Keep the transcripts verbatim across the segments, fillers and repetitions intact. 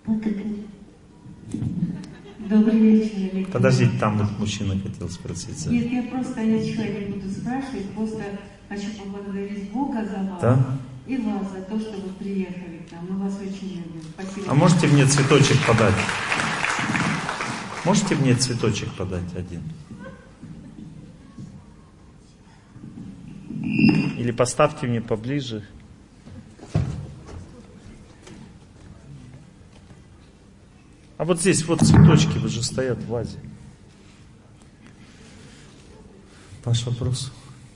Добрый вечер, Олег. Подождите, там вот мужчина хотел спросить. Нет, я просто ничего не буду спрашивать, просто хочу поблагодарить Бога за вас. Да? И вас за то, что вы приехали к нам. Мы вас очень любим. Спасибо. А можете мне цветочек подать? Можете мне цветочек подать один? Или поставьте мне поближе. А вот здесь вот цветочки уже стоят в вазе. Ваш вопрос?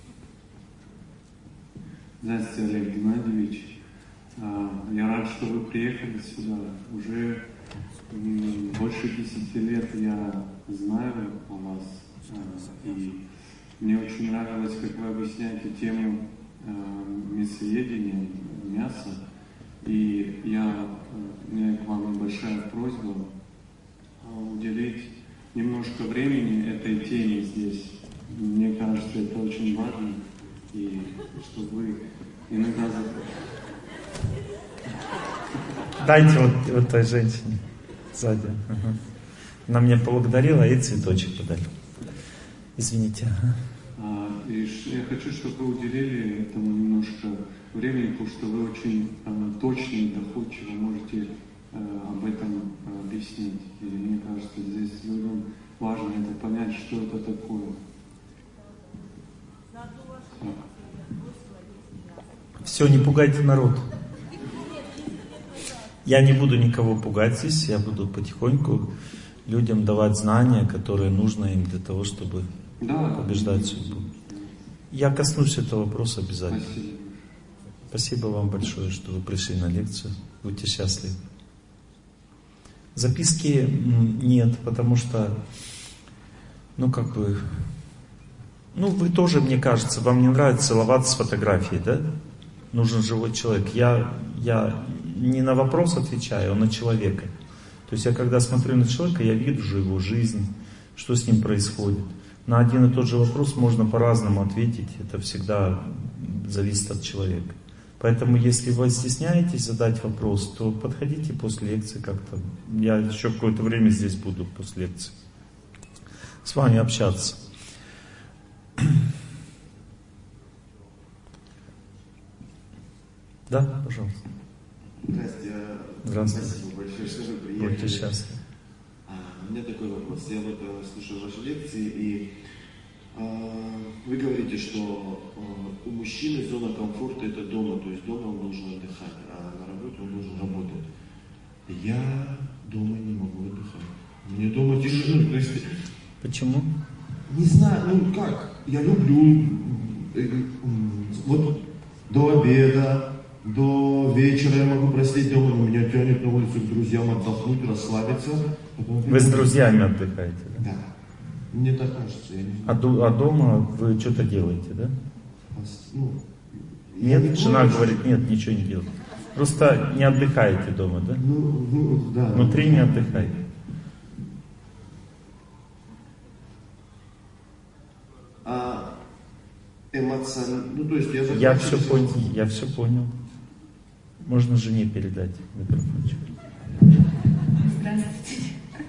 Здравствуйте, Олег Геннадьевич. Я рад, что вы приехали сюда. Уже больше десяти лет я знаю о вас. И мне очень нравилось, как вы объясняете тему мясоедения, мяса. И я, у меня к вам небольшая просьба уделить немножко времени этой теме здесь. Мне кажется, это очень важно. И чтобы вы иногда... Дайте вот, вот той женщине сзади. Ага. Она меня поблагодарила и цветочек подарил. Извините. Ага. А, и я хочу, чтобы вы уделили этому немножко времени, потому что вы очень а, точно и доходчиво можете а, об этом а, объяснить. И мне кажется, здесь людям важно это понять, что это такое. Все, не пугайте народ. Я не буду никого пугать здесь, я буду потихоньку людям давать знания, которые нужны им для того, чтобы да, побеждать судьбу. Я коснусь этого вопроса обязательно. Спасибо. Спасибо вам большое, что вы пришли на лекцию. Будьте счастливы. Записки нет, потому что, ну как бы, ну вы тоже, мне кажется, вам не нравится целоваться с фотографией, да? Нужен живой человек. Я, я не на вопрос отвечаю, а на человека. То есть я когда смотрю на человека, я вижу его жизнь, что с ним происходит. На один и тот же вопрос можно по-разному ответить. Это всегда зависит от человека. Поэтому если вы стесняетесь задать вопрос, то подходите после лекции как-то. Я еще какое-то время здесь буду после лекции с вами общаться. Да, пожалуйста. Здравствуйте. Здравствуйте. Спасибо большое, что вы приехали. Будьте счастливы. А, у меня такой вопрос. Я вот слушаю ваши лекции, и а, вы говорите, что а, у мужчины зона комфорта это дома, то есть дома он должен отдыхать, а на работе он должен работать. Я дома не могу отдыхать. Мне дома тяжело. То есть, почему? Не знаю, ну как, я люблю э, вот до обеда, до вечера я могу просидеть дома, но меня тянет на улицу к друзьям отдохнуть, расслабиться. Вы с друзьями отдыхаете, да? Да. Мне так кажется. Я не а, до, а дома вы что-то делаете, да? Ну, нет, жена говорит, нет, ничего не делает. Просто не отдыхаете дома, да? Ну, ну да. Внутри не отдыхаете. А эмоционально, ну то есть я... Я все понял, я все понял. Можно жене передать микрофончик. Здравствуйте.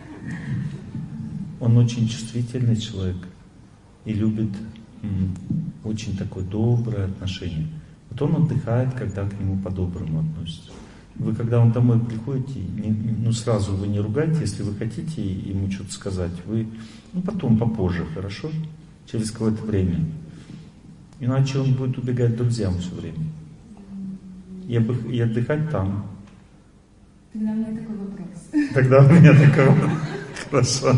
Он очень чувствительный человек и любит м, очень такое доброе отношение. Вот он отдыхает, когда к нему по-доброму относятся. Вы, когда он домой приходите, не, ну сразу вы не ругайте, если вы хотите ему что-то сказать, вы, ну потом, попозже, хорошо? Через какое-то время. Иначе он будет убегать к друзьям все время. И, обы... и отдыхать там. Тогда у меня такой вопрос. Тогда у меня такой вопрос. Хорошо.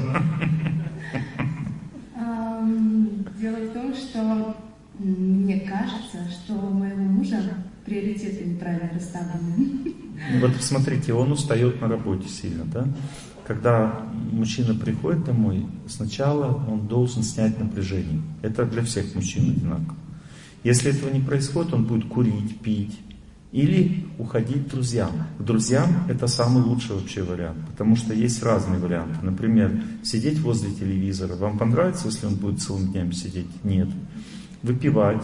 Дело в том, что мне кажется, что у моего мужа приоритеты неправильно расставлены. Вот посмотрите, он устает на работе сильно, да? Когда мужчина приходит домой, сначала он должен снять напряжение. Это для всех мужчин одинаково. Если этого не происходит, он будет курить, пить или уходить к друзьям. К друзьям это самый лучший вообще вариант, потому что есть разные варианты. Например, сидеть возле телевизора. Вам понравится, если он будет целым днем сидеть? Нет. Выпивать?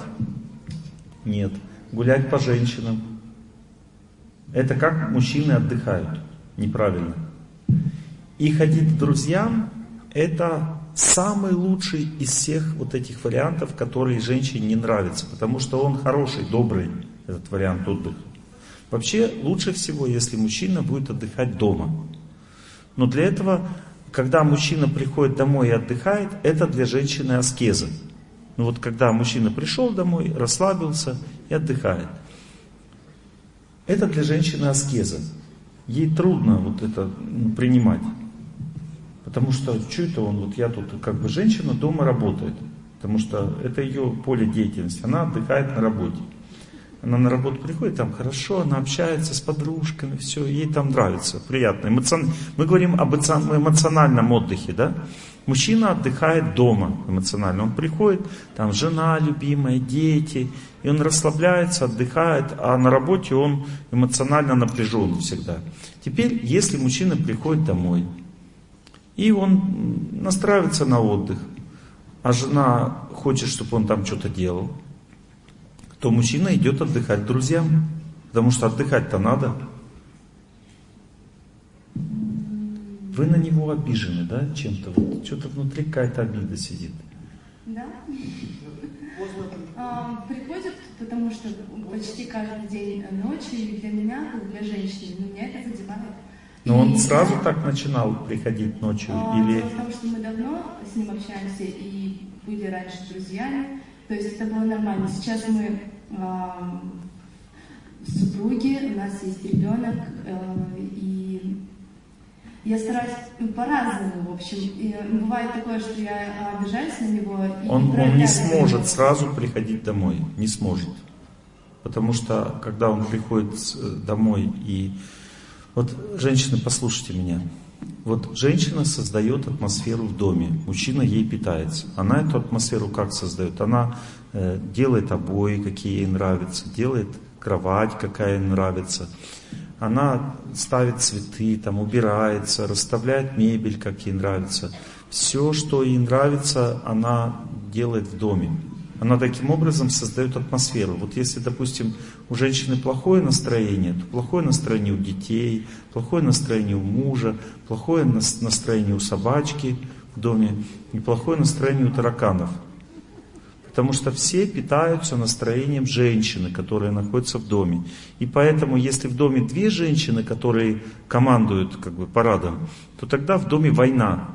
Нет. Гулять по женщинам? Это как мужчины отдыхают. неправильно. И ходить к друзьям — это самый лучший из всех вот этих вариантов, которые женщине не нравятся, потому что он хороший, добрый, этот вариант отдыха. Вообще лучше всего, если мужчина будет отдыхать дома. Но для этого, когда мужчина приходит домой и отдыхает, это для женщины аскеза. Ну вот когда мужчина пришел домой, расслабился и отдыхает. Это для женщины аскеза. Ей трудно вот это принимать. Потому что, что это он, вот я тут, как бы женщина дома работает. Потому что это ее поле деятельности. Она отдыхает на работе. Она на работу приходит, там хорошо, она общается с подружками, все, ей там нравится, приятно. Эмоцион... Мы говорим об эмоциональном отдыхе, да? Мужчина отдыхает дома эмоционально. Он приходит, там жена любимая, дети, и он расслабляется, отдыхает, а на работе он эмоционально напряжен всегда. Теперь, если мужчина приходит домой, и он настраивается на отдых, а жена хочет, чтобы он там что-то делал, то мужчина идет отдыхать к друзьям, потому что отдыхать-то надо. Вы на него обижены, да, чем-то? Вот, что-то внутри какая-то обида сидит. Да. А, приходит, потому что почти каждый день ночью, и для меня, как для женщины, но меня это задевает. Но он и сразу я... так начинал приходить ночью? А, или... Потому что мы давно с ним общаемся и были раньше друзьями, то есть это было нормально. Сейчас мы а, супруги, у нас есть ребенок, а, и я стараюсь по-разному, в общем. И бывает такое, что я обижаюсь на него. И он, он не сможет его. сразу приходить домой, не сможет. Потому что, когда он приходит домой и... Вот, женщины, послушайте меня. Вот женщина создает атмосферу в доме, мужчина ей питается. Она эту атмосферу как создает? Она э, делает обои, какие ей нравятся, делает кровать, какая ей нравится. Она ставит цветы, там, убирается, расставляет мебель, как ей нравится. Все, что ей нравится, она делает в доме. Она таким образом создает атмосферу. Вот если, допустим, у женщины плохое настроение, то плохое настроение у детей, плохое настроение у мужа, плохое настроение у собачки в доме и плохое настроение у тараканов. Потому что все питаются настроением женщины, которая находится в доме. И поэтому, если в доме две женщины, которые командуют как бы парадом, то тогда в доме война.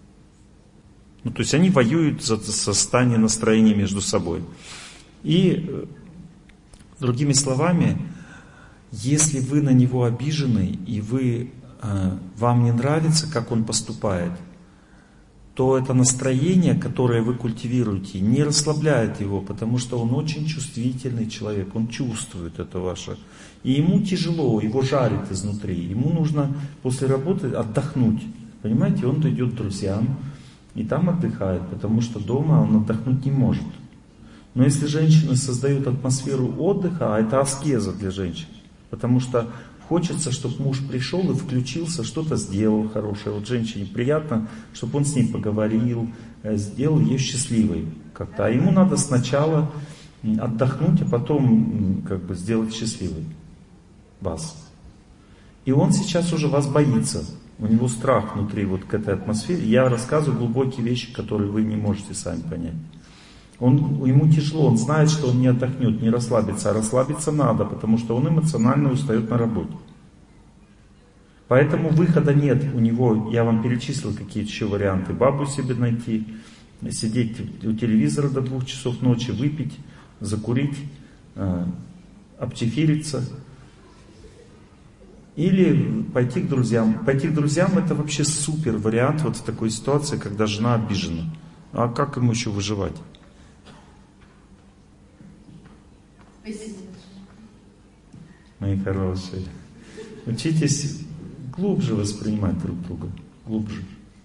Ну, то есть они воюют за состояние настроения между собой. И, другими словами, если вы на него обижены, и вы, вам не нравится, как он поступает, то это настроение, которое вы культивируете, не расслабляет его, потому что он очень чувствительный человек, он чувствует это ваше. И ему тяжело, его жарит изнутри. Ему нужно после работы отдохнуть. Понимаете, он идет к друзьям и там отдыхает, потому что дома он отдохнуть не может. Но если женщина создает атмосферу отдыха, а это аскеза для женщин, потому что хочется, чтобы муж пришел и включился, что-то сделал хорошее. Вот женщине приятно, чтобы он с ней поговорил, сделал ее счастливой как-то. А ему надо сначала отдохнуть, а потом как бы сделать счастливой вас. И он сейчас уже вас боится. У него страх внутри вот к этой атмосфере. Я рассказываю глубокие вещи, которые вы не можете сами понять. Он, ему тяжело, он знает, что он не отдохнет, не расслабится, а расслабиться надо, потому что он эмоционально устает на работе. Поэтому выхода нет у него, я вам перечислил какие-то еще варианты. Бабу себе найти, сидеть у телевизора до двух часов ночи, выпить, закурить, э, обчефириться. Или пойти к друзьям. Пойти к друзьям — это вообще супер вариант вот в такой ситуации, когда жена обижена. А как ему еще выживать? Спасибо. Мои хорошие. Учитесь глубже воспринимать друг друга. Глубже.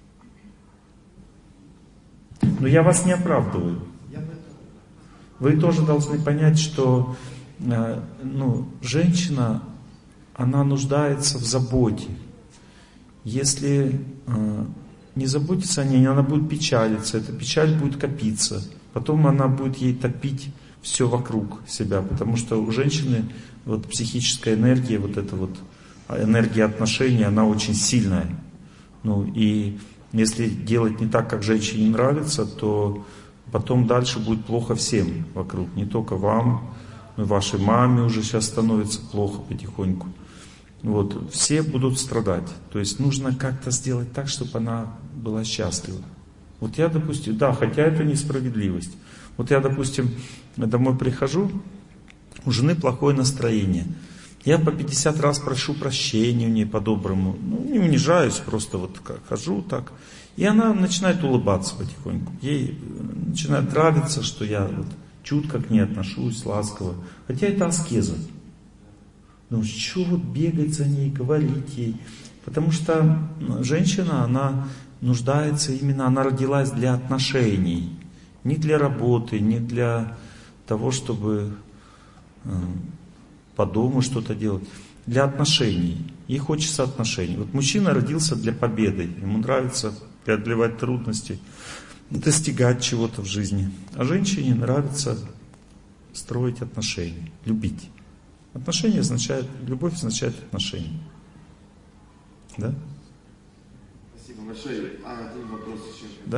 Но я вас не оправдываю. Вы тоже должны понять, что э, ну, женщина, она нуждается в заботе. Если э, не заботиться о ней, она будет печалиться. Эта печаль будет копиться. Потом она будет ей топить все вокруг себя. Потому что у женщины вот, психическая энергия, вот эта вот энергия отношений, она очень сильная. Ну и если делать не так, как женщине нравится, то потом дальше будет плохо всем вокруг. Не только вам, но и вашей маме уже сейчас становится плохо потихоньку. Вот, все будут страдать. То есть нужно как-то сделать так, чтобы она была счастлива. Вот я, допустим, да, хотя это несправедливость. Вот я, допустим, домой прихожу, у жены плохое настроение. Я по пятьдесят раз прошу прощения у нее по-доброму. Ну, не унижаюсь, просто вот хожу так. И она начинает улыбаться потихоньку. Ей начинает нравиться, что я вот чутко к ней отношусь, ласково. Хотя это аскеза. Ну, что вот бегать за ней, говорить ей? Потому что женщина, она нуждается именно, она родилась для отношений. Не для работы, не для того, чтобы э, по дому что-то делать. Для отношений. Ей хочется отношений. Вот мужчина родился для победы. Ему нравится преодолевать трудности, достигать чего-то в жизни. А женщине нравится строить отношения, любить. Отношения означает, любовь означает отношения. Да? Спасибо большое. А, один вопрос еще. Да?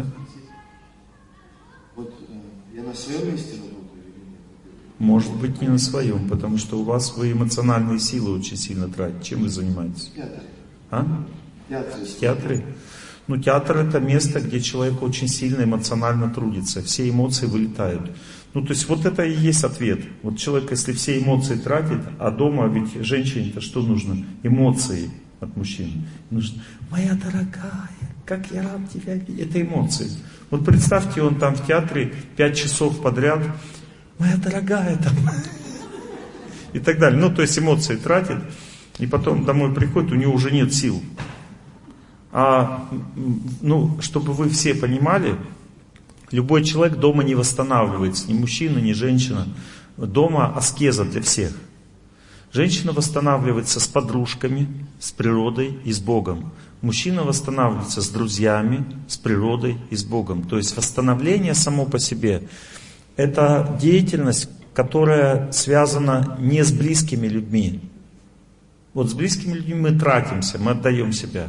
Вот э, я на своем месте работаю или нет? Может быть, не на своем, потому что у вас вы эмоциональные силы очень сильно тратите. Чем вы занимаетесь? В театре. А? В театре. В театре? Ну, театр — это место, где человек очень сильно эмоционально трудится. Все эмоции вылетают. Ну, то есть вот это и есть ответ. Вот человек, если все эмоции тратит, а дома ведь женщине-то что нужно? Эмоции от мужчины. Нужно: моя дорогая, как я рад тебя видеть. Это эмоции. Вот представьте, он там в театре пять часов подряд: моя дорогая там. И так далее. Ну, то есть эмоции тратит, и потом домой приходит, у него уже нет сил. А, ну, чтобы вы все понимали, любой человек дома не восстанавливается, ни мужчина, ни женщина. Дома аскеза для всех. Женщина восстанавливается с подружками, с природой и с Богом. Мужчина восстанавливается с друзьями, с природой и с Богом. То есть восстановление само по себе — это деятельность, которая связана не с близкими людьми. Вот с близкими людьми мы тратимся, мы отдаем себя.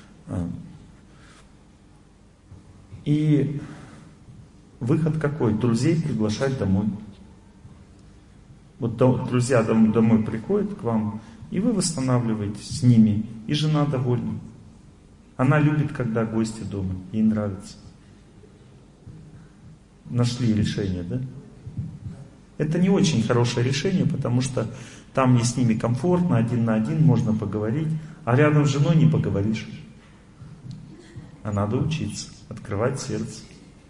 И выход какой? Друзей приглашать домой. Вот друзья домой приходят к вам, и вы восстанавливаетесь с ними, и жена довольна. Она любит, когда гости дома, ей нравится. Нашли решение, да? Это не очень хорошее решение, потому что там не с ними комфортно, один на один можно поговорить, а рядом с женой не поговоришь. А надо учиться, открывать сердце.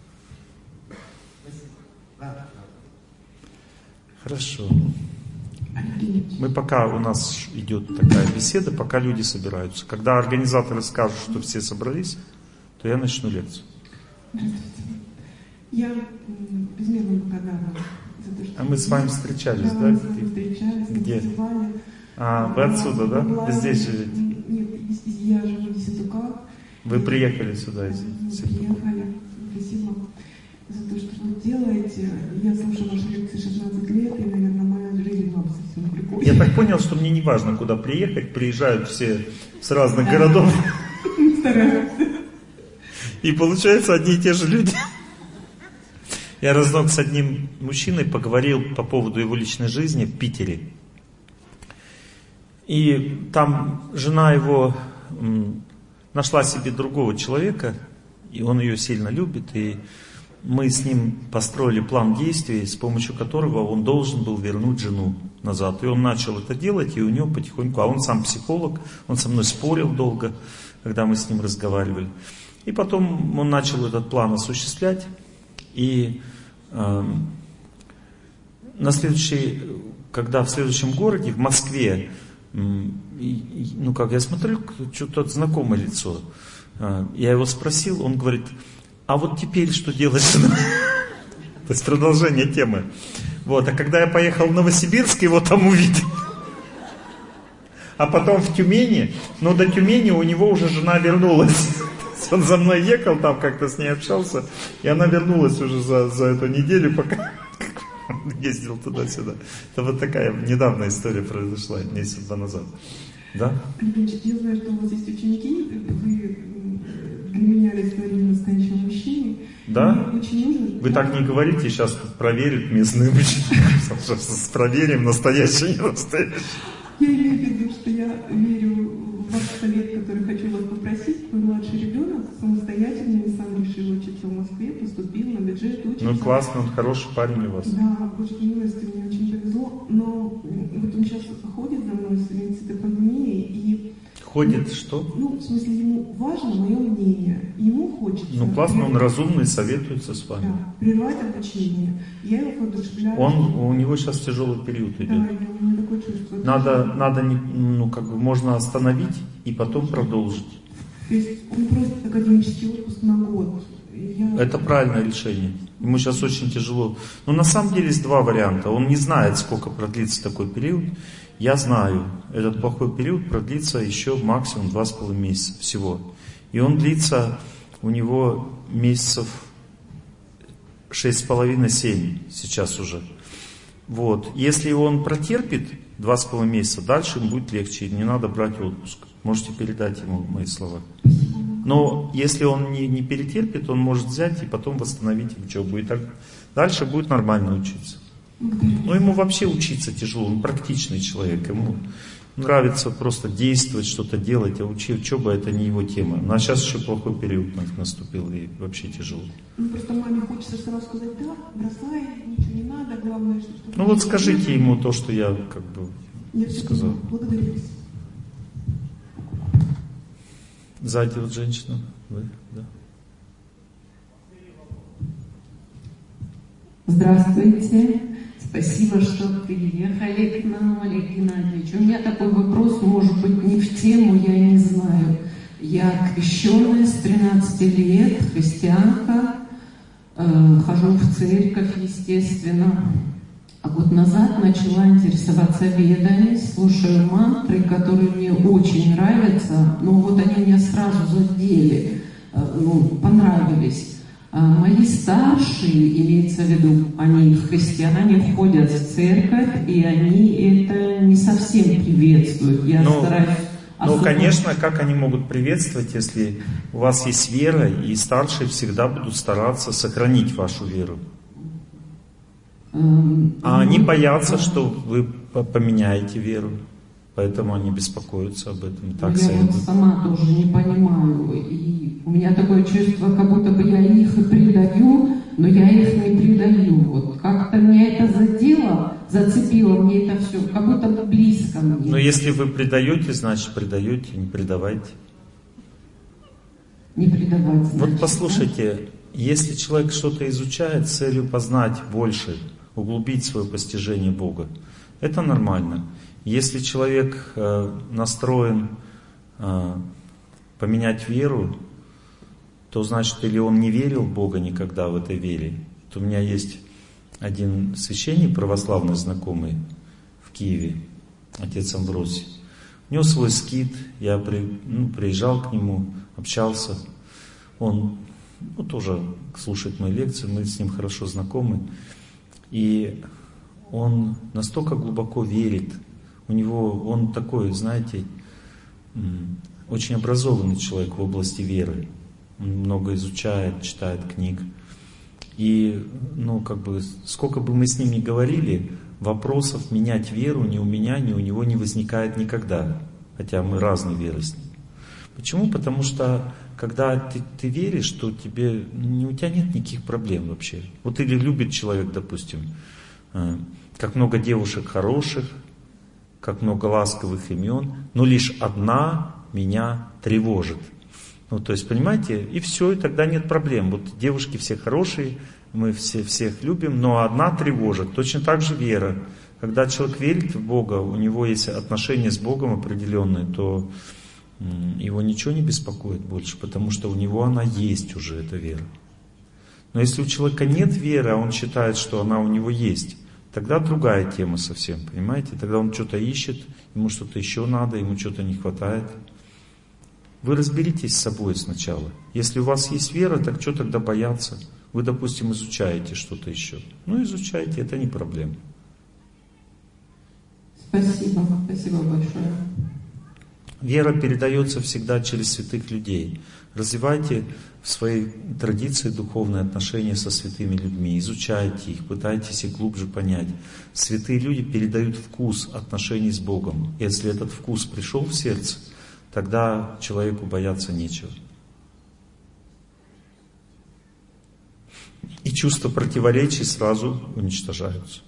Хорошо. Мы пока, у нас идет такая беседа, пока люди собираются. Когда организаторы скажут, что все собрались, то я начну лекцию. Я безмерно благодарна за то, что... А мы с вами встречались, да? Да, мы с вами встречались. Где? Фестивале. А, вы отсюда, да? Вы здесь живете? Нет, я живу в Ессентуках. Вы приехали сюда из Ессентуков? Приехали. Спасибо за то, что вы делаете. Я слушаю ваши лекции шестнадцать лет, и, наверное, моя жизнь вам совсем приходит. Я так понял, что мне не важно, куда приехать. Приезжают все с разных городов. Стараемся. И получается одни и те же люди. Я разок с одним мужчиной поговорил по поводу его личной жизни в Питере. И там жена его нашла себе другого человека, и он ее сильно любит, и мы с ним построили план действий, с помощью которого он должен был вернуть жену назад. И он начал это делать, и у него потихоньку, а он сам психолог, он со мной спорил долго, когда мы с ним разговаривали. И потом он начал этот план осуществлять, и э, на следующий, когда в следующем городе, в Москве, э, и, ну как, я смотрю, что-то знакомое лицо. Э, я его спросил, он говорит: а вот теперь что делать? То есть продолжение темы. Вот, а когда я поехал в Новосибирск, его там увидел. А потом в Тюмени, но до Тюмени у него уже жена вернулась. Он за мной ехал, там как-то с ней общался, и она вернулась уже за, за эту неделю, пока ездил туда-сюда. Это вот такая недавняя история произошла, месяца два назад. Да? Значит, я знаю, что у вас есть ученики, вы для меня олицетворили настоящего мужчины. Да? Мне очень нужно... Вы так не говорите, сейчас проверят местные ученики. Проверим, настоящий, не настоящий. Я имею в виду, что я верю в ваш совет, который хочу вас попросить. Мой младший ребенок самостоятельно и сам решил учиться в Москве, поступил на бюджет, учится. Ну классно, он хороший парень у вас. Да, Божьей милости, мне очень повезло. Но вот он сейчас ходит за мной с этой пандемией и... Ходит что? Ну, в смысле, ему важно мое мнение. Ему хочется... Ну классно, он разумный, советуется с вами. Да, прервать обучение. Я его воодушевляю. Он, у него сейчас тяжелый период идет. Да, я, у меня такое чувство. Надо, надо, ну как бы можно остановить и потом продолжить. То есть он просит академический отпуск на год. Я... Это правильное решение. Ему сейчас очень тяжело. Но на самом деле есть два варианта. Он не знает, сколько продлится такой период. Я знаю, этот плохой период продлится еще максимум два с половиной месяца всего. И он длится у него месяцев шесть с половиной — семь сейчас уже. Вот. Если он протерпит два с половиной месяца, дальше ему будет легче. Не надо брать отпуск. Можете передать ему мои слова. Но если он не, не перетерпит, он может взять и потом восстановить учебу. И так дальше будет нормально учиться. Но ему вообще учиться тяжело, он практичный человек. Ему нравится просто действовать, что-то делать, а учеба это не его тема. Ну, а сейчас еще плохой период наступил и вообще тяжело. Ну просто маме хочется сразу сказать, да, бросай, ничего не надо, главное, что... Ну вот скажите ему то, что я как бы я сказал. Благодарю вас. Сзади вот женщина. Вы, да. Здравствуйте. Спасибо, что приехали к нам, Олег Геннадьевич. У меня такой вопрос, может быть, не в тему, я не знаю. Я крещенная с тринадцати лет, христианка, э, хожу в церковь, естественно. А год назад начала интересоваться ведой, слушаю мантры, которые мне очень нравятся, но вот они меня сразу задели, э, ну, понравились. Мои старшие, имеется в виду, они христиане, ходят в церковь, и они это не совсем приветствуют. Я ну, стараюсь... Ну, особо... конечно, как они могут приветствовать, если у вас есть вера, и старшие всегда будут стараться сохранить вашу веру. Эм, а ну, они боятся, да. что вы поменяете веру. Поэтому они беспокоятся об этом. Так я вот сама тоже не понимаю. И у меня такое чувство, как будто бы я их и предаю, но я их не предаю. Вот как-то меня это задело, зацепило, мне это все, как будто бы близко мне. Но если вы предаете, значит предаете, не предавайте. Не предавать, значит. Вот послушайте, если человек что-то изучает с целью познать больше, углубить свое постижение Бога, это нормально. Если человек э, настроен э, поменять веру, то значит, или он не верил в Бога никогда в этой вере. Вот у меня есть один священник православный знакомый в Киеве, отец Амвросий. У него свой скит, я при, ну, приезжал к нему, общался. Он ну, тоже слушает мои лекции, мы с ним хорошо знакомы. И он настолько глубоко верит. У него, он такой, знаете, очень образованный человек в области веры. Он много изучает, читает книг. И, ну, как бы, сколько бы мы с ним ни говорили, вопросов менять веру ни у меня, ни у него не возникает никогда. Хотя мы разные веры с ним. Почему? Потому что, когда ты, ты веришь, что тебе, у тебя нет никаких проблем вообще. Вот или любит человек, допустим, как много девушек хороших, как много ласковых имен, но лишь одна меня тревожит. Ну, то есть, понимаете, и все, и тогда нет проблем. Вот девушки все хорошие, мы все, всех любим, но одна тревожит. Точно так же вера. Когда человек верит в Бога, у него есть отношения с Богом определенные, то его ничего не беспокоит больше, потому что у него она есть уже, эта вера. Но если у человека нет веры, а он считает, что она у него есть, тогда другая тема совсем, понимаете? Тогда он что-то ищет, ему что-то еще надо, ему что-то не хватает. Вы разберитесь с собой сначала. Если у вас есть вера, так что тогда бояться? Вы, допустим, изучаете что-то еще. Ну, изучайте, это не проблема. Спасибо, спасибо большое. Вера передается всегда через святых людей. Развивайте в своей традиции духовные отношения со святыми людьми, изучайте их, пытайтесь их глубже понять. Святые люди передают вкус отношений с Богом. И если этот вкус пришел в сердце, тогда человеку бояться нечего. И чувство противоречий сразу уничтожаются.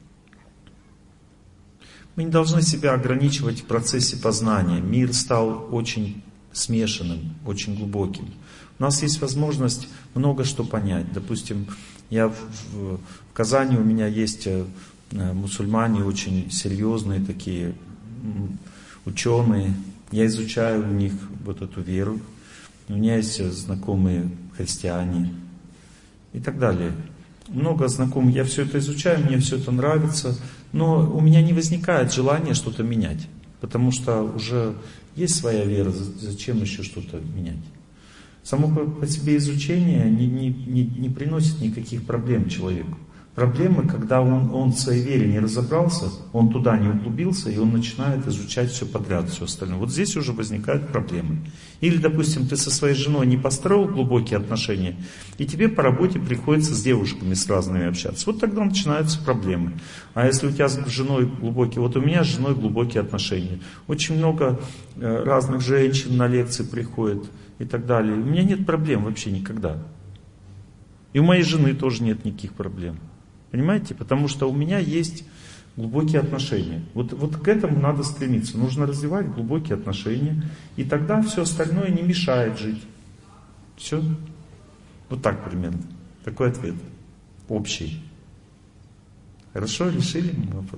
Мы не должны себя ограничивать в процессе познания. Мир стал очень смешанным, очень глубоким. У нас есть возможность много что понять. Допустим, я в, в, в Казани, у меня есть мусульмане очень серьезные такие ученые. Я изучаю у них вот эту веру. У меня есть знакомые христиане и так далее. Много знакомых, я все это изучаю, мне все это нравится, но у меня не возникает желания что-то менять, потому что уже есть своя вера, зачем еще что-то менять? Само по, по себе изучение не, не, не, не приносит никаких проблем человеку. Проблемы, когда он, он в своей вере не разобрался, он туда не углубился, и он начинает изучать все подряд, все остальное. Вот здесь уже возникают проблемы. Или, допустим, ты со своей женой не построил глубокие отношения, и тебе по работе приходится с девушками с разными общаться. Вот тогда начинаются проблемы. А если у тебя с женой глубокие, вот у меня с женой глубокие отношения. Очень много разных женщин на лекции приходят и так далее. У меня нет проблем вообще никогда. И у моей жены тоже нет никаких проблем. Понимаете? Потому что у меня есть глубокие отношения. Вот, вот к этому надо стремиться. Нужно развивать глубокие отношения. И тогда все остальное не мешает жить. Все. Вот так примерно. Такой ответ. Общий. Хорошо? Решили вопрос?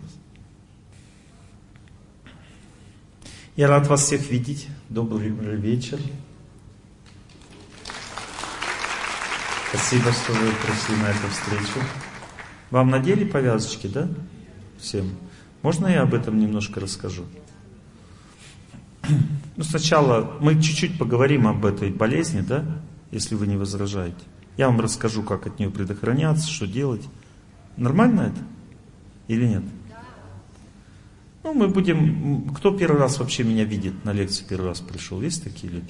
Я рад вас всех видеть. Добрый вечер. Спасибо, что вы пришли на эту встречу. Вам надели повязочки, да? Всем. Можно я об этом немножко расскажу? Ну, сначала мы чуть-чуть поговорим об этой болезни, да? Если вы не возражаете. Я вам расскажу, как от нее предохраняться, что делать. Нормально это? Или нет? Ну, мы будем... Кто первый раз вообще меня видит? На лекции первый раз пришел. Есть такие люди?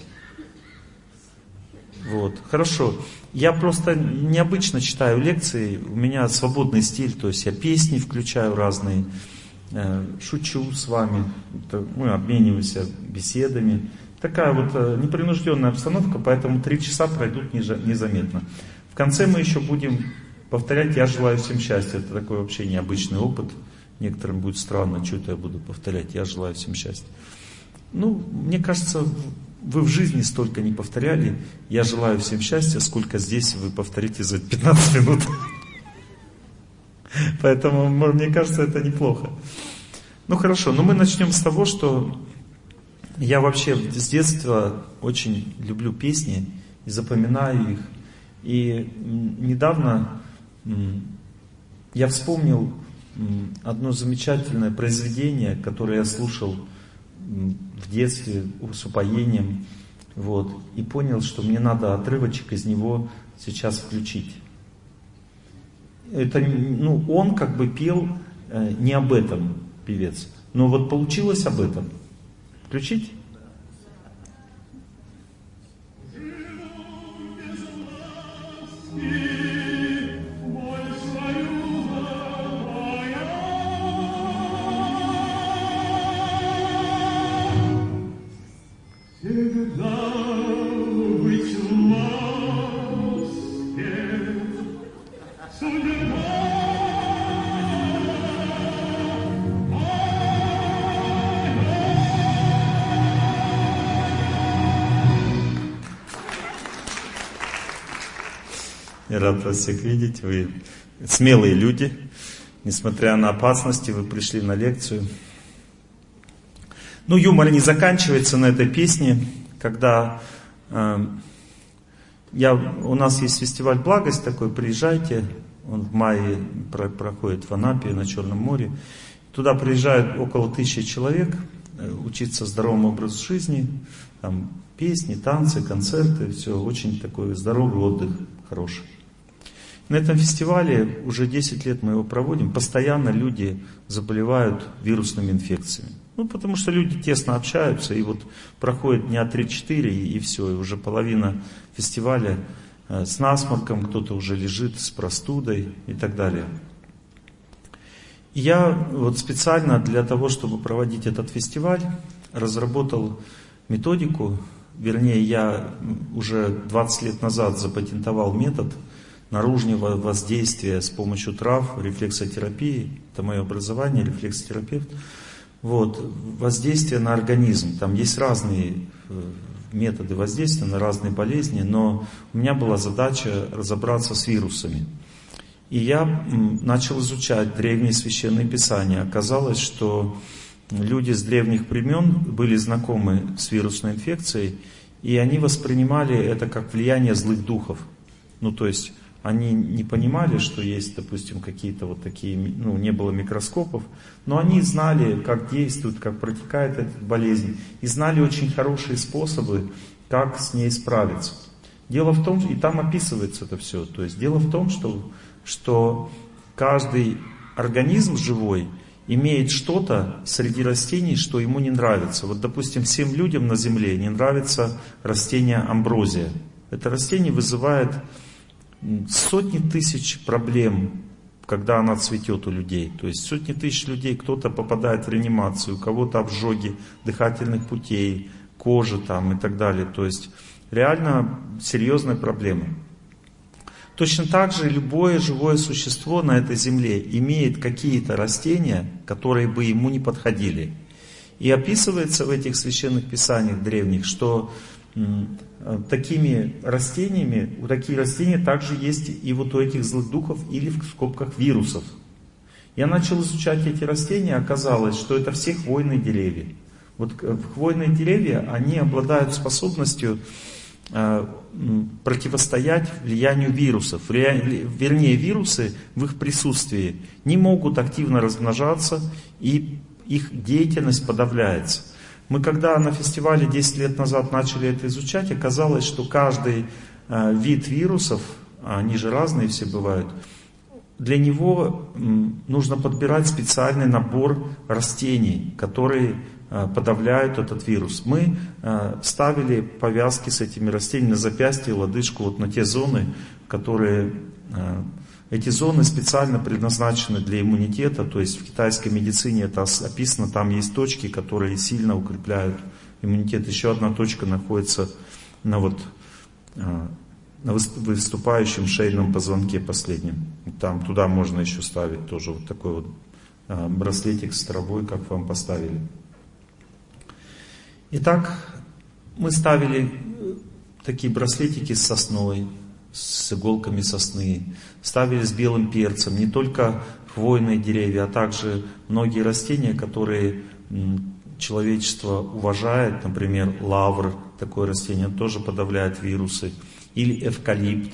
Вот, хорошо. Я просто необычно читаю лекции, у меня свободный стиль, то есть я песни включаю разные, э, шучу с вами, мы обмениваемся беседами. Такая вот э, непринужденная обстановка, поэтому три часа пройдут незаметно. В конце мы еще будем повторять «Я желаю всем счастья». Это такой вообще необычный опыт. Некоторым будет странно, что это я буду повторять «Я желаю всем счастья». Ну, мне кажется, вы в жизни столько не повторяли «Я желаю всем счастья», сколько здесь вы повторите за пятнадцать минут. Поэтому, мне кажется, это неплохо. Ну хорошо, но мы начнем с того, что я вообще с детства очень люблю песни и запоминаю их. И недавно я вспомнил одно замечательное произведение, которое я слушал в детстве с упоением, вот, и понял, что мне надо отрывочек из него сейчас включить. Это, ну, он как бы пел э, не об этом, певец, но вот получилось об этом. Включить? Я рад вас всех видеть. Вы смелые люди. Несмотря на опасности, вы пришли на лекцию. Ну, юмор не заканчивается на этой песне, когда э, я, у нас есть фестиваль «Благость» такой, приезжайте, он в мае про, проходит в Анапе на Черном море. Туда приезжают около тысячи человек э, учиться здоровому образу жизни, там песни, танцы, концерты, все, очень такой здоровый отдых, хороший. На этом фестивале уже десять лет мы его проводим, постоянно люди заболевают вирусными инфекциями. Ну, потому что люди тесно общаются, и вот проходит дня три-четыре, и, и все, и уже половина фестиваля э, с насморком, кто-то уже лежит с простудой и так далее. И я вот специально для того, чтобы проводить этот фестиваль, разработал методику, вернее, я уже двадцать лет назад запатентовал метод наружного воздействия с помощью трав, рефлексотерапии, это мое образование, рефлексотерапевт. Вот, воздействие на организм. Там есть разные методы воздействия на разные болезни, но у меня была задача разобраться с вирусами. И я начал изучать древние священные писания. Оказалось, что люди с древних времен были знакомы с вирусной инфекцией, и они воспринимали это как влияние злых духов. Ну, то есть они не понимали, что есть, допустим, какие-то вот такие, ну, не было микроскопов, но они знали, как действует, как протекает эта болезнь, и знали очень хорошие способы, как с ней справиться. Дело в том, и там описывается это все, то есть дело в том, что, что каждый организм живой имеет что-то среди растений, что ему не нравится. Вот, допустим, всем людям на Земле не нравится растение амброзия. Это растение вызывает сотни тысяч проблем, когда она цветет у людей. То есть сотни тысяч людей, кто-то попадает в реанимацию, у кого-то обжоги дыхательных путей, кожи там и так далее. То есть реально серьезная проблема. Точно так же любое живое существо на этой земле имеет какие-то растения, которые бы ему не подходили. И описывается в этих священных писаниях древних, что такими растениями, у таких растений также есть и вот у этих злых духов или в скобках вирусов. Я начал изучать эти растения, оказалось, что это все хвойные деревья. Вот хвойные деревья, они обладают способностью э, противостоять влиянию вирусов. Вернее, вирусы в их присутствии не могут активно размножаться, и их деятельность подавляется. Мы когда на фестивале десять лет назад начали это изучать, оказалось, что каждый э, вид вирусов, они же разные все бывают, для него м, нужно подбирать специальный набор растений, которые э, подавляют этот вирус. Мы э, ставили повязки с этими растениями на запястье, лодыжку, вот на те зоны, которые... Э, Эти зоны специально предназначены для иммунитета, то есть в китайской медицине это описано, там есть точки, которые сильно укрепляют иммунитет. Еще одна точка находится на, вот, на выступающем шейном позвонке последнем. Там туда можно еще ставить тоже вот такой вот браслетик с травой, как вам поставили. Итак, мы ставили такие браслетики с сосной, с иголками сосны, ставили с белым перцем, не только хвойные деревья, а также многие растения, которые человечество уважает, например, лавр, такое растение тоже подавляет вирусы, или эвкалипт.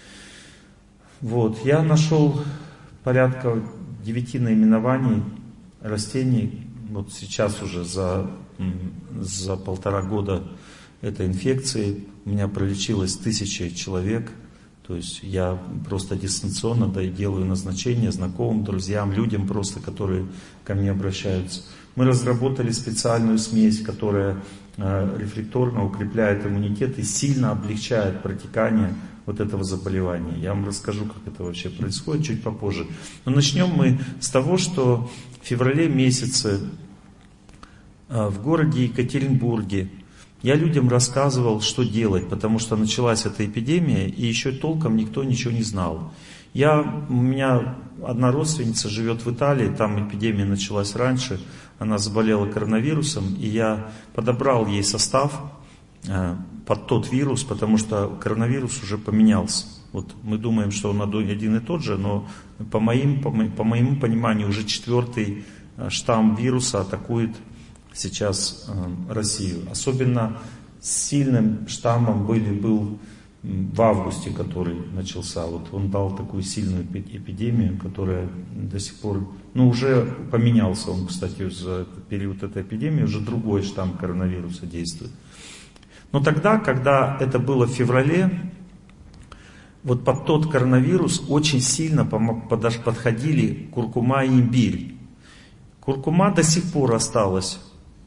Вот. Я нашел порядка девяти наименований растений, вот сейчас уже за, за полтора года этой инфекции у меня пролечилось тысячи человек. То есть я просто дистанционно да, делаю назначения знакомым, друзьям, людям просто, которые ко мне обращаются. Мы разработали специальную смесь, которая э, рефлекторно укрепляет иммунитет и сильно облегчает протекание вот этого заболевания. Я вам расскажу, как это вообще происходит чуть попозже. Но начнем мы с того, что в феврале месяце э, в городе Екатеринбурге я людям рассказывал, что делать, потому что началась эта эпидемия, и еще толком никто ничего не знал. Я, у меня одна родственница живет в Италии, там эпидемия началась раньше, она заболела коронавирусом, и я подобрал ей состав э, под тот вирус, потому что коронавирус уже поменялся. Вот мы думаем, что он один и тот же, но по, моим, по, мо, по моему пониманию уже четвертый штамм вируса атакует сейчас э, Россию. Особенно сильным штаммом были, был в августе, который начался. Вот он дал такую сильную эпидемию, которая до сих пор, ну уже поменялся он, кстати, за период этой эпидемии, уже другой штамм коронавируса действует. Но тогда, когда это было в феврале, вот под тот коронавирус очень сильно подходили куркума и имбирь. Куркума до сих пор осталась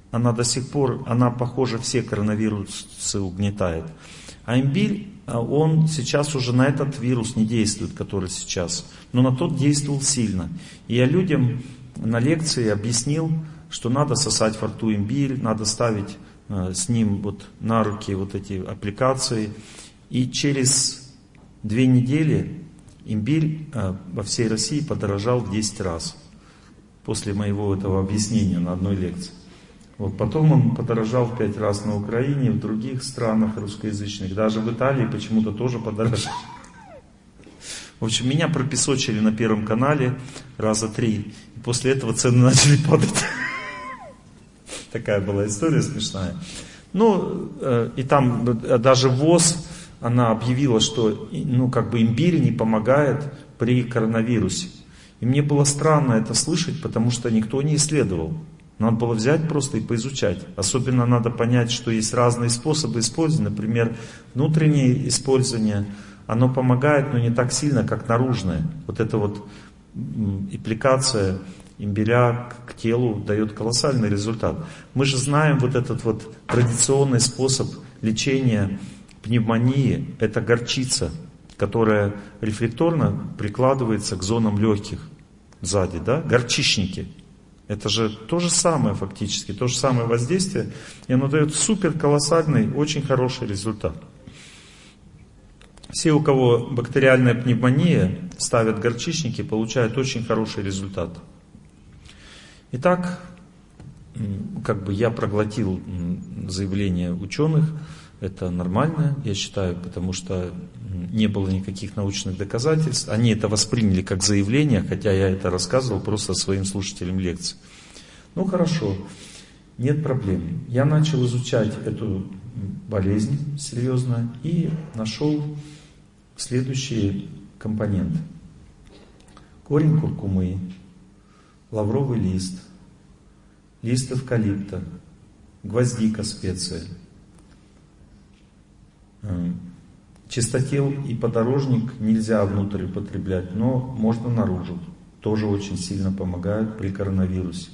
она до сих пор, она, похоже, все коронавирусы угнетает. А имбирь, он сейчас уже на этот вирус не действует, который сейчас, но на тот действовал сильно. И я людям на лекции объяснил, что надо сосать во рту имбирь, надо ставить с ним вот на руки вот эти аппликации. И через две недели имбирь во всей России подорожал в десять раз. После моего этого объяснения на одной лекции. Вот потом он подорожал в пять раз на Украине, в других странах русскоязычных, даже в Италии почему-то тоже подорожал. В общем, меня пропесочили на Первом канале раза три, и после этого цены начали падать. Такая была история смешная. Ну, и там даже ВОЗ, она объявила, что ну, как бы имбирь не помогает при коронавирусе. И мне было странно это слышать, потому что никто не исследовал. Надо было взять просто и поизучать. Особенно надо понять, что есть разные способы использования. Например, внутреннее использование, оно помогает, но не так сильно, как наружное. Вот эта вот аппликация имбиря к телу дает колоссальный результат. Мы же знаем вот этот вот традиционный способ лечения пневмонии. Это горчица, которая рефлекторно прикладывается к зонам легких сзади, да? Горчичники. Это же то же самое фактически, то же самое воздействие, и оно дает супер колоссальный, очень хороший результат. Все, у кого бактериальная пневмония, ставят горчичники, получают очень хороший результат. Итак, как бы я проглотил заявление ученых, это нормально, я считаю, потому что не было никаких научных доказательств. Они это восприняли как заявление, хотя я это рассказывал просто своим слушателям лекций. Ну хорошо, нет проблем. Я начал изучать эту болезнь серьезно и нашел следующие компоненты. Корень куркумы, лавровый лист, лист эвкалипта, гвоздика специя, чистотел и подорожник нельзя внутрь употреблять, но можно наружу. Тоже очень сильно помогают при коронавирусе.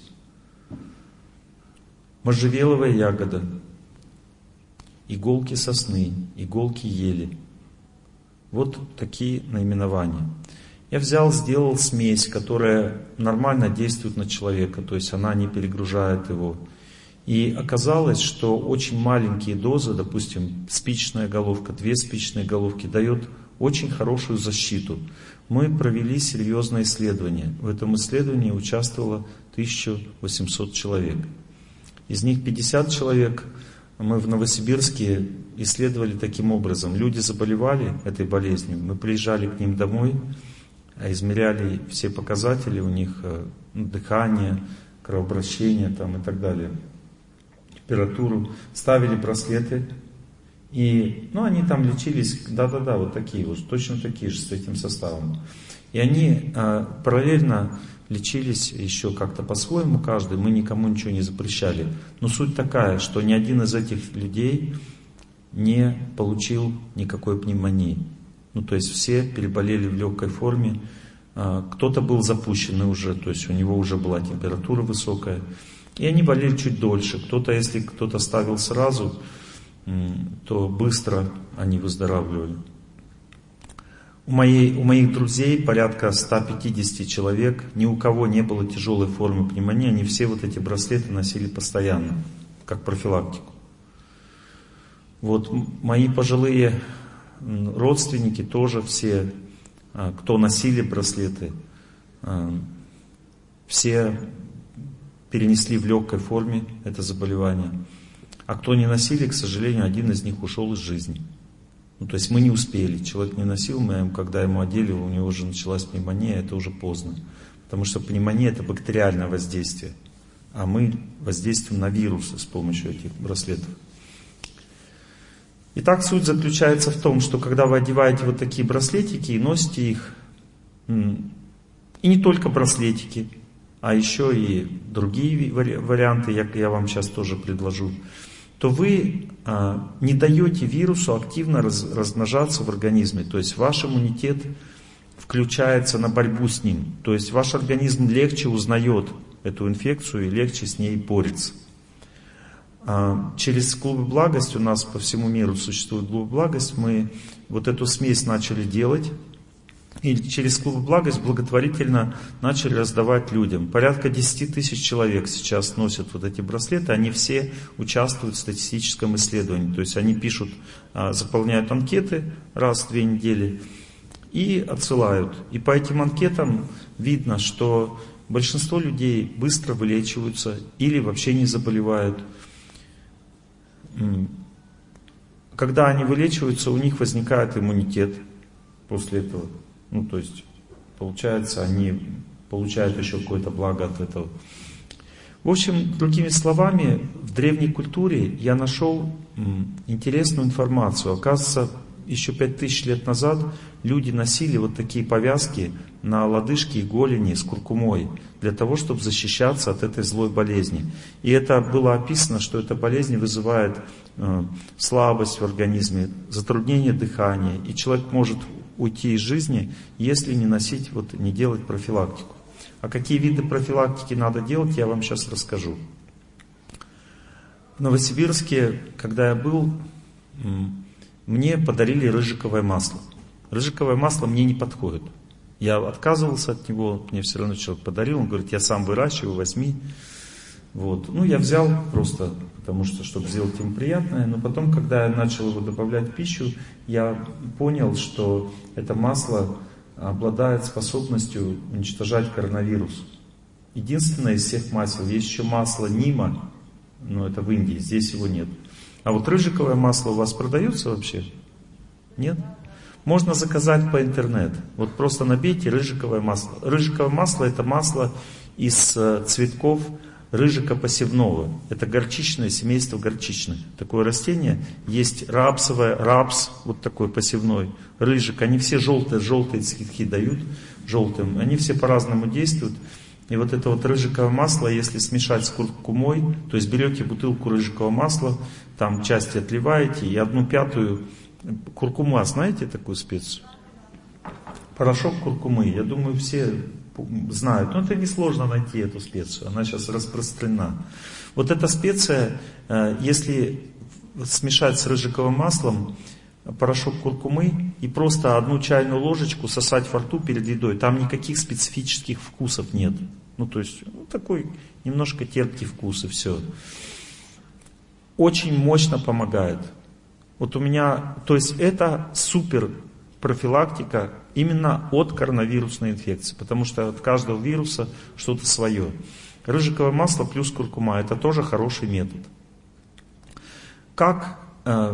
Можжевеловая ягода, иголки сосны, иголки ели. Вот такие наименования. Я взял, сделал смесь, которая нормально действует на человека, то есть она не перегружает его. И оказалось, что очень маленькие дозы, допустим, спичечная головка, две спичечные головки, дает очень хорошую защиту. Мы провели серьезное исследование. В этом исследовании участвовало тысяча восемьсот человек. Из них пятьдесят человек мы в Новосибирске исследовали таким образом. Люди заболевали этой болезнью, мы приезжали к ним домой, измеряли все показатели у них, ну, дыхание, кровообращение там, и так далее. Температуру, ставили браслеты, и, ну, они там лечились, да-да-да, вот такие вот, точно такие же, с этим составом. И они а, параллельно лечились еще как-то по-своему каждый, мы никому ничего не запрещали. Но суть такая, что ни один из этих людей не получил никакой пневмонии. Ну, то есть все переболели в легкой форме, а, кто-то был запущенный уже, то есть у него уже была температура высокая. И они болели чуть дольше. Кто-то, если кто-то ставил сразу, то быстро они выздоравливали. У, моей, у моих друзей порядка ста пятидесяти человек, ни у кого не было тяжелой формы пневмонии, они все вот эти браслеты носили постоянно, как профилактику. Вот мои пожилые родственники тоже все, кто носили браслеты, все перенесли в легкой форме это заболевание. А кто не носили, к сожалению, один из них ушел из жизни. Ну, то есть мы не успели. Человек не носил, мы, когда ему одели, у него уже началась пневмония, это уже поздно. Потому что пневмония — это бактериальное воздействие. А мы воздействуем на вирусы с помощью этих браслетов. Итак, суть заключается в том, что когда вы одеваете вот такие браслетики и носите их, и не только браслетики, а еще и другие варианты, я, я вам сейчас тоже предложу, то вы а, не даете вирусу активно раз, размножаться в организме. То есть ваш иммунитет включается на борьбу с ним. То есть ваш организм легче узнает эту инфекцию и легче с ней борется. Через клубы благость, у нас по всему миру существует клуб благость, мы вот эту смесь начали делать. И через клуб благость благотворительно начали раздавать людям. Порядка десять тысяч человек сейчас носят вот эти браслеты, они все участвуют в статистическом исследовании. То есть они пишут, заполняют анкеты раз в две недели и отсылают. И по этим анкетам видно, что большинство людей быстро вылечиваются или вообще не заболевают. Когда они вылечиваются, у них возникает иммунитет после этого. Ну, то есть, получается, они получают еще какое-то благо от этого. В общем, другими словами, в древней культуре я нашел интересную информацию. Оказывается, еще пять тысяч лет назад люди носили вот такие повязки на лодыжки и голени с куркумой для того, чтобы защищаться от этой злой болезни. И это было описано, что эта болезнь вызывает э, слабость в организме, затруднение дыхания, и человек может уйти из жизни, если не носить, вот, не делать профилактику. А какие виды профилактики надо делать, я вам сейчас расскажу. В Новосибирске, когда я был, мне подарили рыжиковое масло. Рыжиковое масло мне не подходит. Я отказывался от него, мне все равно человек подарил, он говорит, я сам выращиваю, возьми. Вот. Ну, я взял просто, потому что, чтобы сделать им приятное, но потом, когда я начал его добавлять в пищу, я понял, что это масло обладает способностью уничтожать коронавирус. Единственное из всех масел, есть еще масло Нима, но это в Индии, здесь его нет. А вот рыжиковое масло у вас продается вообще? Нет? Можно заказать по интернету. Вот просто набейте рыжиковое масло. Рыжиковое масло — это масло из цветков рыжика посевного. Это горчичное, семейство горчичных. Такое растение. Есть рапсовое, рапс, вот такой посевной, рыжик. Они все желтые, желтые цветки дают, желтым. Они все по-разному действуют. И вот это вот рыжиковое масло, если смешать с куркумой, то есть берете бутылку рыжикового масла, там части отливаете и одну пятую, куркума, знаете такую специю? Порошок куркумы, я думаю, все знают, но это несложно найти эту специю, она сейчас распространена. Вот эта специя, если смешать с рыжиковым маслом, порошок куркумы и просто одну чайную ложечку сосать во рту перед едой, там никаких специфических вкусов нет. Ну, то есть, ну, такой немножко терпкий вкус и все. Очень мощно помогает. Вот у меня, то есть это супер профилактика именно от коронавирусной инфекции, потому что от каждого вируса что-то свое. Рыжиковое масло плюс куркума — это тоже хороший метод. Как, э,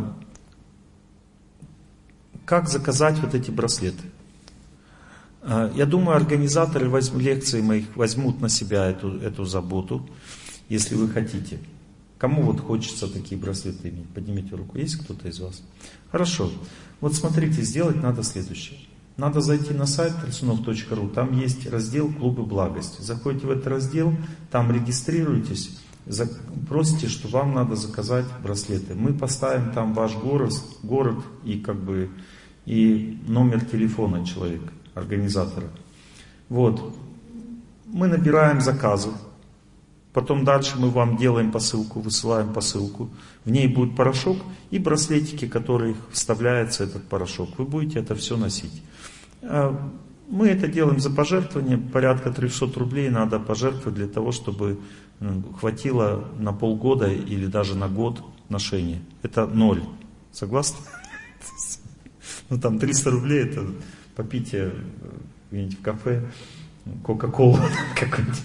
как заказать вот эти браслеты? Э, я думаю, организаторы возьм, лекций моих возьмут на себя эту, эту заботу, если вы хотите. Кому вот хочется такие браслеты иметь? Поднимите руку. Есть кто-то из вас? Хорошо. Вот смотрите, сделать надо следующее. Надо зайти на сайт трясунов точка ру, там есть раздел «Клубы благости». Заходите в этот раздел, там регистрируйтесь, просите, что вам надо заказать браслеты. Мы поставим там ваш город, город и, как бы, и номер телефона человека, организатора. Вот. Мы набираем заказы. Потом дальше мы вам делаем посылку, высылаем посылку. В ней будет порошок и браслетики, которые вставляется этот порошок. Вы будете это все носить. Мы это делаем за пожертвование. Порядка трехсот рублей надо пожертвовать для того, чтобы хватило на полгода или даже на год ношения. Это ноль. Согласны? Ну там триста рублей это попейте где-нибудь в кафе кока-колу какую-нибудь.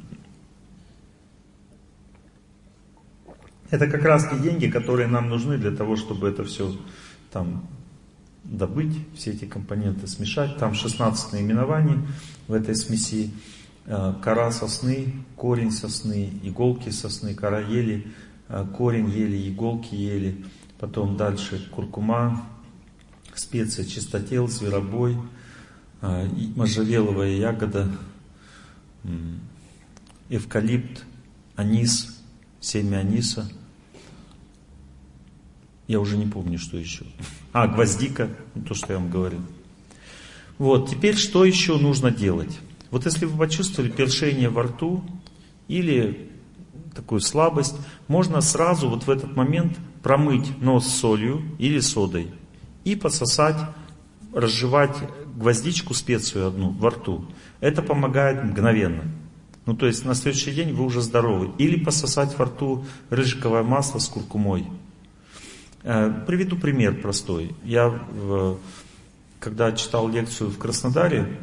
Это как раз те деньги, которые нам нужны для того, чтобы это все там добыть, все эти компоненты смешать. Там шестнадцать наименований в этой смеси. Кора сосны, корень сосны, иголки сосны, кора ели, корень ели, иголки ели. Потом дальше куркума, специя чистотел, зверобой, можжевеловая ягода, эвкалипт, анис, семя аниса. Я уже не помню, что еще. А, гвоздика, то, что я вам говорил. Вот, теперь что еще нужно делать? Вот если вы почувствовали першение во рту или такую слабость, можно сразу вот в этот момент промыть нос солью или содой и пососать, разжевать гвоздичку, специю одну во рту. Это помогает мгновенно. Ну, то есть на следующий день вы уже здоровы. Или пососать во рту рыжиковое масло с куркумой. Приведу пример простой. Я, когда читал лекцию в Краснодаре,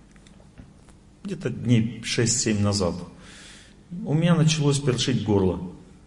где-то дней шесть-семь назад, у меня началось першить горло.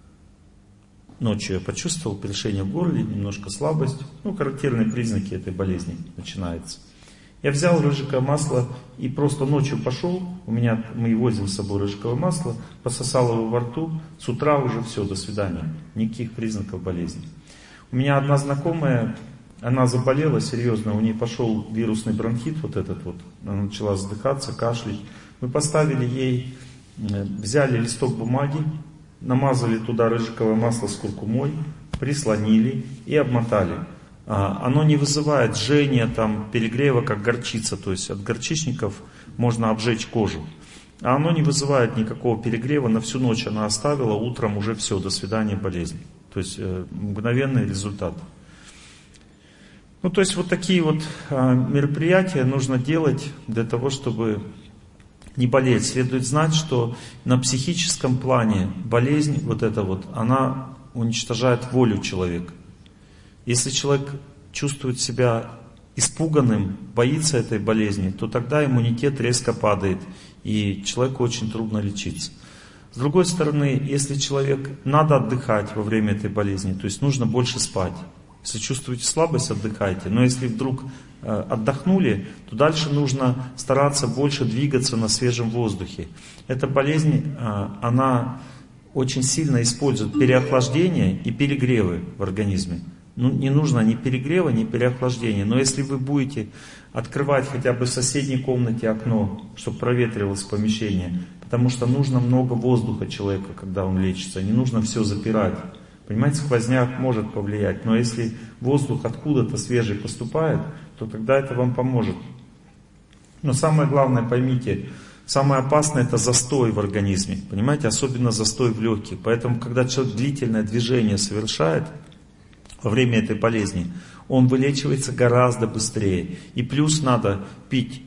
Ночью я почувствовал першение в горле, немножко слабость. Ну, характерные признаки этой болезни начинаются. Я взял рыжиковое масло и просто ночью пошел, у меня, мы возим с собой рыжиковое масло, пососал его во рту, с утра уже все, до свидания, никаких признаков болезни. У меня одна знакомая, она заболела серьезно, у нее пошел вирусный бронхит вот этот вот, она начала задыхаться, кашлять. Мы поставили ей, взяли листок бумаги, намазали туда рыжиковое масло с куркумой, прислонили и обмотали. Оно не вызывает жжения, там, перегрева, как горчица, то есть от горчичников можно обжечь кожу. А оно не вызывает никакого перегрева, на всю ночь она оставила, утром уже все, до свидания, болезнь. То есть э, мгновенный результат. Ну, то есть вот такие вот э, мероприятия нужно делать для того, чтобы не болеть. Следует знать, что на психическом плане болезнь вот эта вот, она уничтожает волю человека. Если человек чувствует себя испуганным, боится этой болезни, то тогда иммунитет резко падает, и человеку очень трудно лечиться. С другой стороны, если человек, надо отдыхать во время этой болезни, то есть нужно больше спать. Если чувствуете слабость, отдыхайте. Но если вдруг э, отдохнули, то дальше нужно стараться больше двигаться на свежем воздухе. Эта болезнь, э, она очень сильно использует переохлаждение и перегревы в организме. Ну, не нужно ни перегрева, ни переохлаждения. Но если вы будете открывать хотя бы в соседней комнате окно, чтобы проветривалось помещение, потому что нужно много воздуха человека, когда он лечится, не нужно все запирать. Понимаете, сквозняк может повлиять, но если воздух откуда-то свежий поступает, то тогда это вам поможет. Но самое главное, поймите, самое опасное — это застой в организме, понимаете, особенно застой в легких. Поэтому, когда человек длительное движение совершает во время этой болезни, он вылечивается гораздо быстрее. И плюс надо пить.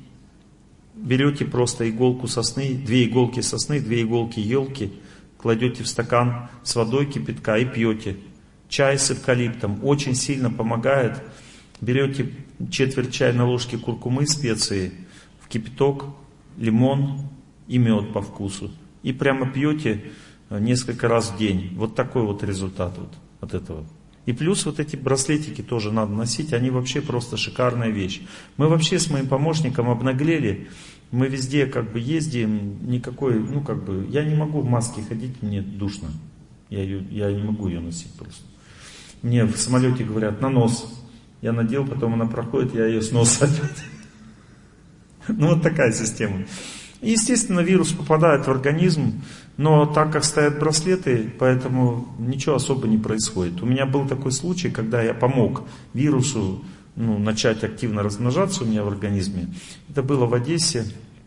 Берете просто иголку сосны, две иголки сосны, две иголки елки, кладете в стакан с водой кипятка и пьете. Чай с эвкалиптом очень сильно помогает. Берете четверть чайной ложки куркумы, специи, в кипяток, лимон и мед по вкусу. И прямо пьете несколько раз в день. Вот такой вот результат вот от этого. И плюс вот эти браслетики тоже надо носить, они вообще просто шикарная вещь. Мы вообще с моим помощником обнаглели, мы везде как бы ездим, никакой, ну как бы, я не могу в маске ходить, мне душно, я, ее, я не могу ее носить просто. Мне в самолете говорят, на нос, я надел, потом она проходит, я ее с носа опять. Ну вот такая система. И, естественно, вирус попадает в организм, но так как стоят браслеты, поэтому ничего особо не происходит. У меня был такой случай, когда я помог вирусу ну, начать активно размножаться у меня в организме. Это было в Одессе.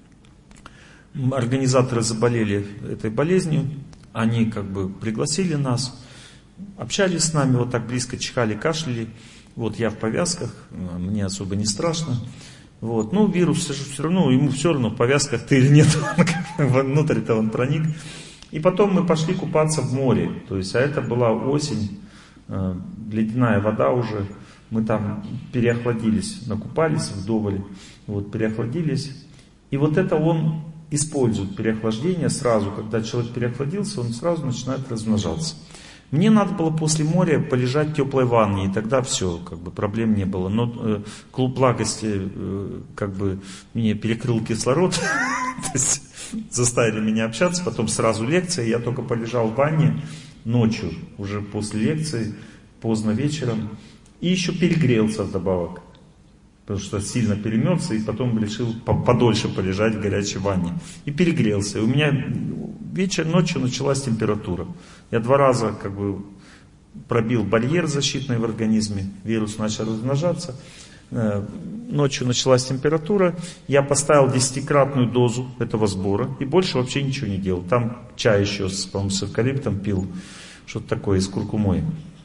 Организаторы заболели этой болезнью, они как бы пригласили нас, общались с нами, вот так близко чихали, кашляли. Вот я в повязках, мне особо не страшно. Вот. Ну, вирус все равно, ему все равно, в повязках ты или нет, внутрь-то он проник. И потом мы пошли купаться в море. То есть, а это была осень, э, ледяная вода уже. Мы там переохладились, накупались вдоволь, вот, переохладились. И вот это он использует, переохлаждение сразу. Когда человек переохладился, он сразу начинает размножаться. Мне надо было после моря полежать в теплой ванне, и тогда все, как бы проблем не было. Но э, клуб благости э, как бы мне перекрыл кислород, то есть заставили меня общаться, потом сразу лекция, я только полежал в ванне ночью, уже после лекции, поздно вечером, и еще перегрелся вдобавок, потому что сильно перемерзся, и потом решил подольше полежать в горячей ванне. И перегрелся. И у меня вечер, ночью началась температура. Я два раза как бы пробил барьер защитный в организме, вирус начал размножаться. ночью началась температура, я поставил десятикратную дозу этого сбора и больше вообще ничего не делал. Там чай еще с, по-моему, с эвкалиптом пил, что-то такое, с куркумой.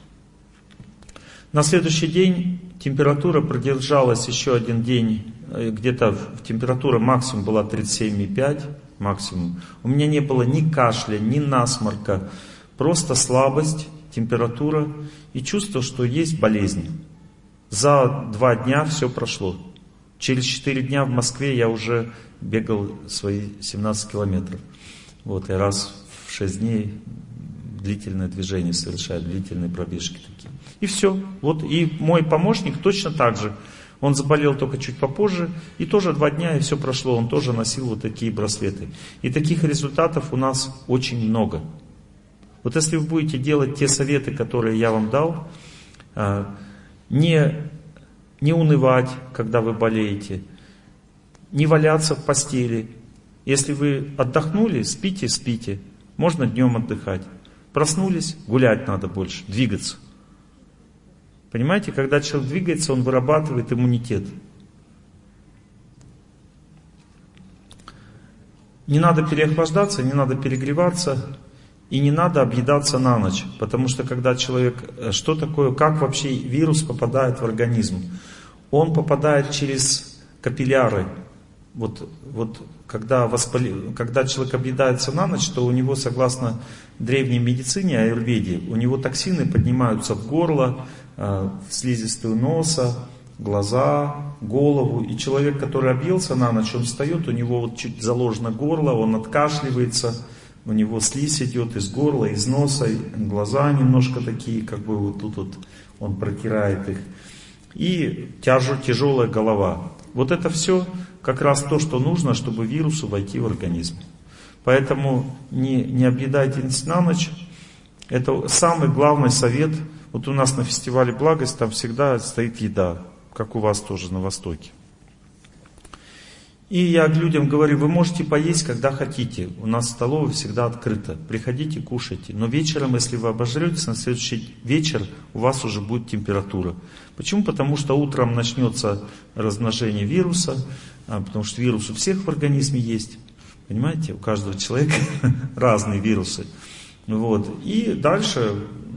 На следующий день температура продержалась еще один день, где-то температура максимум была тридцать семь и пять, максимум. У меня не было ни кашля, ни насморка, просто слабость, температура и чувство, что есть болезнь. За два дня все прошло. Через четыре дня в Москве я уже бегал свои семнадцать километров. Вот, и раз в шесть дней длительное движение совершаю, длительные пробежки такие. И все. Вот, и мой помощник точно так же. Он заболел только чуть попозже, и тоже два дня, и все прошло. Он тоже носил вот такие браслеты. И таких результатов у нас очень много. Вот если вы будете делать те советы, которые я вам дал, не, не унывать, когда вы болеете, не валяться в постели. Если вы отдохнули, спите, спите. Можно днем отдыхать. Проснулись, гулять надо больше, двигаться. Понимаете, когда человек двигается, он вырабатывает иммунитет. Не надо переохлаждаться, не надо перегреваться и не надо объедаться на ночь. Потому что когда человек... Что такое, как вообще вирус попадает в организм? Он попадает через капилляры. Вот, вот когда, воспали... когда человек объедается на ночь, то у него, согласно древней медицине, аюрведе, у него токсины поднимаются в горло, в слизистую носа, глаза, голову. И человек, который объелся на ночь, он встает, у него вот чуть заложено горло, он откашливается, у него слизь идет из горла, из носа, глаза немножко такие, как бы вот тут вот он протирает их. И тяжелая, тяжелая голова. Вот это все как раз то, что нужно, чтобы вирусу войти в организм. Поэтому не, не объедайтесь на ночь. Это самый главный совет. Вот у нас на фестивале «Благость» там всегда стоит еда, как у вас тоже на Востоке. И я людям говорю, вы можете поесть, когда хотите. У нас столовая всегда открыта. Приходите, кушайте. Но вечером, если вы обожретесь, на следующий вечер у вас уже будет температура. Почему? Потому что утром начнется размножение вируса, потому что вирус у всех в организме есть. Понимаете, у каждого человека разные вирусы. Вот. И дальше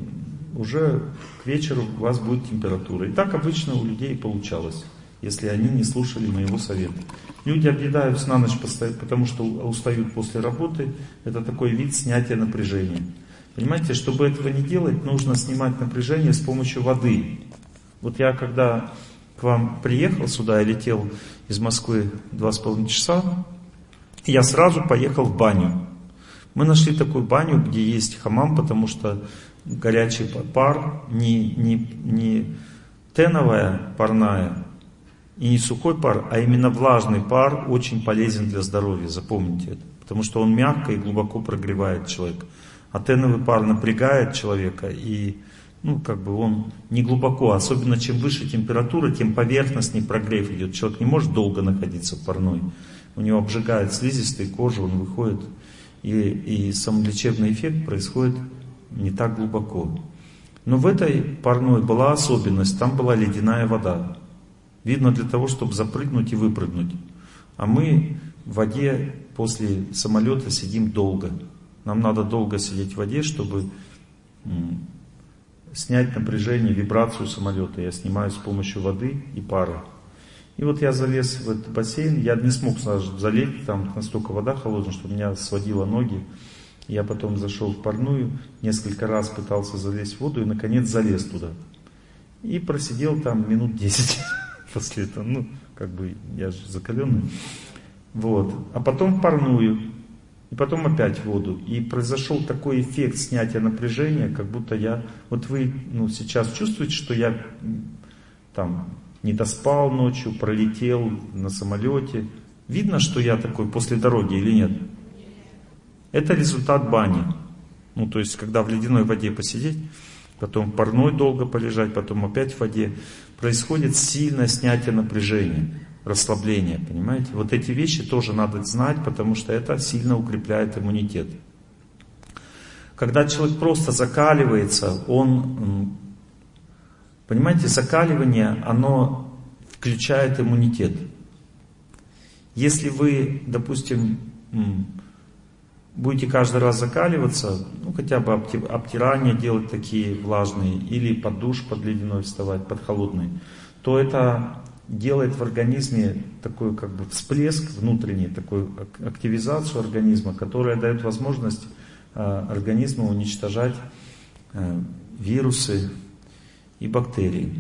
уже к вечеру у вас будет температура. И так обычно у людей получалось, если они не слушали моего совета. Люди объедаются на ночь, потому что устают после работы. Это такой вид снятия напряжения. Понимаете, чтобы этого не делать, нужно снимать напряжение с помощью воды. Вот я когда к вам приехал сюда, я летел из Москвы два с половиной часа, я сразу поехал в баню. Мы нашли такую баню, где есть хамам, потому что горячий пар, не, не, не теновая парная и не сухой пар, а именно влажный пар очень полезен для здоровья, запомните это. Потому что он мягко и глубоко прогревает человека. А теновый пар напрягает человека и ну, как бы он не глубоко, особенно чем выше температура, тем поверхностней прогрев идет. Человек не может долго находиться в парной. У него обжигает слизистую кожу, он выходит, и, и самолечебный эффект происходит не так глубоко. Но в этой парной была особенность, там была ледяная вода. Видно, для того, чтобы запрыгнуть и выпрыгнуть. А мы в воде после самолета сидим долго. Нам надо долго сидеть в воде, чтобы м, снять напряжение, вибрацию самолета. Я снимаю с помощью воды и пара. И вот я залез в этот бассейн, я не смог сразу залезть, там настолько вода холодная, что меня сводило ноги. Я потом зашел в парную, несколько раз пытался залезть в воду и наконец залез туда. И просидел там минут десять после этого, ну, как бы я же закаленный. Вот. А потом в парную, и потом опять в воду. И произошел такой эффект снятия напряжения, как будто я... Вот вы ну, сейчас чувствуете, что я там... не доспал ночью, пролетел на самолете. Видно, что я такой после дороги или нет? Это результат бани. Ну, то есть, когда в ледяной воде посидеть, потом в парной долго полежать, потом опять в воде, происходит сильное снятие напряжения, расслабление, понимаете? Вот эти вещи тоже надо знать, потому что это сильно укрепляет иммунитет. Когда человек просто закаливается, он... Понимаете, закаливание, оно включает иммунитет. Если вы, допустим, будете каждый раз закаливаться, ну хотя бы обтирания делать такие влажные, или под душ под ледяной вставать, под холодный, то это делает в организме такой как бы всплеск внутренний, такую активизацию организма, которая дает возможность организму уничтожать вирусы и бактерии.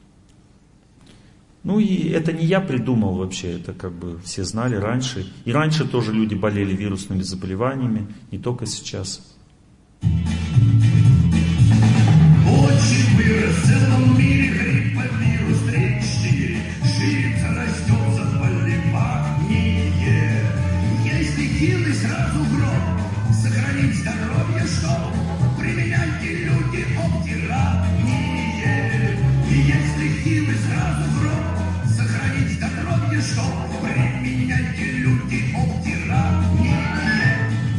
Ну и это не я придумал вообще, это как бы все знали раньше. И раньше тоже люди болели вирусными заболеваниями, не только сейчас. Очень вырос в целом мире грипповирус три четыре. Ширится, растет заболевание. Если хилый, сразу гроб. Сохранить здоровье, что? Применяйте люди обтирание. И если хилый, сразу гроб. Сохранить здоровье, что? Применяйте люди обтирание.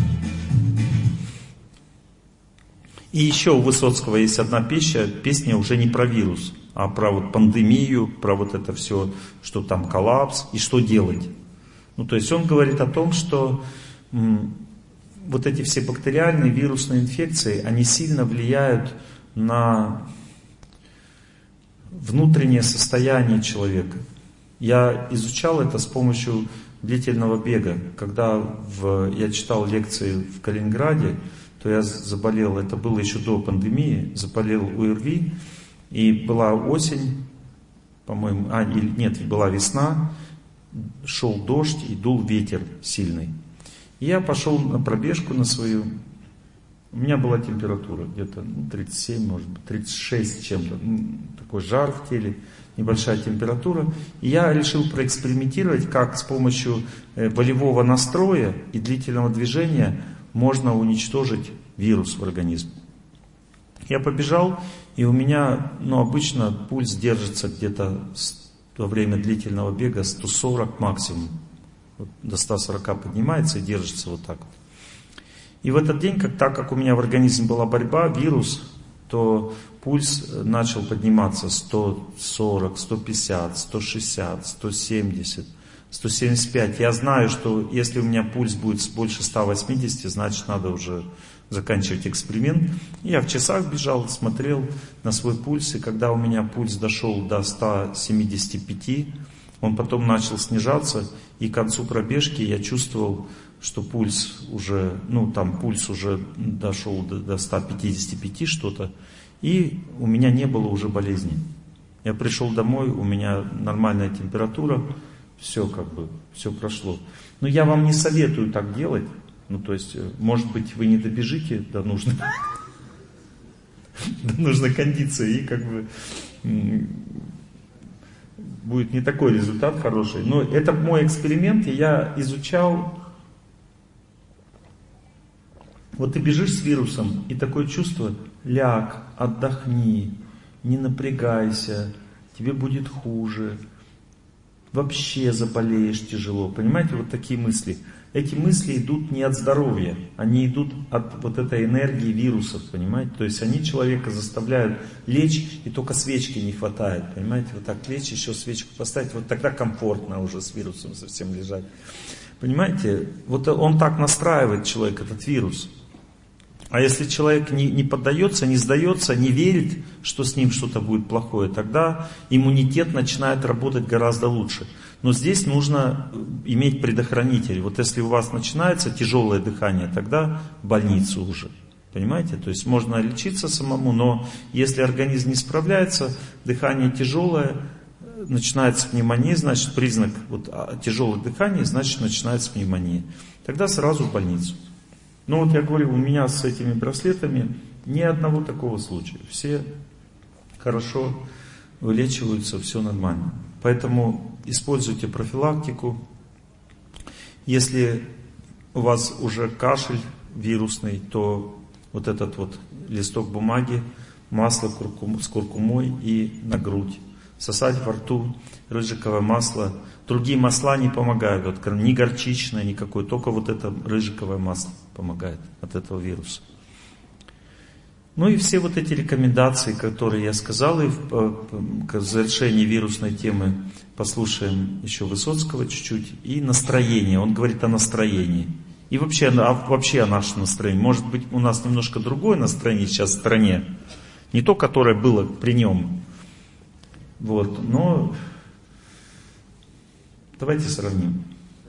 И еще у Высоцкого есть одна песня, песня уже не про вирус, а про вот пандемию, про вот это все, что там коллапс и что делать. Ну, то есть он говорит о том, что м, вот эти все бактериальные вирусные инфекции, они сильно влияют на внутреннее состояние человека. Я изучал это с помощью длительного бега. Когда в, я читал лекции в Калининграде, то я заболел, это было еще до пандемии, заболел ОРВИ, и была осень, по-моему, а, или, нет, была весна, шел дождь и дул ветер сильный. И я пошел на пробежку на свою, у меня была температура где-то ну, тридцать семь, может быть, тридцать шесть с чем-то, ну, такой жар в теле, небольшая температура. И я решил проэкспериментировать, как с помощью волевого настроя и длительного движения можно уничтожить вирус в организме. Я побежал, и у меня, ну, обычно пульс держится где-то во время длительного бега сто сорок максимум. Вот до ста сорока поднимается и держится вот так вот. И в этот день, как, так как у меня в организме была борьба, вирус, то пульс начал подниматься сто сорок, сто пятьдесят, сто шестьдесят, сто семьдесят. сто семьдесят пять. Я знаю, что если у меня пульс будет больше ста восьмидесяти, значит надо уже заканчивать эксперимент. Я в часах бежал, смотрел на свой пульс, и когда у меня пульс дошел до ста семидесяти пяти, он потом начал снижаться, и к концу пробежки я чувствовал, что пульс уже, ну там пульс уже дошел до, до ста пятидесяти пяти что-то, и у меня не было уже болезни. Я пришел домой, у меня нормальная температура, все как бы, все прошло. Но я вам не советую так делать. Ну, то есть, может быть, вы не добежите до нужной, до нужной кондиции, и как бы будет не такой результат хороший. Но это мой эксперимент, и я изучал. Вот ты бежишь с вирусом, и такое чувство: ляг, отдохни, не напрягайся, тебе будет хуже. Вообще заболеешь тяжело. Понимаете, вот такие мысли. Эти мысли идут не от здоровья, они идут от вот этой энергии вирусов, понимаете? То есть они человека заставляют лечь, и только свечки не хватает, понимаете? Вот так лечь, еще свечку поставить, вот тогда комфортно уже с вирусом совсем лежать. Понимаете? Вот он так настраивает человека, этот вирус. А если человек не, не поддается, не сдается, не верит, что с ним что-то будет плохое, тогда иммунитет начинает работать гораздо лучше. Но здесь нужно иметь предохранитель. Вот если у вас начинается тяжелое дыхание, тогда в больницу уже. Понимаете? То есть можно лечиться самому, но если организм не справляется, дыхание тяжелое, начинается пневмония, значит признак вот, тяжелого дыхания, значит начинается пневмония. Тогда сразу в больницу. Ну вот я говорю, у меня с этими браслетами ни одного такого случая. Все хорошо вылечиваются, все нормально. Поэтому используйте профилактику. Если у вас уже кашель вирусный, то вот этот вот листок бумаги, масло с куркумой и на грудь. Сосать во рту рыжиковое масло. Другие масла не помогают, вот, ни горчичное, никакое, только вот это рыжиковое масло помогает от этого вируса. Ну и все вот эти рекомендации, которые я сказал, и в, в завершении вирусной темы послушаем еще Высоцкого чуть-чуть. И настроение. Он говорит о настроении. И вообще, а вообще о нашем настроении. Может быть, у нас немножко другое настроение сейчас в стране. Не то, которое было при нем. Вот, но давайте сравним.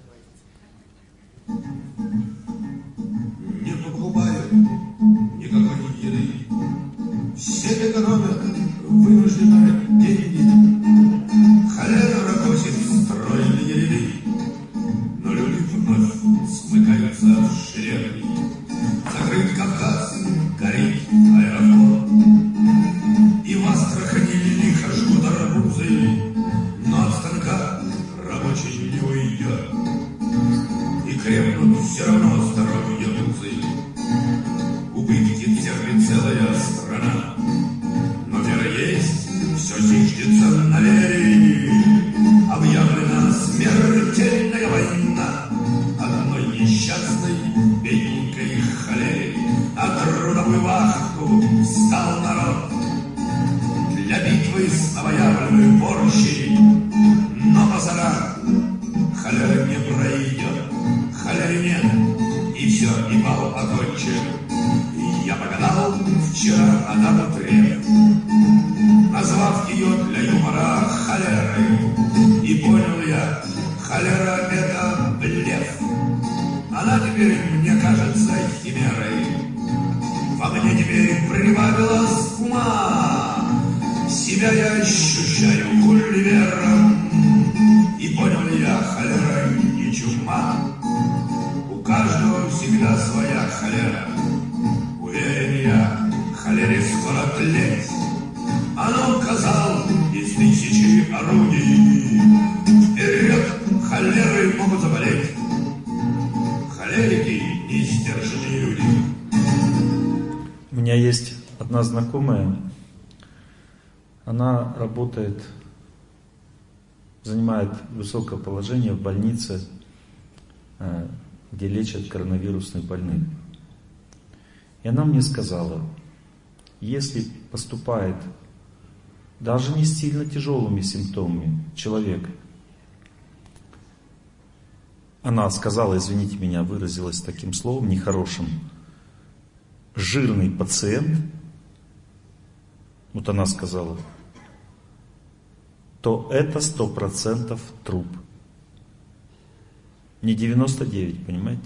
Не покупают никакой еды. Все экономят вынужденные деньги. Холера ракочет стройные ряды. Но люди вновь смыкаются в шеренги. Закрыт Кавказ, горит аэропорт. И в Астрахани лихо жгут арбузы. Но от станка рабочий не уйдет. И крепнут все равно здоровье узы. Убытки терпит целая страна. Но вера есть, все зиждется на вере. Объявлена смертельная война одной несчастной бедненькой холере. На трудовую вахту встал народ для битвы с новоявленной порчей. Но позара холера не пройдет, холеры нет, и все, и бал окончен. Я погадал вчера Адаму Треф, назвав ее для юмора холерой. И понял я, холера — это блеф. Она теперь мне кажется химерой. Во мне теперь прибавилась ума. Себя я ощущаю гулливером. И понял я, холера не чума. У каждого всегда своя холера. Уверен я, холере скоро тлеть. Оно казал из тысячи орудий. Вперед, холеры могут заболеть. Холерики — несдержанные люди. У меня есть одна знакомая, она работает, занимает высокое положение в больнице, где лечат коронавирусных больных. И она мне сказала, если поступает даже не с сильно тяжелыми симптомами человек, она сказала, извините меня, выразилась таким словом нехорошим, жирный пациент, вот она сказала, то это сто процентов труп. Не девяносто девять, понимаете?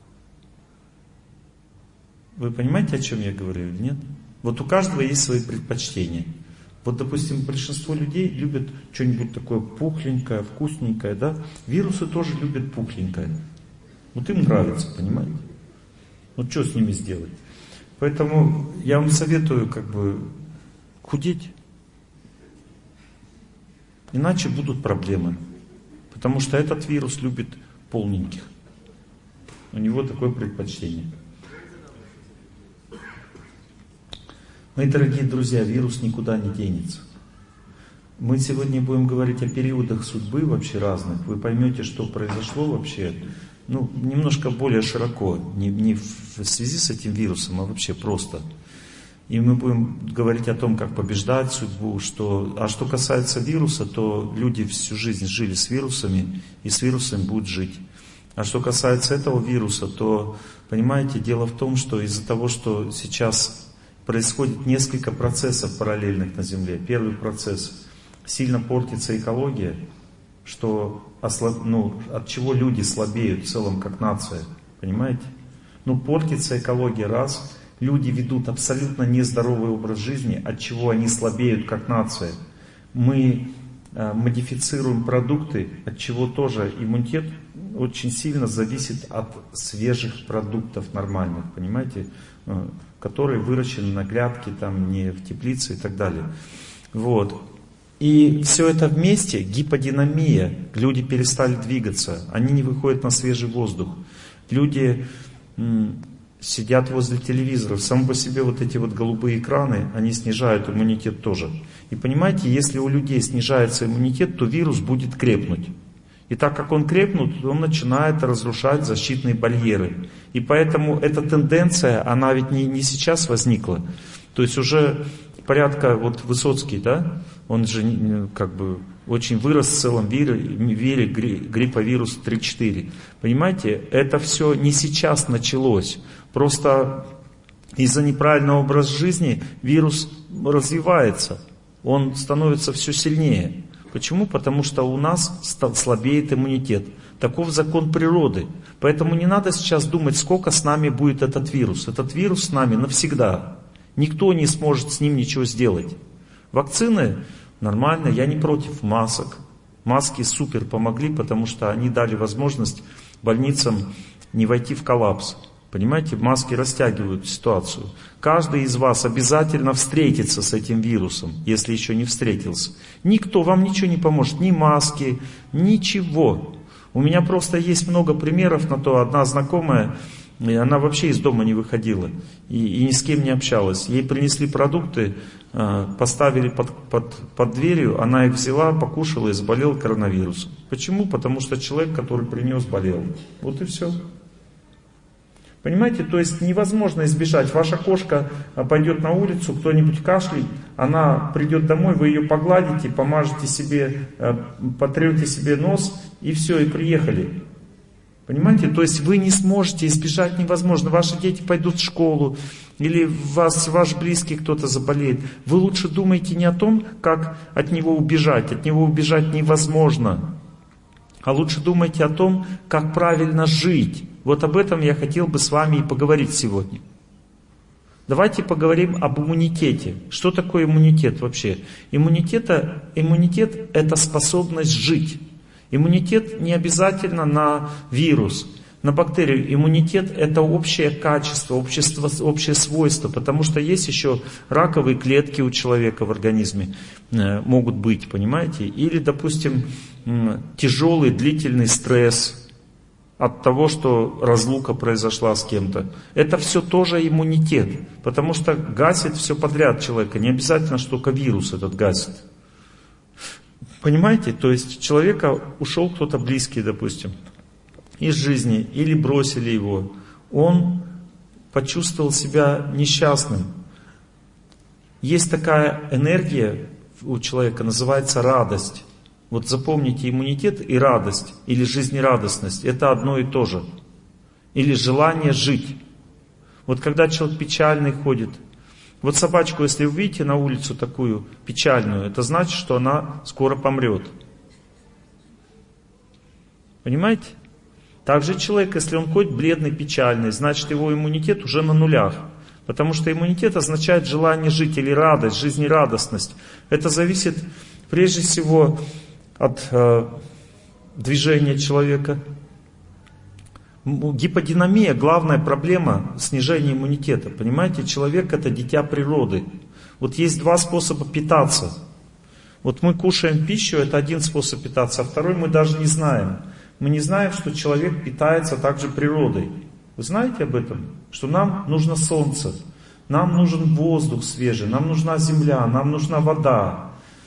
Вы понимаете, о чем я говорю или нет? Вот у каждого есть свои предпочтения. Вот, допустим, большинство людей любят что-нибудь такое пухленькое, вкусненькое, да? Вирусы тоже любят пухленькое. Вот им нравится, понимаете? Вот что с ними сделать? Поэтому я вам советую как бы худеть. Иначе будут проблемы. Потому что этот вирус любит полненьких. У него такое предпочтение. Мои дорогие друзья, вирус никуда не денется. Мы сегодня будем говорить о периодах судьбы вообще разных. Вы поймете, что произошло вообще, ну, немножко более широко. Не, не в связи с этим вирусом, а вообще просто. И мы будем говорить о том, как побеждать судьбу. Что... А что касается вируса, то люди всю жизнь жили с вирусами и с вирусами будут жить. А что касается этого вируса, то, понимаете, дело в том, что из-за того, что сейчас происходит несколько процессов параллельных на Земле. Первый процесс — сильно портится экология, что ослаб... ну, от чего люди слабеют в целом как нация. Понимаете? Ну, портится экология раз, люди ведут абсолютно нездоровый образ жизни, от чего они слабеют как нация. Мы э, модифицируем продукты, от чего тоже иммунитет очень сильно зависит от свежих продуктов нормальных, понимаете? Которые выращены на грядке, там, не в теплице и так далее. Вот. И все это вместе, гиподинамия, люди перестали двигаться, они не выходят на свежий воздух. Люди м, сидят возле телевизоров, сам по себе вот эти вот голубые экраны, они снижают иммунитет тоже. И понимаете, если у людей снижается иммунитет, то вирус будет крепнуть. И так как он крепнут, он начинает разрушать защитные барьеры. И поэтому эта тенденция, она ведь не, не сейчас возникла. То есть уже порядка, вот Высоцкий, да, он же как бы очень вырос в целом мире, мире грипповирус три-четыре. Понимаете, это все не сейчас началось. Просто из-за неправильного образа жизни вирус развивается. Он становится все сильнее. Почему? Потому что у нас слабеет иммунитет. Таков закон природы. Поэтому не надо сейчас думать, сколько с нами будет этот вирус. Этот вирус с нами навсегда. Никто не сможет с ним ничего сделать. Вакцины нормально, я не против масок. Маски супер помогли, потому что они дали возможность больницам не войти в коллапс. Понимаете, маски растягивают ситуацию. Каждый из вас обязательно встретится с этим вирусом, если еще не встретился. Никто вам ничего не поможет, ни маски, ничего. У меня просто есть много примеров на то. Одна знакомая, она вообще из дома не выходила и, и ни с кем не общалась. Ей принесли продукты, поставили под, под, под дверью, она их взяла, покушала и заболела коронавирусом. Почему? Потому что человек, который принес, болел. Вот и все. Понимаете, то есть невозможно избежать. Ваша кошка пойдет на улицу, кто-нибудь кашляет, она придет домой, вы ее погладите, помажете себе, потрете себе нос, и все, и приехали. Понимаете, то есть вы не сможете избежать, невозможно. Ваши дети пойдут в школу, или вас, ваш близкий кто-то заболеет. Вы лучше думайте не о том, как от него убежать. От него убежать невозможно. А лучше думайте о том, как правильно жить. Вот об этом я хотел бы с вами и поговорить сегодня. Давайте поговорим об иммунитете. Что такое иммунитет вообще? Иммунитет, иммунитет – это способность жить. Иммунитет не обязательно на вирус, на бактерию. Иммунитет – это общее качество, общество, общее свойство, потому что есть еще раковые клетки у человека в организме, э, могут быть, понимаете? Или, допустим, э, тяжелый длительный стресс от того, что разлука произошла с кем-то. Это все тоже иммунитет, потому что гасит все подряд человека. Не обязательно, что только вирус этот гасит. Понимаете? То есть человека ушел кто-то близкий, допустим, из жизни, или бросили его. Он почувствовал себя несчастным. Есть такая энергия у человека, называется радость. Вот запомните, иммунитет и радость, или жизнерадостность, это одно и то же. Или желание жить. Вот когда человек печальный ходит, вот собачку, если вы видите на улицу такую печальную, это значит, что она скоро помрет. Понимаете? Также человек, если он ходит бледный, печальный, значит, его иммунитет уже на нулях. Потому что иммунитет означает желание жить или радость, жизнерадостность. Это зависит прежде всего от э, движения человека. Гиподинамия – главная проблема снижения иммунитета. Понимаете, человек – это дитя природы. Вот есть два способа питаться. Вот мы кушаем пищу, это один способ питаться, а второй мы даже не знаем. Мы не знаем, что человек питается также природой. Вы знаете об этом? Что нам нужно солнце, нам нужен воздух свежий, нам нужна земля, нам нужна вода.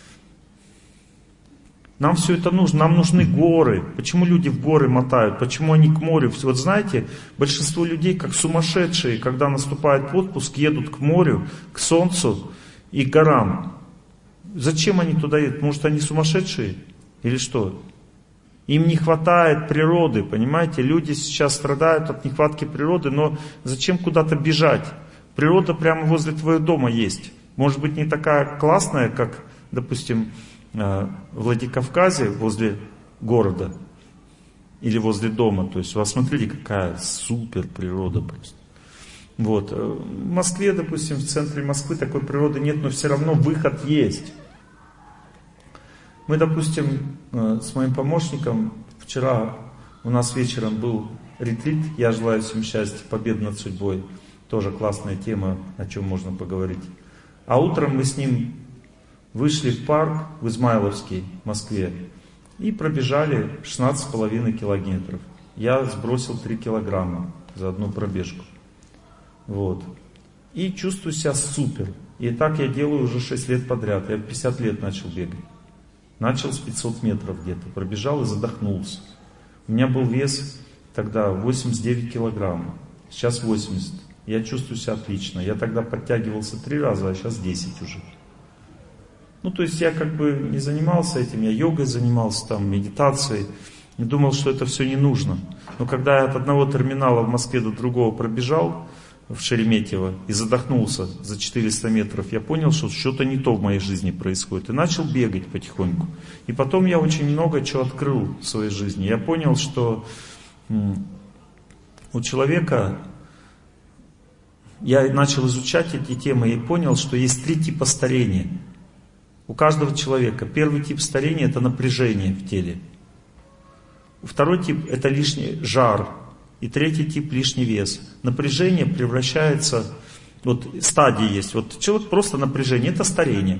Нам все это нужно, нам нужны горы. Почему люди в горы мотают? Почему они к морю? Вот знаете, большинство людей как сумасшедшие, когда наступает отпуск, едут к морю, к солнцу и к горам. Зачем они туда едут? Может, они сумасшедшие? Или что? Им не хватает природы, понимаете? Люди сейчас страдают от нехватки природы, но зачем куда-то бежать? Природа прямо возле твоего дома есть. Может быть, не такая классная, как, допустим, в Владикавказе, возле города или возле дома. То есть, вы смотрите, какая супер природа просто. Вот. В Москве, допустим, в центре Москвы такой природы нет, но все равно выход есть. Мы, допустим, с моим помощником, вчера у нас вечером был ретрит, я желаю всем счастья, победы над судьбой. Тоже классная тема, о чем можно поговорить. А утром мы с ним вышли в парк в Измайловский, в Москве, и пробежали шестнадцать с половиной километров. Я сбросил три килограмма за одну пробежку. Вот. И чувствую себя супер. И так я делаю уже шесть лет подряд. Я в пятьдесят лет начал бегать. Начал с пятисот метров где-то. Пробежал и задохнулся. У меня был вес тогда восемьдесят девять килограмм. Сейчас восемьдесят. Я чувствую себя отлично. Я тогда подтягивался три раза, а сейчас десять уже. Ну, то есть я как бы не занимался этим, я йогой занимался, там, медитацией. И думал, что это все не нужно. Но когда я от одного терминала в Москве до другого пробежал, в Шереметьево, и задохнулся за четыреста метров, я понял, что что-то не то в моей жизни происходит. И начал бегать потихоньку. И потом я очень много чего открыл в своей жизни. Я понял, что у человека... Я начал изучать эти темы и понял, что есть три типа старения. У каждого человека. Первый тип старения — это напряжение в теле. Второй тип — это лишний жар. И третий тип — лишний вес. Напряжение превращается... Вот стадии есть. Вот человек просто напряжение. Это старение.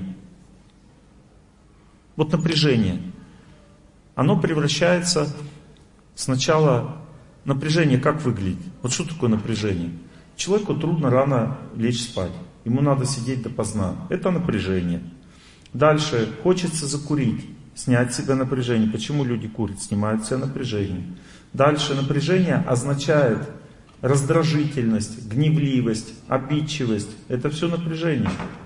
Вот напряжение. Оно превращается сначала... Напряжение как выглядит? Вот что такое напряжение? Человеку трудно рано лечь спать. Ему надо сидеть допоздна. Это напряжение. Дальше хочется закурить, снять с себя напряжение. Почему люди курят? Снимают с себя напряжение. Дальше напряжение означает раздражительность, гневливость, обидчивость. Это все напряжение.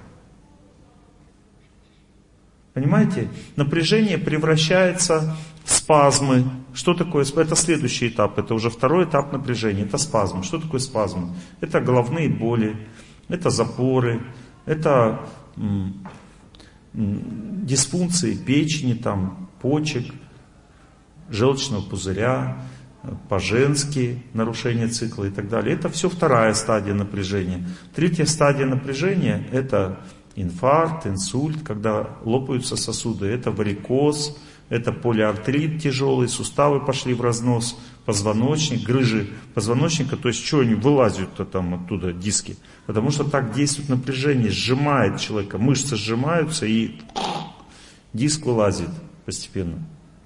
Понимаете? Напряжение превращается в спазмы. Что такое? Это следующий этап. Это уже второй этап напряжения. Это спазмы. Что такое спазмы? Это головные боли, это запоры, это м, м, дисфункции печени, там, почек, желчного пузыря, по-женски нарушение цикла и так далее. Это все вторая стадия напряжения. Третья стадия напряжения — это инфаркт, инсульт, когда лопаются сосуды. Это варикоз, это полиартрит тяжелый, суставы пошли в разнос, позвоночник, грыжи позвоночника. То есть что они вылазят-то там оттуда, диски? Потому что так действует напряжение, сжимает человека. Мышцы сжимаются и диск вылазит постепенно.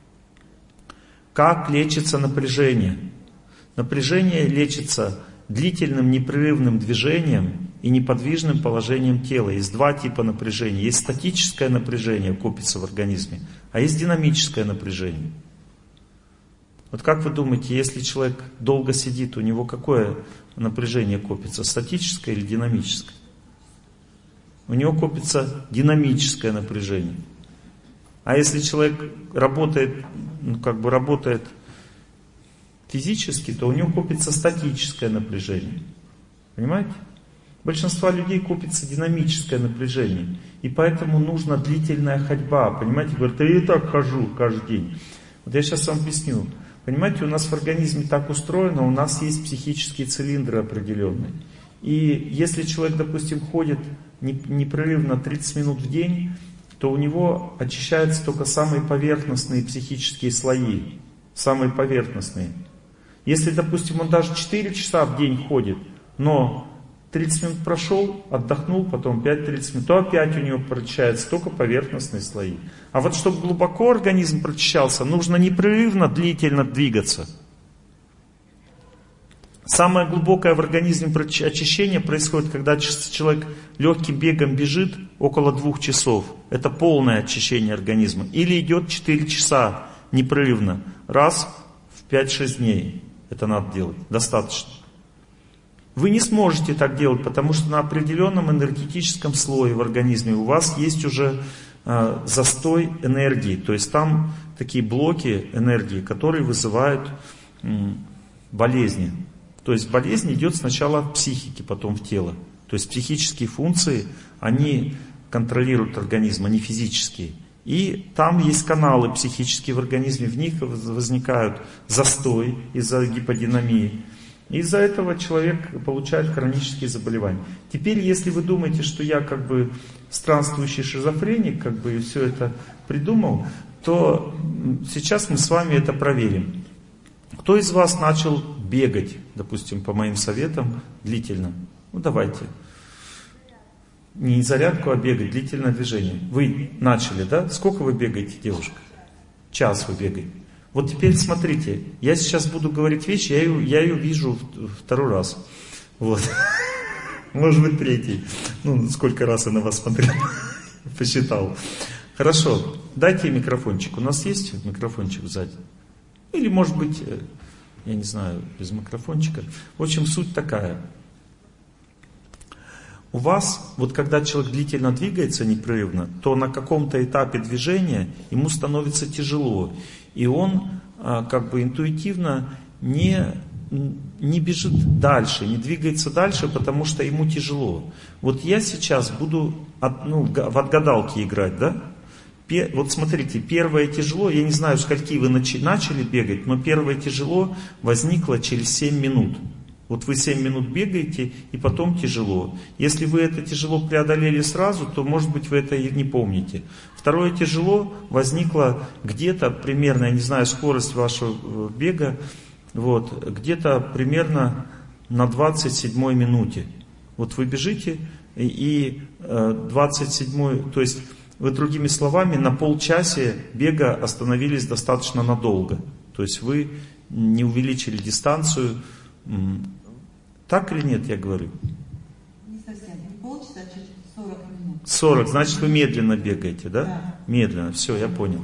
Как лечится напряжение? Напряжение лечится длительным непрерывным движением и неподвижным положением тела. Есть два типа напряжения. Есть статическое напряжение, копится в организме, а есть динамическое напряжение. Вот как вы думаете, если человек долго сидит, у него какое напряжение копится? Статическое или динамическое? У него копится динамическое напряжение. А если человек работает, ну, как бы работает физически, то у него копится статическое напряжение. Понимаете? У большинства людей копится динамическое напряжение. И поэтому нужна длительная ходьба. Понимаете? Говорят, я и так хожу каждый день. Вот я сейчас вам объясню. Понимаете, у нас в организме так устроено, у нас есть психические цилиндры определенные. И если человек, допустим, ходит непрерывно тридцать минут в день, то у него очищаются только самые поверхностные психические слои. Самые поверхностные. Если, допустим, он даже четыре часа в день ходит, но тридцать минут прошел, отдохнул, потом пять-тридцать минут, то опять у него прочищаются только поверхностные слои. А вот чтобы глубоко организм прочищался, нужно непрерывно, длительно двигаться. Самое глубокое в организме очищение происходит, когда человек легким бегом бежит около двух часов. Это полное очищение организма. Или идет четыре часа непрерывно, раз в пять-шесть дней. Это надо делать, достаточно. Вы не сможете так делать, потому что на определенном энергетическом слое в организме у вас есть уже э, застой энергии. То есть там такие блоки энергии, которые вызывают э, болезни. То есть болезнь идет сначала от психики, потом в тело. То есть психические функции, они контролируют организм, они физические. И там есть каналы психические в организме, в них возникают застой из-за гиподинамии. Из-за этого человек получает хронические заболевания. Теперь, если вы думаете, что я как бы странствующий шизофреник, как бы и все это придумал, то сейчас мы с вами это проверим. Кто из вас начал бегать, допустим, по моим советам, длительно? Ну, давайте. Не зарядку, а бегать, длительное движение. Вы начали, да? Сколько вы бегаете, девушка? Час вы бегаете. Вот теперь смотрите, я сейчас буду говорить вещи, я ее, я ее вижу второй раз. Вот. Может быть, третий. Ну, сколько раз я на вас смотрел, посчитал. Хорошо, дайте микрофончик. У нас есть микрофончик сзади? Или, может быть, я не знаю, без микрофончика. В общем, суть такая. у вас, вот когда человек длительно двигается непрерывно, то на каком-то этапе движения ему становится тяжело. И он а, как бы интуитивно не, не бежит дальше, не двигается дальше, потому что ему тяжело. Вот я сейчас буду от, ну, в отгадалки играть, да? Вот смотрите, первое тяжело, я не знаю, скольки вы начали бегать, но первое тяжело возникло через семь минут. Вот вы семь минут бегаете, и потом тяжело. Если вы это тяжело преодолели сразу, то, может быть, вы это и не помните. Второе тяжело возникло где-то примерно, я не знаю, скорость вашего бега, вот, где-то примерно на двадцать седьмой минуте. Вот вы бежите, и двадцать седьмой, то есть вы, другими словами, на полчасе бега остановились достаточно надолго. То есть вы не увеличили дистанцию. Так или нет, я говорю? Не совсем. Не полчаса, а через сорок минут. сорок, значит, вы медленно бегаете, да? Да. Медленно, все, я понял.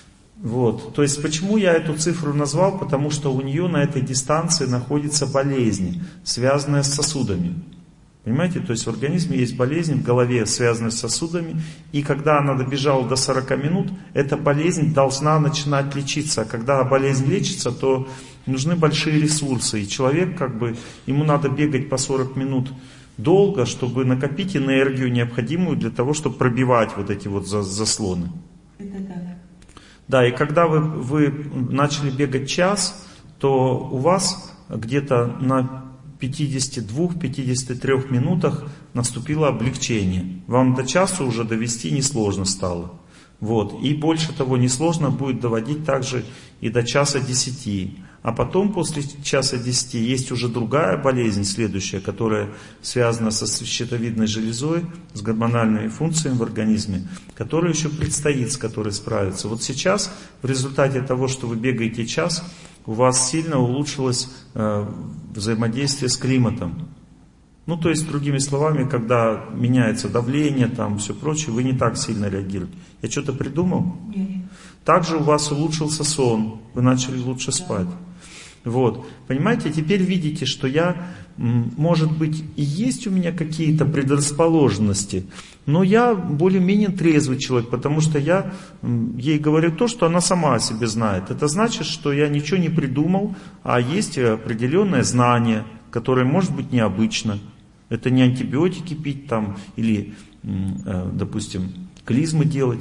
Вот. То есть, почему я эту цифру назвал? Потому что у нее на этой дистанции находится болезнь, связанная с сосудами. Понимаете? То есть в организме есть болезнь в голове, связанная с сосудами. И когда она добежала до сорока минут, эта болезнь должна начинать лечиться. А когда болезнь лечится, то нужны большие ресурсы. И человек, как бы, ему надо бегать по сорок минут долго, чтобы накопить энергию, необходимую для того, чтобы пробивать вот эти вот заслоны. Это так. Да, и когда вы, вы начали бегать час, то у вас где-то на пятидесяти двух — пятидесяти трёх минутах наступило облегчение. Вам до часа уже довести несложно стало. Вот. И больше того, несложно будет доводить также и до часа десяти. А потом, после часа десяти, есть уже другая болезнь, следующая, которая связана со щитовидной железой, с гормональными функциями в организме, которая еще предстоит, с которой справиться. Вот сейчас, в результате того, что вы бегаете час, у вас сильно улучшилось э, взаимодействие с климатом. Ну, то есть, другими словами, когда меняется давление, там все прочее, вы не так сильно реагируете. Я что-то придумал? Нет. Также у вас улучшился сон, вы начали лучше спать. Вот. Понимаете, теперь видите, что я, может быть, и есть у меня какие-то предрасположенности, но я более-менее трезвый человек, потому что я ей говорю то, что она сама о себе знает. Это значит, что я ничего не придумал, а есть определенное знание, которое может быть необычно. Это не антибиотики пить там или, допустим, клизмы делать.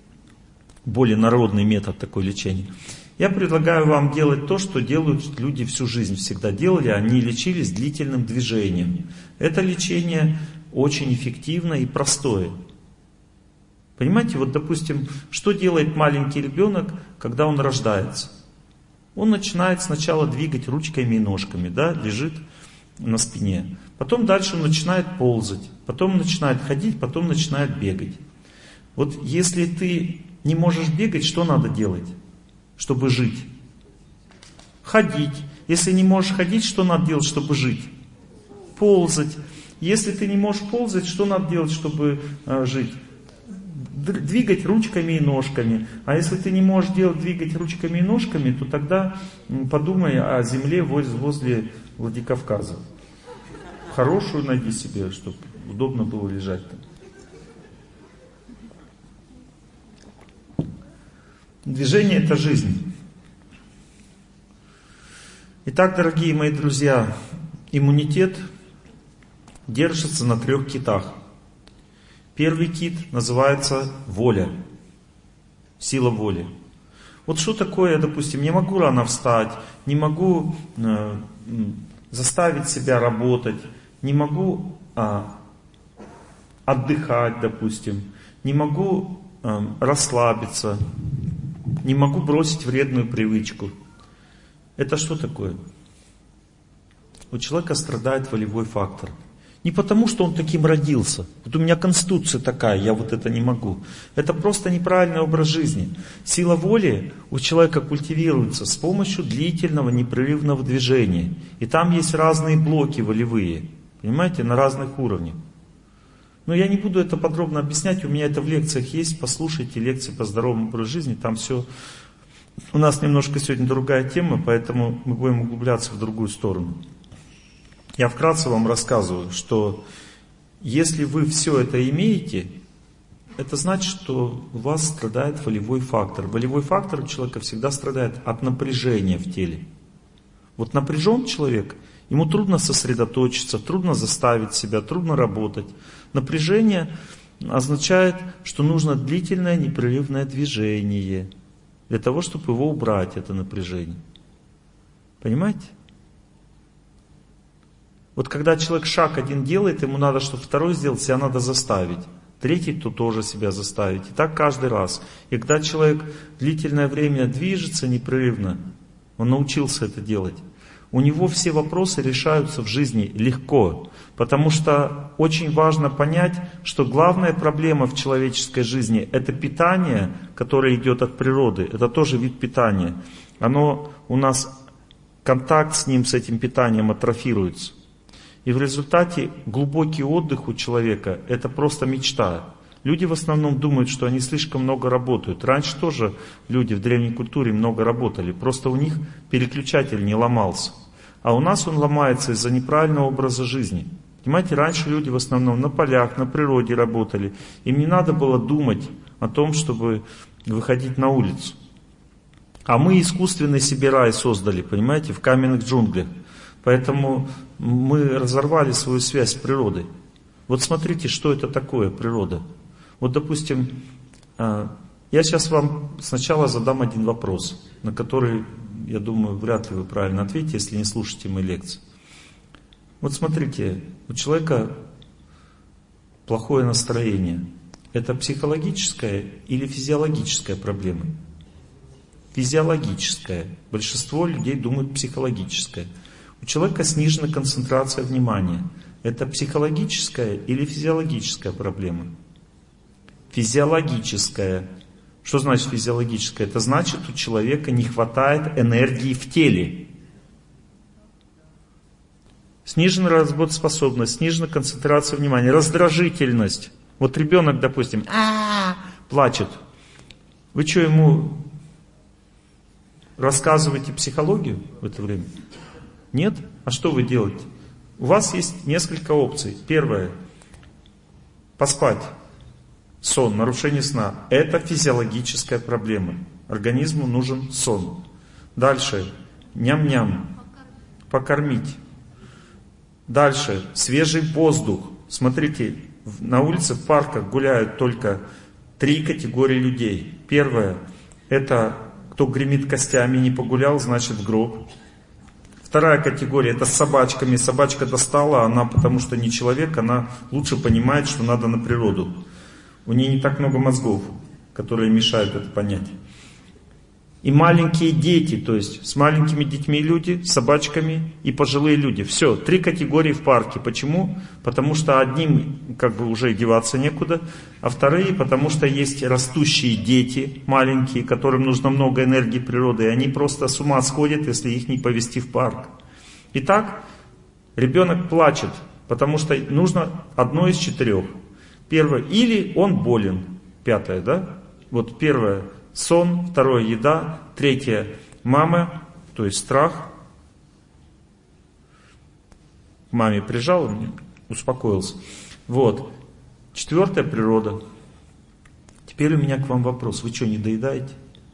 Более народный метод такой лечения. Я предлагаю вам делать то, что делают люди всю жизнь всегда делали. Они лечились длительным движением. Это лечение очень эффективно и простое. Понимаете, вот допустим, что делает маленький ребенок, когда он рождается? Он начинает сначала двигать ручками и ножками, да, лежит на спине. Потом дальше он начинает ползать, потом начинает ходить, потом начинает бегать. Вот если ты не можешь бегать, что надо делать, чтобы жить? Ходить. Если не можешь ходить, что надо делать, чтобы жить? Ползать. Если ты не можешь ползать, что надо делать, чтобы э, жить? Двигать ручками и ножками. А если ты не можешь делать, двигать ручками и ножками, то тогда подумай о земле возле Владикавказа. Хорошую найди себе, чтобы удобно было лежать там. Движение – это жизнь. Итак, дорогие мои друзья, иммунитет держится на трех китах. Первый кит называется воля, сила воли. Вот что такое, допустим, не могу рано встать, не могу э, заставить себя работать, не могу э, отдыхать, допустим, не могу э, расслабиться, не могу бросить вредную привычку. Это что такое? У человека страдает волевой фактор. Не потому, что он таким родился. Вот у меня конституция такая, я вот это не могу. Это просто неправильный образ жизни. Сила воли у человека культивируется с помощью длительного непрерывного движения. И там есть разные блоки волевые. Понимаете, на разных уровнях. Но я не буду это подробно объяснять, у меня это в лекциях есть, послушайте лекции по здоровому образу жизни, там все. У нас немножко сегодня другая тема, поэтому мы будем углубляться в другую сторону. Я вкратце вам рассказываю, что если вы все это имеете, это значит, что у вас страдает волевой фактор. Волевой фактор у человека всегда страдает от напряжения в теле. Вот напряжен человек, ему трудно сосредоточиться, трудно заставить себя, трудно работать. Напряжение означает, что нужно длительное непрерывное движение для того, чтобы его убрать, это напряжение. Понимаете? Вот когда человек шаг один делает, ему надо, чтобы второй сделал, себя надо заставить. Третий, то тоже себя заставить. И так каждый раз. И когда человек длительное время движется непрерывно, он научился это делать, у него все вопросы решаются в жизни легко. Потому что очень важно понять, что главная проблема в человеческой жизни — это питание, которое идет от природы. Это тоже вид питания. Оно у нас, контакт с ним, с этим питанием атрофируется. И в результате глубокий отдых у человека — это просто мечта. Люди в основном думают, что они слишком много работают. Раньше тоже люди в древней культуре много работали, просто у них переключатель не ломался. А у нас он ломается из-за неправильного образа жизни. Понимаете, раньше люди в основном на полях, на природе работали. Им не надо было думать о том, чтобы выходить на улицу. А мы искусственный себе рай создали, понимаете, в каменных джунглях. Поэтому мы разорвали свою связь с природой. Вот смотрите, что это такое природа. Вот, допустим, я сейчас вам сначала задам один вопрос, на который, я думаю, вряд ли вы правильно ответите, если не слушаете мои лекции. Вот смотрите, у человека плохое настроение. Это психологическая или физиологическая проблема? Физиологическая. Большинство людей думают психологическая. У человека снижена концентрация внимания. Это психологическая или физиологическая проблема? Физиологическая. Что значит физиологическая? Это значит, у человека не хватает энергии в теле. Снижена работоспособность, снижена концентрация внимания, раздражительность. Вот ребенок, допустим, а-а-а, плачет. Вы что, ему рассказываете психологию в это время? Нет? А что вы делаете? У вас есть несколько опций. Первое. Поспать. Сон, нарушение сна. Это физиологическая проблема. Организму нужен сон. Дальше. Ням-ням. Покормить. Дальше. Свежий воздух. Смотрите, на улице, в парках гуляют только три категории людей. Первое. Это кто гремит костями, не погулял, значит в гроб. Вторая категория — это с собачками. Собачка достала, она, потому что не человек, она лучше понимает, что надо на природу. У нее не так много мозгов, которые мешают это понять. И маленькие дети, то есть с маленькими детьми люди, с собачками и пожилые люди. Все, три категории в парке. Почему? Потому что одним как бы уже деваться некуда, а вторые, потому что есть растущие дети маленькие, которым нужно много энергии природы, и они просто с ума сходят, если их не повезти в парк. Итак, ребенок плачет, потому что нужно одно из четырех. Первое, или он болен. Пятое, да? Вот первое — сон, второе — еда, третье — мама, то есть страх. К маме прижал, успокоился. Вот. Четвертое — природа. Теперь у меня к вам вопрос. Вы что, не доедаете?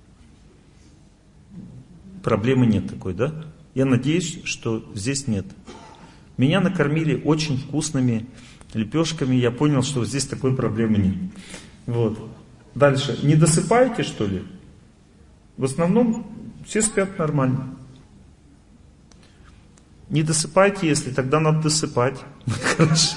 Проблемы нет такой, да? Я надеюсь, что здесь нет. Меня накормили очень вкусными лепешками, я понял, что здесь такой проблемы нет. Вот. Дальше. Не досыпаете, что ли? В основном все спят нормально. Не досыпайте, если тогда надо досыпать. Хорошо.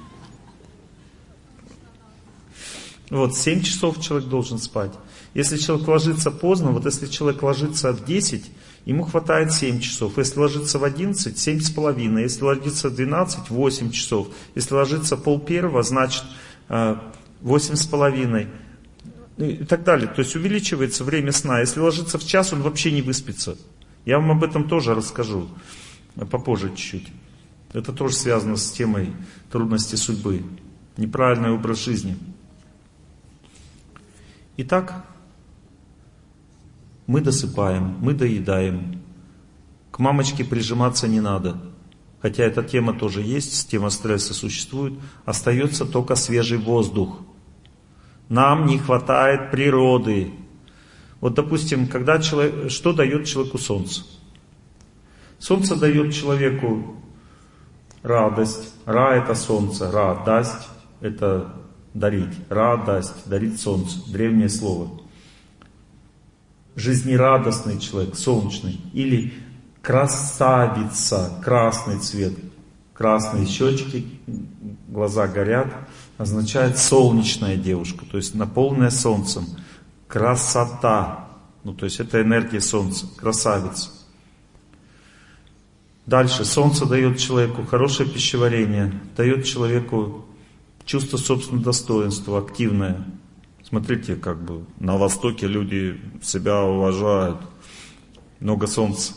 Вот, семь часов человек должен спать. Если человек ложится поздно, вот если человек ложится в десять, ему хватает семь часов. Если ложится в одиннадцать, семь с половиной. Если ложится в двенадцать, восемь часов. Если ложится пол первого, значит восемь с половиной. И так далее. То есть увеличивается время сна. Если ложиться в час, он вообще не выспится. Я вам об этом тоже расскажу попозже чуть-чуть. Это тоже связано с темой трудности судьбы. Неправильный образ жизни. Итак, мы досыпаем, мы доедаем. К мамочке прижиматься не надо. хотя эта тема тоже есть, тема стресса существует, остается только свежий воздух. Нам не хватает природы. Вот, допустим, когда человек, что дает человеку солнце? Солнце дает человеку радость. Ра — это солнце, радость — это дарить. Радость, дарить солнце, древнее слово. Жизнерадостный человек, солнечный. Или красавица, красный цвет. Красные щечки, глаза горят, означает солнечная девушка, то есть наполненная солнцем. Красота, ну то есть это энергия солнца, красавица. Дальше, солнце дает человеку хорошее пищеварение, дает человеку чувство собственного достоинства, активное. Смотрите, как бы на Востоке люди себя уважают, много солнца.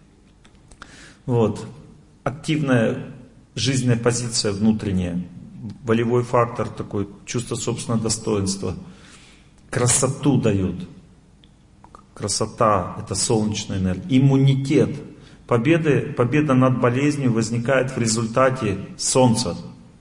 Вот, активная жизненная позиция внутренняя, волевой фактор такой, чувство собственного достоинства. Красоту дает. Красота — это солнечная энергия. Иммунитет. Победы, победа над болезнью возникает в результате солнца.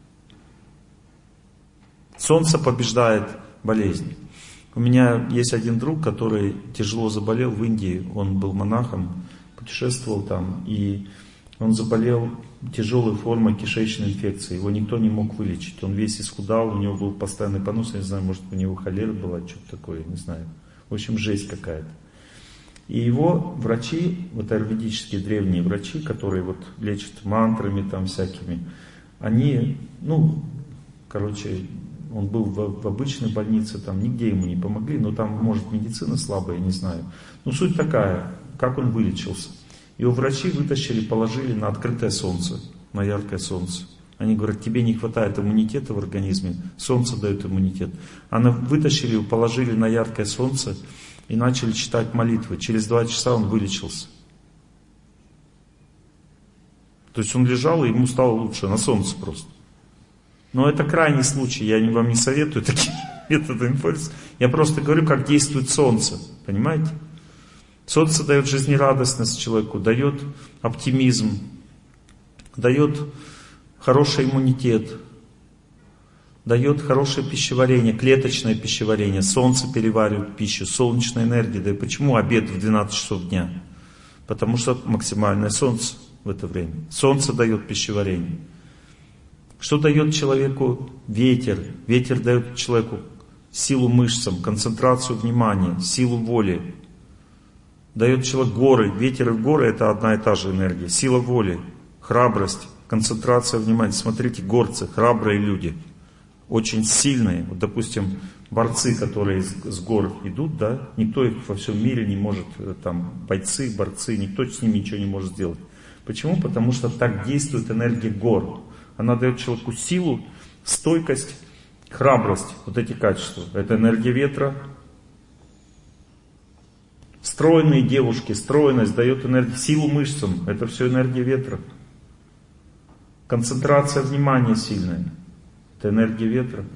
Солнце побеждает болезнь. У меня есть один друг, который тяжело заболел в Индии. Он был монахом, путешествовал там, и он заболел тяжелой формой кишечной инфекции. Его никто не мог вылечить. Он весь исхудал, у него был постоянный понос. Я не знаю, может у него холера была, что-то такое, не знаю. В общем, жесть какая-то. И его врачи, вот аюрведические древние врачи, которые вот лечат мантрами там всякими, они, ну, короче, он был в, в обычной больнице, там нигде ему не помогли, но там, может, медицина слабая, не знаю. Но суть такая, как он вылечился. Его врачи вытащили, положили на открытое солнце, на яркое солнце. Они говорят, тебе не хватает иммунитета в организме, солнце дает иммунитет. Они вытащили его, положили на яркое солнце и начали читать молитвы. Через два часа он вылечился. То есть он лежал, и ему стало лучше, на солнце просто. Но это крайний случай, я вам не советую такие методы пользоваться. Я просто говорю, как действует солнце, понимаете? Солнце дает жизнерадостность человеку, дает оптимизм, дает хороший иммунитет, дает хорошее пищеварение, клеточное пищеварение. Солнце переваривает пищу, солнечная энергия. Да и почему обед в двенадцать часов дня? Потому что максимальное солнце в это время. Солнце дает пищеварение. Что дает человеку ветер? Ветер дает человеку силу мышцам, концентрацию внимания, силу воли. Дает человеку горы. Ветер и горы — это одна и та же энергия. Сила воли, храбрость, концентрация внимания. Смотрите, горцы, храбрые люди, очень сильные. Вот, допустим, борцы, которые с гор идут, да, никто их во всем мире не может, там, бойцы, борцы, никто с ними ничего не может сделать. Почему? Потому что так действует энергия гор. Она дает человеку силу, стойкость, храбрость, вот эти качества. Это энергия ветра. Стройные девушки, стройность дает энергию, силу мышцам. Это все энергия ветра. Концентрация внимания сильная. Это энергия ветра.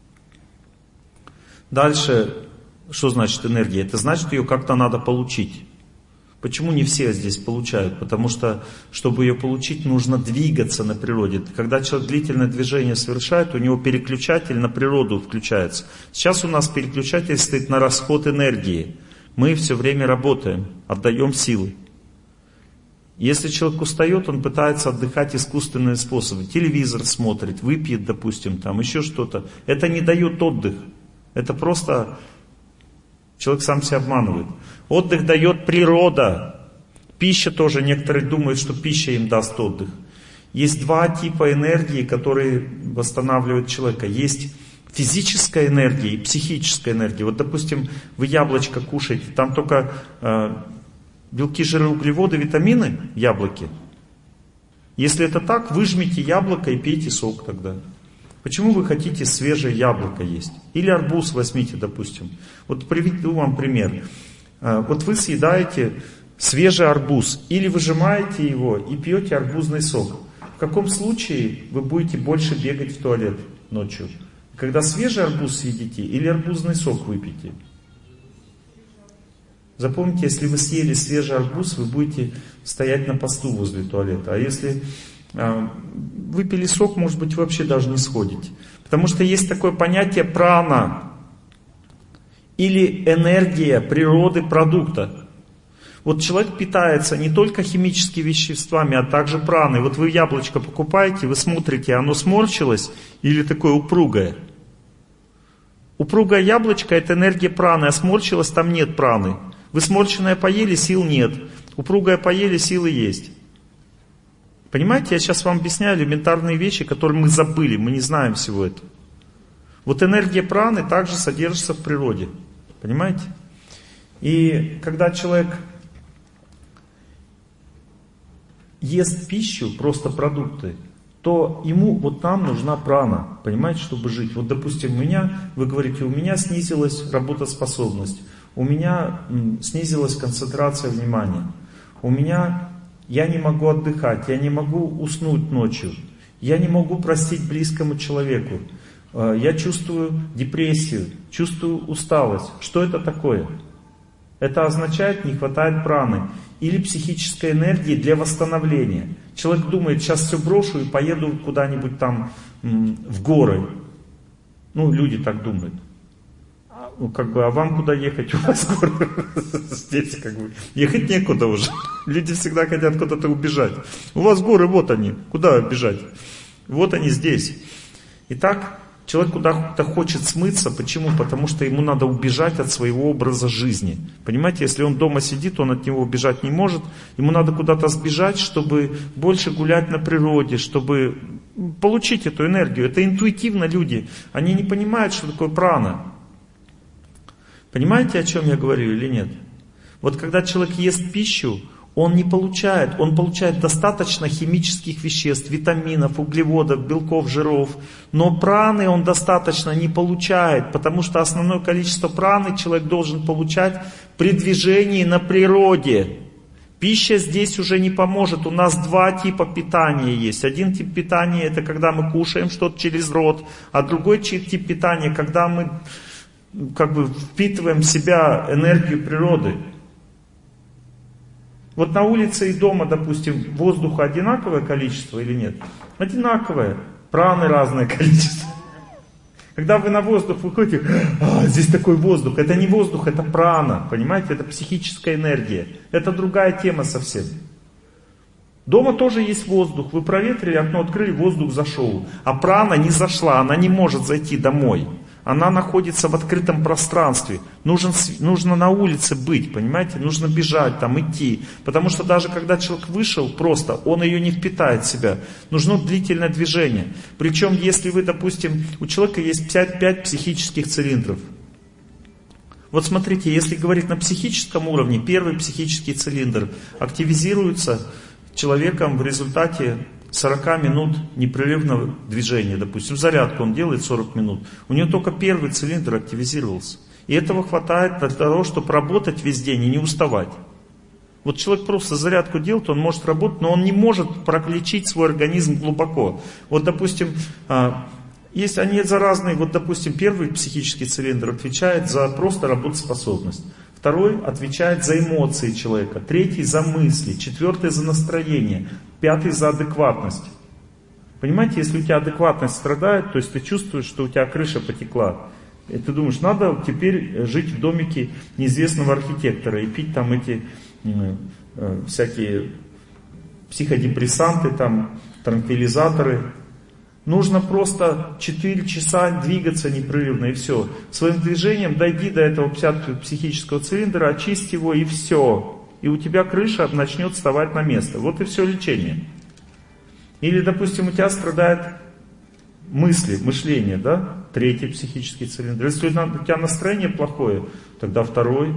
Дальше, что значит энергия? Это значит, ее как-то надо получить. Почему не все здесь получают? Потому что, чтобы ее получить, нужно двигаться на природе. Когда человек длительное движение совершает, у него переключатель на природу включается. Сейчас у нас переключатель стоит на расход энергии. Мы все время работаем, отдаем силы. Если человек устает, он пытается отдыхать искусственными способами. Телевизор смотрит, выпьет, допустим, там еще что-то. Это не дает отдых. Это просто человек сам себя обманывает. Отдых дает природа. Пища тоже. Некоторые думают, что пища им даст отдых. Есть два типа энергии, которые восстанавливают человека. Есть физическая энергия и психическая энергия. Вот, допустим, вы яблочко кушаете, там только э, белки, жиры, углеводы, витамины, яблоки. Если это так, выжмите яблоко и пейте сок тогда. Почему вы хотите свежее яблоко есть? Или арбуз возьмите, допустим. Вот приведу вам пример. Вот вы съедаете свежий арбуз, или выжимаете его и пьете арбузный сок. В каком случае вы будете больше бегать в туалет ночью? Когда свежий арбуз съедите или арбузный сок выпьете? Запомните, если вы съели свежий арбуз, вы будете стоять на посту возле туалета. А если выпили сок, может быть, вообще даже не сходите. Потому что есть такое понятие прана или энергия природы продукта. Вот человек питается не только химическими веществами, а также праной. Вот вы яблочко покупаете, вы смотрите, оно сморщилось или такое упругое. Упругое яблочко — это энергия праны, а сморщилось, там нет праны. Вы сморщенное поели, сил нет. Упругое поели, силы есть. Понимаете, я сейчас вам объясняю элементарные вещи, которые мы забыли, мы не знаем всего этого. Вот энергия праны также содержится в природе. Понимаете? И когда человек ест пищу, просто продукты, то ему, вот нам нужна прана, понимаете, чтобы жить. Вот, допустим, у меня, вы говорите, у меня снизилась работоспособность, у меня м, снизилась концентрация внимания, у меня, я не могу отдыхать, я не могу уснуть ночью, я не могу простить близкому человеку, э, я чувствую депрессию, чувствую усталость. Что это такое? Это означает, не хватает праны или психической энергии для восстановления. Человек думает, сейчас все брошу и поеду куда-нибудь там м, в горы. Ну, люди так думают. А, ну, как бы, а вам куда ехать? У вас горы здесь, как бы. Ехать некуда уже. Люди всегда хотят куда-то убежать. У вас горы, вот они. Куда бежать? Вот они здесь. Итак, человек куда-то хочет смыться. Почему? Потому что ему надо убежать от своего образа жизни. Понимаете, если он дома сидит, он от него убежать не может. Ему надо куда-то сбежать, чтобы больше гулять на природе, чтобы получить эту энергию. Это интуитивно люди. Они не понимают, что такое прана. Понимаете, о чем я говорю или нет? Вот когда человек ест пищу, он не получает, он получает достаточно химических веществ, витаминов, углеводов, белков, жиров, но праны он достаточно не получает, потому что основное количество праны человек должен получать при движении на природе. Пища здесь уже не поможет, у нас два типа питания есть. Один тип питания — это когда мы кушаем что-то через рот, а другой тип питания — когда мы как бы впитываем в себя энергию природы. Вот на улице и дома, допустим, воздуха одинаковое количество или нет? Одинаковое. Праны разное количество. Когда вы на воздух выходите, а, здесь такой воздух. Это не воздух, это прана. Понимаете, это психическая энергия. Это другая тема совсем. Дома тоже есть воздух. Вы проветрили, окно открыли, воздух зашел. А прана не зашла, она не может зайти домой. Она находится в открытом пространстве. Нужен, нужно на улице быть, понимаете? Нужно бежать, там идти. Потому что даже когда человек вышел просто, он ее не впитает в себя. Нужно длительное движение. Причем, если вы, допустим, у человека есть пять психических цилиндров. Вот смотрите, если говорить на психическом уровне, первый психический цилиндр активизируется человеком в результате сорок минут непрерывного движения, допустим, зарядку он делает сорок минут, у него только первый цилиндр активизировался. И этого хватает для того, чтобы работать весь день и не уставать. Вот человек просто зарядку делает, он может работать, но он не может пролечить свой организм глубоко. Вот, допустим, есть они за разные, вот, допустим, первый психический цилиндр отвечает за просто работоспособность. Второй отвечает за эмоции человека, третий за мысли, четвертый за настроение, пятый за адекватность. Понимаете, если у тебя адекватность страдает, то есть ты чувствуешь, что у тебя крыша потекла, и ты думаешь, надо теперь жить в домике неизвестного архитектора и пить там эти э, э, всякие психодепрессанты, там, транквилизаторы. Нужно просто четыре часа двигаться непрерывно и все. Своим движением дойди до этого психического цилиндра, очисти его и все. И у тебя крыша начнет вставать на место. Вот и все лечение. Или, допустим, у тебя страдает мысли, мышление, да? Третий психический цилиндр. Если у тебя настроение плохое, тогда второй.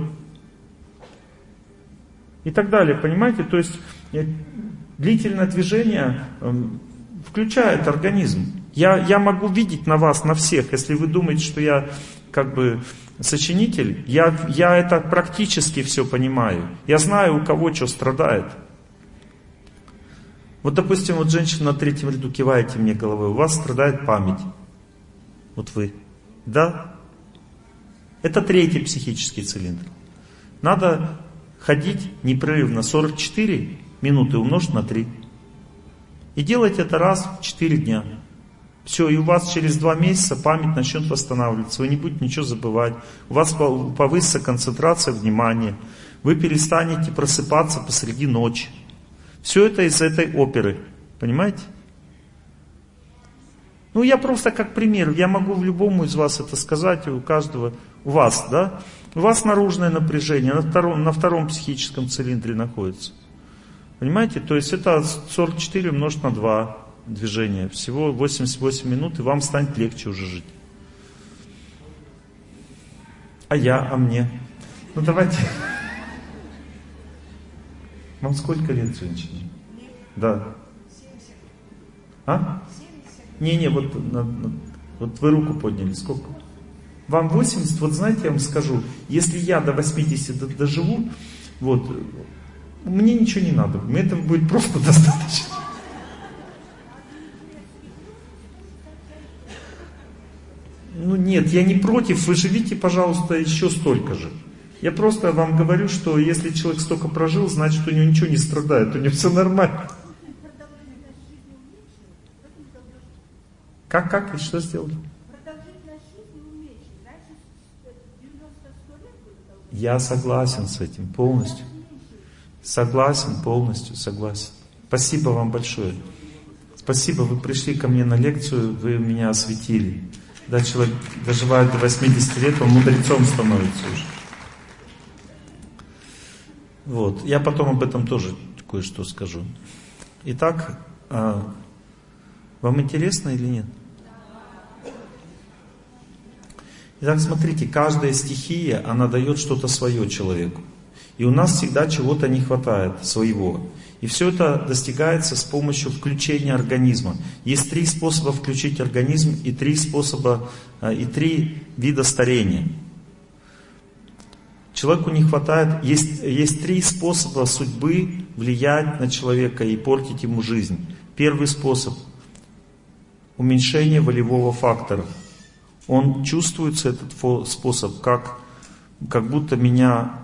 И так далее, понимаете? То есть длительное движение включает организм. Я, я могу видеть на вас, на всех, если вы думаете, что я как бы сочинитель, я, я это практически все понимаю. Я знаю, у кого что страдает. Вот, допустим, вот женщина на третьем ряду, киваете мне головой, у вас страдает память. Вот вы. Да? Это третий психический цилиндр. Надо ходить непрерывно сорок четыре минуты умножить на три. И делать это раз в четыре дня. Все, и у вас через два месяца память начнет восстанавливаться, вы не будете ничего забывать, у вас повысится концентрация внимания, вы перестанете просыпаться посреди ночи. Все это из этой оперы, понимаете? Ну, я просто как пример, я могу в любому из вас это сказать, у каждого, у вас, да? У вас наружное напряжение на втором, на втором психическом цилиндре находится. Понимаете? То есть это сорок четыре умножить на два движения. Всего восемьдесят восемь минут, и вам станет легче уже жить. А я, а мне? Ну давайте. Вам сколько лет, женщине? Да. А? Не-не, вот, на, на, вот вы руку подняли. Сколько? Вам восемьдесят, вот знаете, я вам скажу, если я до восьмидесяти доживу, вот, мне ничего не надо, мне этого будет просто достаточно. Ну нет, я не против, вы живите, пожалуйста, еще столько же. Я просто вам говорю, что если человек столько прожил, значит, у него ничего не страдает, у него все нормально. Как, как и что сделать? Я согласен с этим полностью. Согласен, полностью согласен. Спасибо вам большое. Спасибо, вы пришли ко мне на лекцию, вы меня осветили. Когда человек доживает до восьмидесяти лет, он мудрецом становится уже. Вот. Я потом об этом тоже кое-что скажу. Итак, вам интересно или нет? Итак, смотрите, каждая стихия, она дает что-то свое человеку. И у нас всегда чего-то не хватает, своего. И все это достигается с помощью включения организма. Есть три способа включить организм и три способа, и три вида старения. Человеку не хватает, есть, есть три способа судьбы влиять на человека и портить ему жизнь. Первый способ – уменьшение волевого фактора. Он чувствуется, этот способ, как, как будто меня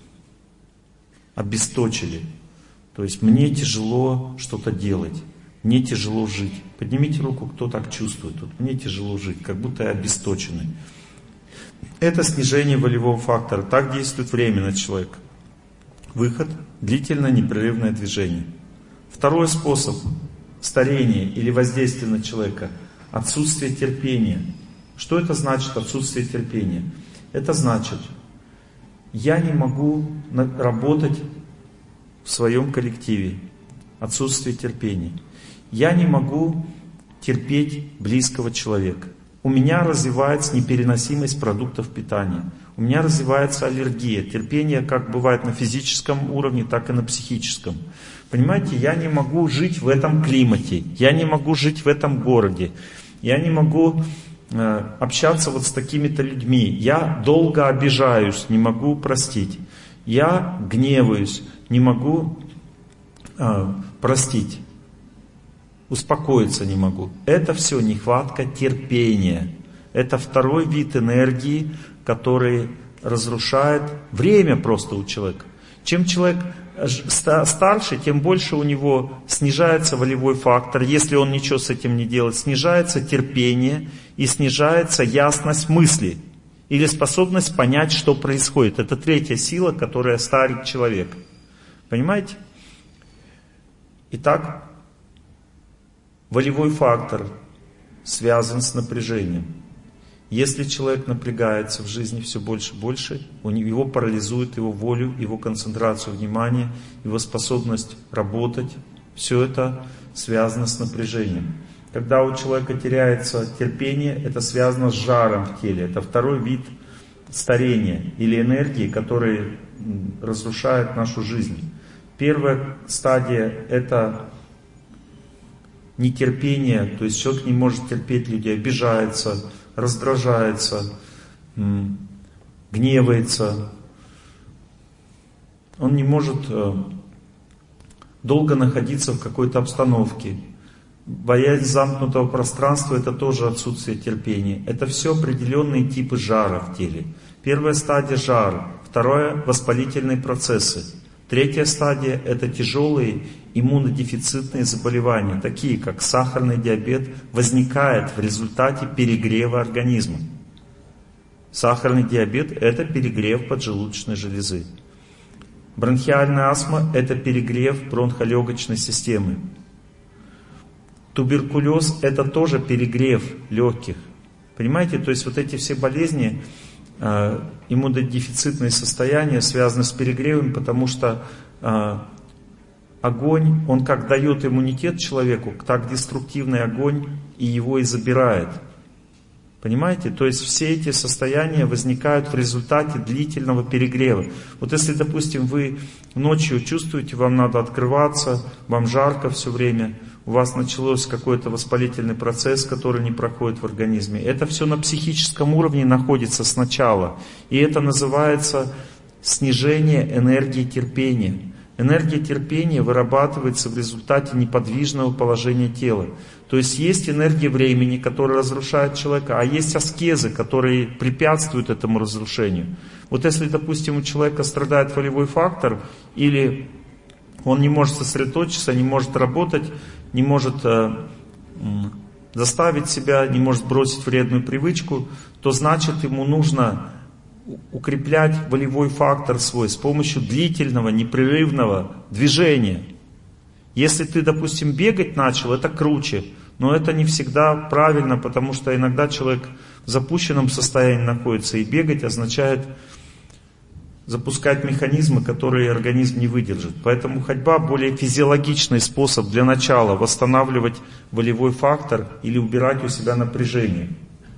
обесточили. То есть мне тяжело что-то делать, мне тяжело жить. Поднимите руку, кто так чувствует. Вот мне тяжело жить, как будто я обесточенный. Это снижение волевого фактора. Так действует время на человека. Выход – длительное непрерывное движение. Второй способ старения или воздействия на человека – отсутствие терпения. Что это значит отсутствие терпения? Это значит, я не могу работать в своем коллективе. Отсутствие терпения. Я не могу терпеть близкого человека. У меня развивается непереносимость продуктов питания. У меня развивается аллергия. Терпение как бывает на физическом уровне, так и на психическом. Понимаете, я не могу жить в этом климате. Я не могу жить в этом городе. Я не могу э, общаться вот с такими-то людьми. Я долго обижаюсь, не могу простить. Я гневаюсь, не могу э, простить. Успокоиться не могу. Это все нехватка терпения. Это второй вид энергии, который разрушает время просто у человека. Чем человек старше, тем больше у него снижается волевой фактор. Если он ничего с этим не делает, снижается терпение и снижается ясность мысли. Или способность понять, что происходит. Это третья сила, которая старит человека. Понимаете? Итак, волевой фактор связан с напряжением. Если человек напрягается в жизни все больше и больше, его парализует его волю, его концентрацию внимания, его способность работать. Все это связано с напряжением. Когда у человека теряется терпение, это связано с жаром в теле. Это второй вид старения или энергии, который разрушает нашу жизнь. Первая стадия – это нетерпение, то есть человек не может терпеть людей, обижается, раздражается, гневается. Он не может долго находиться в какой-то обстановке. Боязнь замкнутого пространства – это тоже отсутствие терпения. Это все определенные типы жара в теле. Первая стадия – жар. Второе – воспалительные процессы. Третья стадия – это тяжелые иммунодефицитные заболевания, такие как сахарный диабет, возникает в результате перегрева организма. Сахарный диабет – это перегрев поджелудочной железы. Бронхиальная астма – это перегрев бронхолегочной системы. Туберкулез – это тоже перегрев легких. Понимаете, то есть вот эти все болезни, э, иммунодефицитные состояния связаны с перегревом, потому что э, огонь, он как дает иммунитет человеку, так деструктивный огонь и его и забирает. Понимаете? То есть все эти состояния возникают в результате длительного перегрева. Вот если, допустим, вы ночью чувствуете, вам надо открываться, вам жарко все время, у вас начался какой-то воспалительный процесс, который не проходит в организме. Это все на психическом уровне находится сначала. И это называется снижение энергии терпения. Энергия терпения вырабатывается в результате неподвижного положения тела. То есть есть энергия времени, которая разрушает человека, а есть аскезы, которые препятствуют этому разрушению. Вот если, допустим, у человека страдает волевой фактор, или он не может сосредоточиться, не может работать, не может э, заставить себя, не может бросить вредную привычку, то значит ему нужно укреплять волевой фактор свой с помощью длительного, непрерывного движения. Если ты, допустим, бегать начал, это круче, но это не всегда правильно, потому что иногда человек в запущенном состоянии находится, и бегать означает запускать механизмы, которые организм не выдержит. Поэтому ходьба более физиологичный способ для начала восстанавливать волевой фактор или убирать у себя напряжение.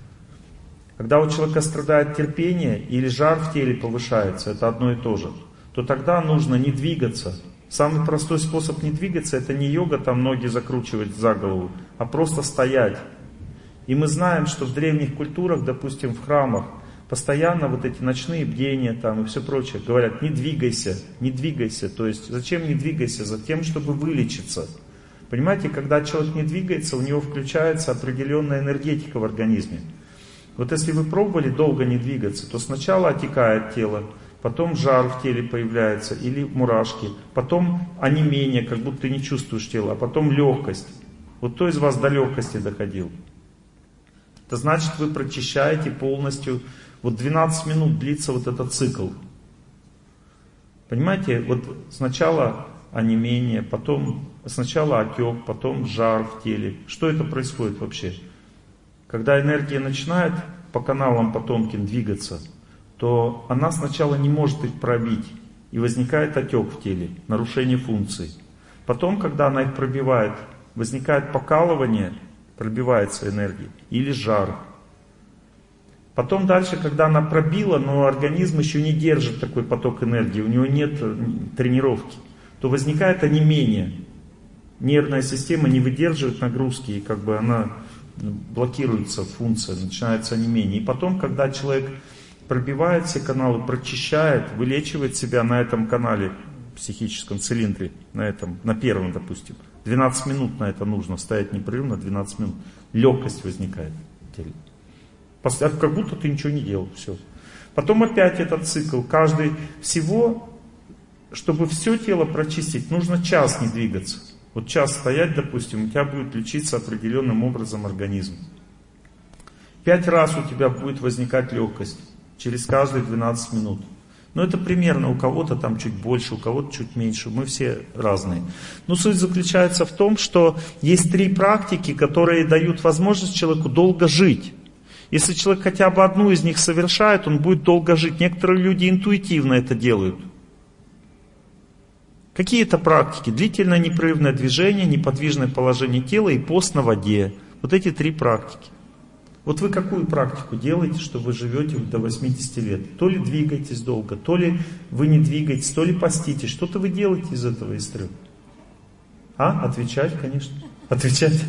Когда у человека страдает терпение или жар в теле повышается, это одно и то же, то тогда нужно не двигаться. Самый простой способ не двигаться — это не йога, там ноги закручивать за голову, а просто стоять. И мы знаем, что в древних культурах, допустим, в храмах, постоянно вот эти ночные бдения там и все прочее говорят: не двигайся, не двигайся. То есть зачем не двигайся? Затем, чтобы вылечиться. Понимаете, когда человек не двигается, у него включается определенная энергетика в организме. Вот если вы пробовали долго не двигаться, то сначала отекает тело, потом жар в теле появляется или мурашки, потом онемение, как будто ты не чувствуешь тело, а потом легкость. Вот кто из вас до легкости доходил? Это значит, вы прочищаете полностью. Вот двенадцать минут длится вот этот цикл. Понимаете, вот сначала онемение, потом сначала отек, потом жар в теле. Что это происходит вообще? Когда энергия начинает по каналам Потемкин двигаться, то она сначала не может их пробить, и возникает отек в теле, нарушение функций. Потом, когда она их пробивает, возникает покалывание, пробивается энергия, или жар. Потом дальше, когда она пробила, но организм еще не держит такой поток энергии, у него нет тренировки, то возникает онемение. Нервная система не выдерживает нагрузки, и как бы она блокируется функция, начинается онемение. И потом, когда человек пробивает все каналы, прочищает, вылечивает себя на этом канале, психическом цилиндре, на этом, на первом, допустим, двенадцать минут на это нужно, стоять непрерывно двенадцать минут. Легкость возникает в теле. Как будто ты ничего не делал, все. Потом опять этот цикл. Каждый всего, чтобы все тело прочистить, нужно час не двигаться. Вот час стоять, допустим, у тебя будет лечиться определенным образом организм. Пять раз у тебя будет возникать легкость через каждые двенадцать минут. Но это примерно, у кого-то там чуть больше, у кого-то чуть меньше. Мы все разные. Но суть заключается в том, что есть три практики, которые дают возможность человеку долго жить. Если человек хотя бы одну из них совершает, он будет долго жить. Некоторые люди интуитивно это делают. Какие это практики? Длительное непрерывное движение, неподвижное положение тела и пост на воде. Вот эти три практики. Вот вы какую практику делаете, что вы живете до восьмидесяти лет? То ли двигаетесь долго, то ли вы не двигаетесь, то ли поститесь. Что-то вы делаете из этого, из трех. А? Отвечать, конечно. Отвечать.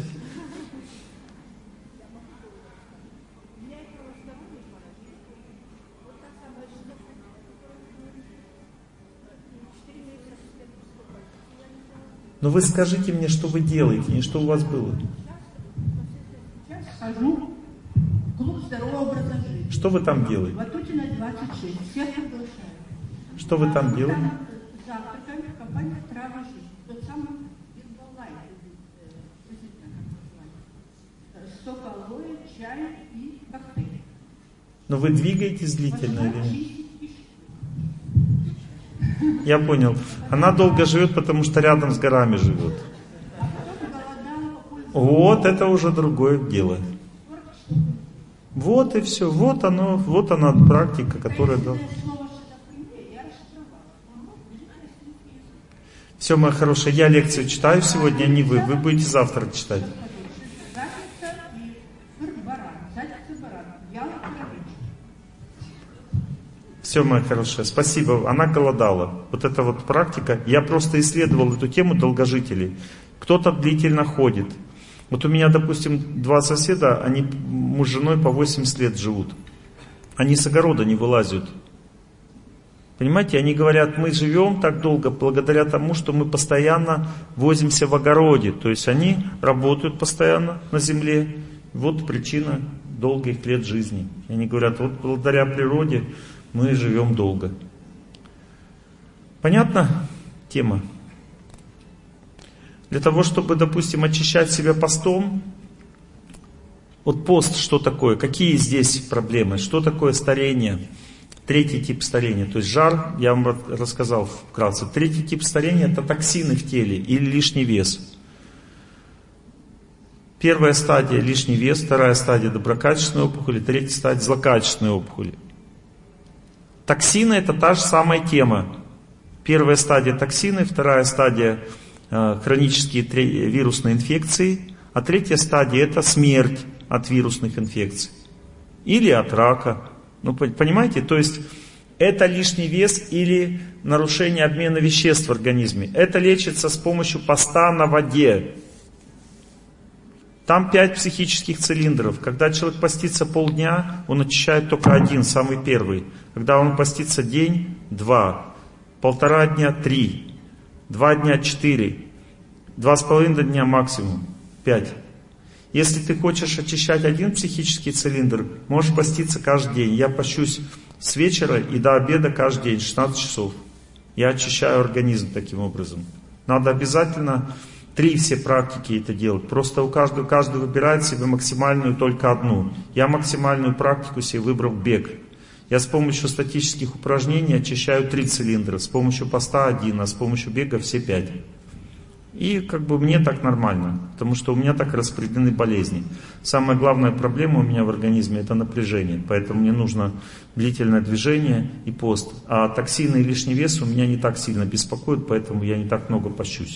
Но вы скажите мне, что вы делаете, не что у вас было. Сейчас хожу в клуб здорового образа жизни. Что вы там делаете? Ватутина двадцать шесть. Всех приглашаю. Что вы там делаете? Завтракаем Копали, копали травы жизни. Тот самый Гимбалай, сок алоэ, чай и коктейль. Но вы двигаетесь длительно или нет? Я понял. Она долго живет, потому что рядом с горами живет. Вот это уже другое дело. Вот и все. Вот оно, вот она практика, которая... Все, моя хорошая, я лекцию читаю сегодня, а не вы. Вы будете завтра читать. Все, моя хорошая, спасибо. Она голодала. Вот эта вот практика. Я просто исследовал эту тему долгожителей. Кто-то длительно ходит. Вот у меня, допустим, два соседа, они муж с женой по восемьдесят лет живут. Они с огорода не вылазят. Понимаете, они говорят, мы живем так долго благодаря тому, что мы постоянно возимся в огороде. То есть они работают постоянно на земле. Вот причина долгих лет жизни. И они говорят, вот благодаря природе мы живем долго. Понятна тема? Для того, чтобы, допустим, очищать себя постом, вот пост что такое? Какие здесь проблемы? Что такое старение? Третий тип старения, то есть жар, я вам рассказал вкратце. Третий тип старения — это токсины в теле или лишний вес. Первая стадия — лишний вес, вторая стадия — доброкачественные опухоли, третья стадия — злокачественные опухоли. Токсины — это та же самая тема. Первая стадия — токсины, вторая стадия э, — хронические вирусные инфекции, а третья стадия — это смерть от вирусных инфекций или от рака. Ну, понимаете, то есть это лишний вес или нарушение обмена веществ в организме. Это лечится с помощью поста на воде. Там пять психических цилиндров. Когда человек постится полдня, он очищает только один, самый первый. Когда он постится день, два. Полтора дня, три. Два дня, четыре. Два с половиной дня максимум, пять. Если ты хочешь очищать один психический цилиндр, можешь поститься каждый день. Я пощусь с вечера и до обеда каждый день, шестнадцать часов. Я очищаю организм таким образом. Надо обязательно три все практики это делать. Просто у каждого, каждый выбирает себе максимальную только одну. Я максимальную практику себе выбрал бег. Я с помощью статических упражнений очищаю три цилиндра, с помощью поста один, а с помощью бега все пять. И как бы мне так нормально, потому что у меня так распределены болезни. Самая главная проблема у меня в организме — это напряжение, поэтому мне нужно длительное движение и пост. А токсины и лишний вес у меня не так сильно беспокоят, поэтому я не так много пощусь.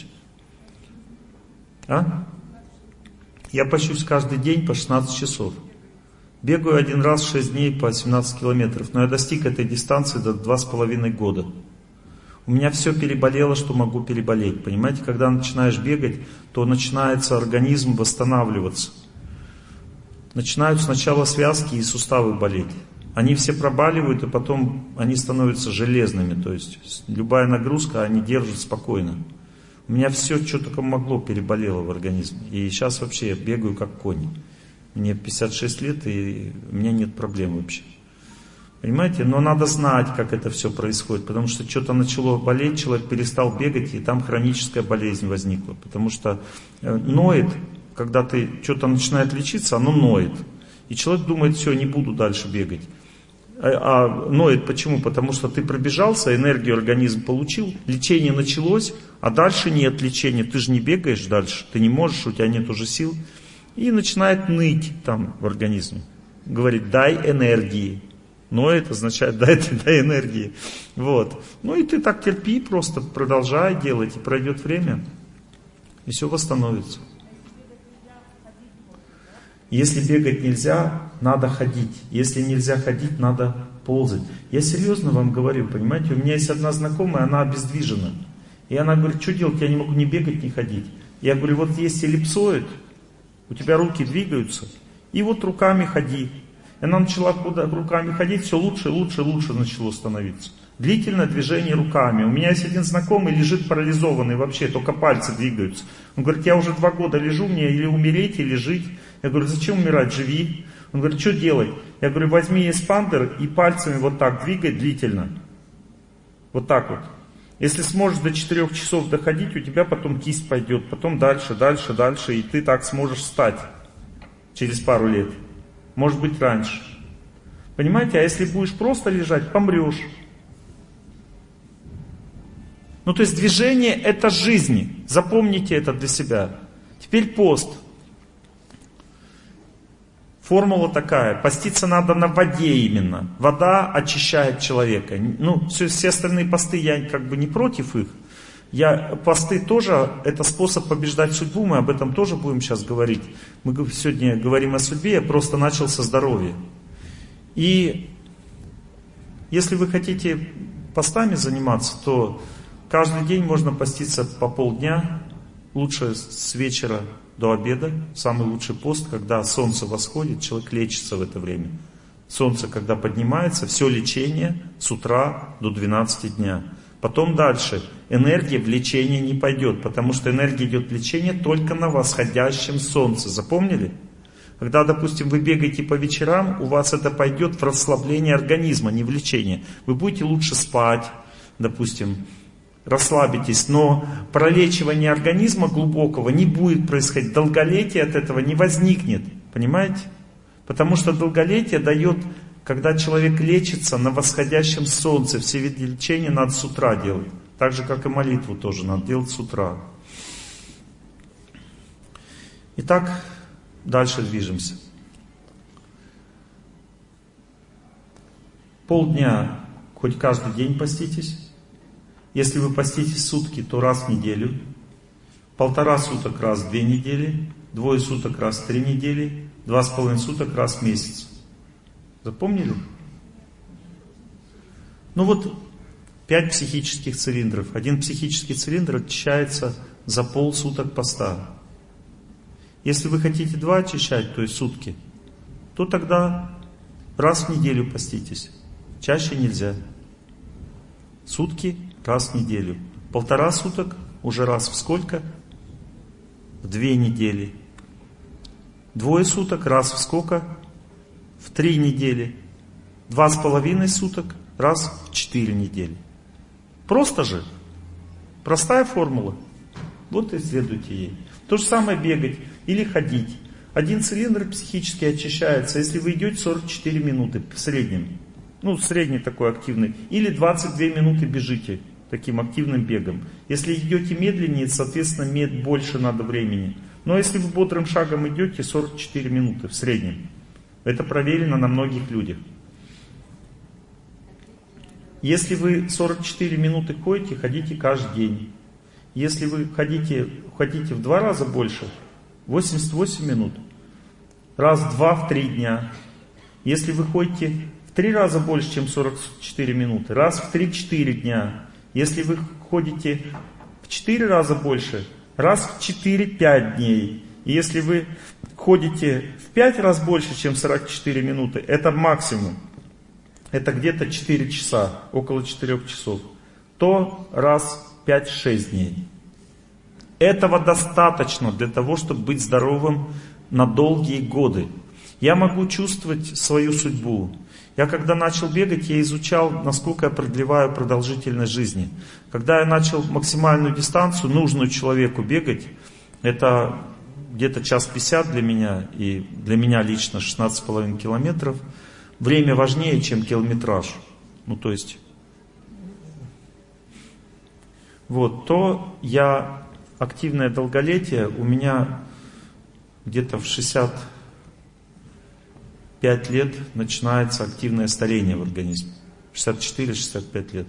А? Я пощусь каждый день по шестнадцать часов. Бегаю один раз в шесть дней по семнадцать километров, но я достиг этой дистанции до два с половиной года. У меня все переболело, что могу переболеть. Понимаете, когда начинаешь бегать, то начинается организм восстанавливаться. Начинают сначала связки и суставы болеть. Они все пробаливают, и потом они становятся железными. То есть любая нагрузка они держат спокойно. У меня все, что только могло, переболело в организме. И сейчас вообще я бегаю как конь. Мне пятьдесят шесть лет, и у меня нет проблем вообще. Понимаете? Но надо знать, как это все происходит, потому что что-то начало болеть, человек перестал бегать, и там хроническая болезнь возникла. Потому что ноет, когда ты что-то начинает лечиться, оно ноет. И человек думает, все, не буду дальше бегать. А, а ноет почему? Потому что ты пробежался, энергию организм получил, лечение началось, а дальше нет лечения. Ты же не бегаешь дальше, ты не можешь, у тебя нет уже сил. И начинает ныть там в организме. Говорит, дай энергии. Но это означает, дай, дай энергии. Вот. Ну и ты так терпи, просто продолжай делать, и пройдет время, и все восстановится. Если бегать нельзя, надо ходить. Если нельзя ходить, надо ползать. Я серьезно вам говорю, понимаете, у меня есть одна знакомая, она обездвижена. И она говорит, что делать, я не могу ни бегать, ни ходить. Я говорю, вот есть эллипсоид, у тебя руки двигаются, и вот руками ходи. И она начала куда руками ходить, все лучше, лучше, лучше начало становиться. Длительное движение руками. У меня есть один знакомый, лежит парализованный вообще, только пальцы двигаются. Он говорит, я уже два года лежу, мне или умереть, или жить. Я говорю, зачем умирать, живи. Он говорит, что делать? Я говорю, возьми эспандер и пальцами вот так двигай длительно. Вот так вот. Если сможешь до четырёх часов доходить, у тебя потом кисть пойдет, потом дальше, дальше, дальше, и ты так сможешь встать через пару лет. Может быть, раньше. Понимаете, а если будешь просто лежать, помрешь. Ну, то есть движение – это жизнь. Запомните это для себя. Теперь пост. Формула такая. Поститься надо на воде именно. Вода очищает человека. Ну, все, все остальные посты, я как бы не против их. Я, посты тоже – это способ побеждать судьбу. Мы об этом тоже будем сейчас говорить. Мы сегодня говорим о судьбе, я просто начал со здоровья. И если вы хотите постами заниматься, то каждый день можно поститься по полдня, лучше с вечера до обеда. Самый лучший пост, когда солнце восходит, человек лечится в это время. Солнце, когда поднимается, все лечение с утра до двенадцати дня. Потом дальше. Энергия в лечение не пойдет, потому что энергия идет в лечение только на восходящем солнце. Запомнили? Когда, допустим, вы бегаете по вечерам, у вас это пойдет в расслабление организма, не в лечение. Вы будете лучше спать, допустим, расслабитесь, но пролечивание организма глубокого не будет происходить. Долголетие от этого не возникнет. Понимаете? Потому что долголетие дает, когда человек лечится на восходящем солнце. Все виды лечения надо с утра делать. Так же, как и молитву тоже надо делать с утра. Итак, дальше движемся. Полдня хоть каждый день поститесь. Если вы поститесь сутки, то раз в неделю. Полтора суток раз в две недели. Двое суток раз в три недели. Два с половиной суток раз в месяц. Запомнили? Ну вот, пять психических цилиндров. Один психический цилиндр очищается за полсуток поста. Если вы хотите два очищать, то есть сутки, то тогда раз в неделю поститесь. Чаще нельзя. Сутки раз в неделю. Полтора суток уже раз в сколько? В две недели. Двое суток раз в сколько? В три недели. Два с половиной суток раз в четыре недели. Просто же. Простая формула. Вот и следуйте ей. То же самое бегать или ходить. Один цилиндр психически очищается, если вы идете сорок четыре минуты в среднем. Ну, средний такой активный. Или двадцать две минуты бежите таким активным бегом. Если идете медленнее, соответственно, мед больше надо времени. Но если вы бодрым шагом идете, сорок четыре минуты в среднем. Это проверено на многих людях. Если вы сорок четыре минуты ходите, ходите каждый день. Если вы ходите, ходите в два раза больше, восемьдесят восемь минут. Раз, в два, в три дня. Если вы ходите в три раза больше, чем сорок четыре минуты, раз в три-четыре дня. Если вы ходите в четыре раза больше, раз в четыре-пять дней. И если вы ходите в пять раз больше, чем сорок четыре минуты, это максимум. Это где-то четыре часа, около четырёх часов. То раз пять-шесть дней. Этого достаточно для того, чтобы быть здоровым на долгие годы. Я могу чувствовать свою судьбу. Я когда начал бегать, я изучал, насколько я продлеваю продолжительность жизни. Когда я начал максимальную дистанцию, нужную человеку бегать, это где-то час пятьдесят для меня, и для меня лично шестнадцать с половиной километров. Время важнее, чем километраж. Ну, то есть, вот, то я, активное долголетие, у меня где-то в шестьдесят пять лет начинается активное старение в организме. шестьдесят четыре - шестьдесят пять лет.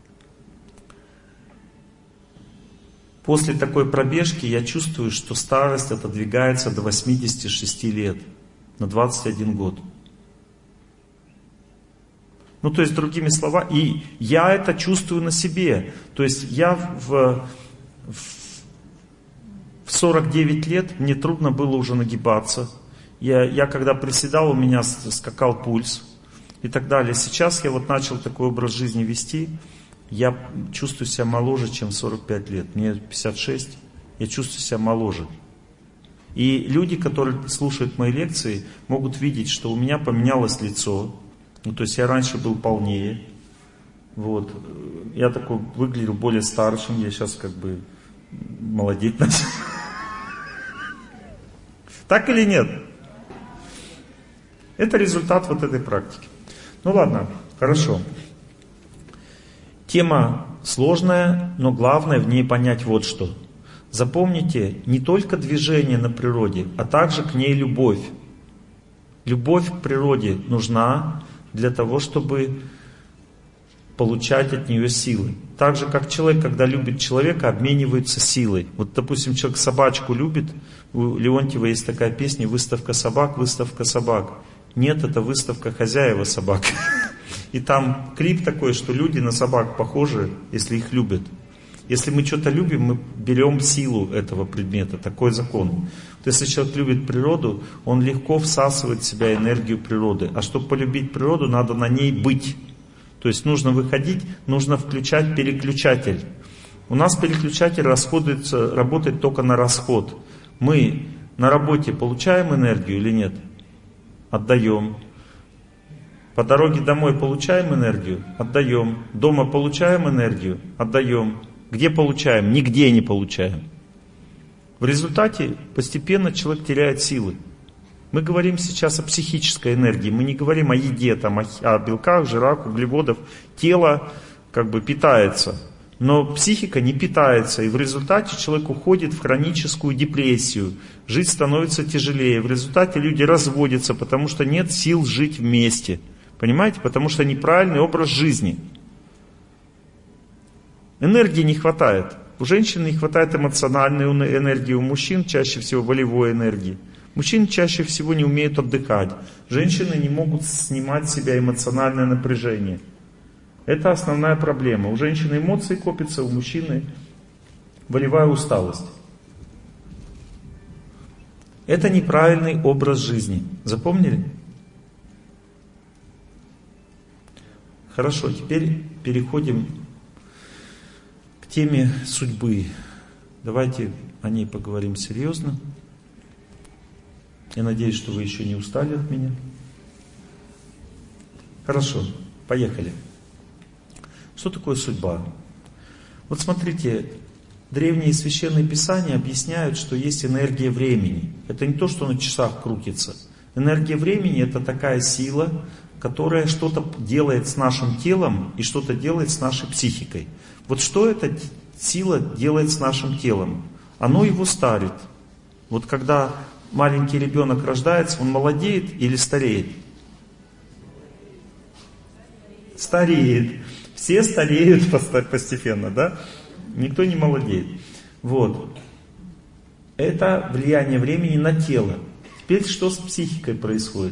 После такой пробежки я чувствую, что старость отодвигается до восьмидесяти шести лет, на двадцать один год. Ну, то есть, другими словами, и я это чувствую на себе. То есть, я в, в, в сорок девять лет, мне трудно было уже нагибаться. Я, я когда приседал, у меня скакал пульс и так далее. Сейчас я вот начал такой образ жизни вести. Я чувствую себя моложе, чем сорок пять лет. Мне пятьдесят шесть, я чувствую себя моложе. И люди, которые слушают мои лекции, могут видеть, что у меня поменялось лицо. Ну, то есть я раньше был полнее, Вот. Я такой выглядел более старшим, я сейчас как бы молодеть начал. Так или нет? Это результат вот этой практики. Ну ладно, хорошо. Тема сложная, но главное в ней понять вот что. Запомните, не только движение на природе, а также к ней любовь. Любовь к природе нужна для того, чтобы получать от нее силы. Так же, как человек, когда любит человека, обменивается силой. Вот, допустим, человек собачку любит, у Леонтьева есть такая песня «Выставка собак, выставка собак». Нет, это выставка хозяева собак. И там клип такой, что люди на собак похожи, если их любят. Если мы что-то любим, мы берем силу этого предмета. Такой закон. Вот если человек любит природу, он легко всасывает в себя энергию природы. А чтобы полюбить природу, надо на ней быть. То есть нужно выходить, нужно включать переключатель. У нас переключатель расходуется, работает только на расход. Мы на работе получаем энергию или нет? Отдаем. По дороге домой получаем энергию? Отдаем. Дома получаем энергию? Отдаем. Где получаем? Нигде не получаем. В результате постепенно человек теряет силы. Мы говорим сейчас о психической энергии, мы не говорим о еде, там, о, о белках, жирах, углеводах. Тело как бы питается, но психика не питается, и в результате человек уходит в хроническую депрессию. Жить становится тяжелее, в результате люди разводятся, потому что нет сил жить вместе. Понимаете? Потому что неправильный образ жизни. Энергии не хватает. У женщин не хватает эмоциональной энергии, у мужчин чаще всего волевой энергии. Мужчины чаще всего не умеют отдыхать. Женщины не могут снимать с себя эмоциональное напряжение. Это основная проблема. У женщины эмоции копятся, у мужчины волевая усталость. Это неправильный образ жизни. Запомнили? Хорошо, теперь переходим к теме судьбы. Давайте о ней поговорим серьезно. Я надеюсь, что вы еще не устали от меня. Хорошо, поехали. Что такое судьба? Вот смотрите, древние священные писания объясняют, что есть энергия времени. Это не то, что на часах крутится. Энергия времени — это такая сила, которая что-то делает с нашим телом и что-то делает с нашей психикой. Вот что эта сила делает с нашим телом? Оно его старит. Вот когда маленький ребенок рождается, он молодеет или стареет? Стареет. Все стареют постепенно, да? Никто не молодеет. Вот. Это влияние времени на тело. Теперь что с психикой происходит?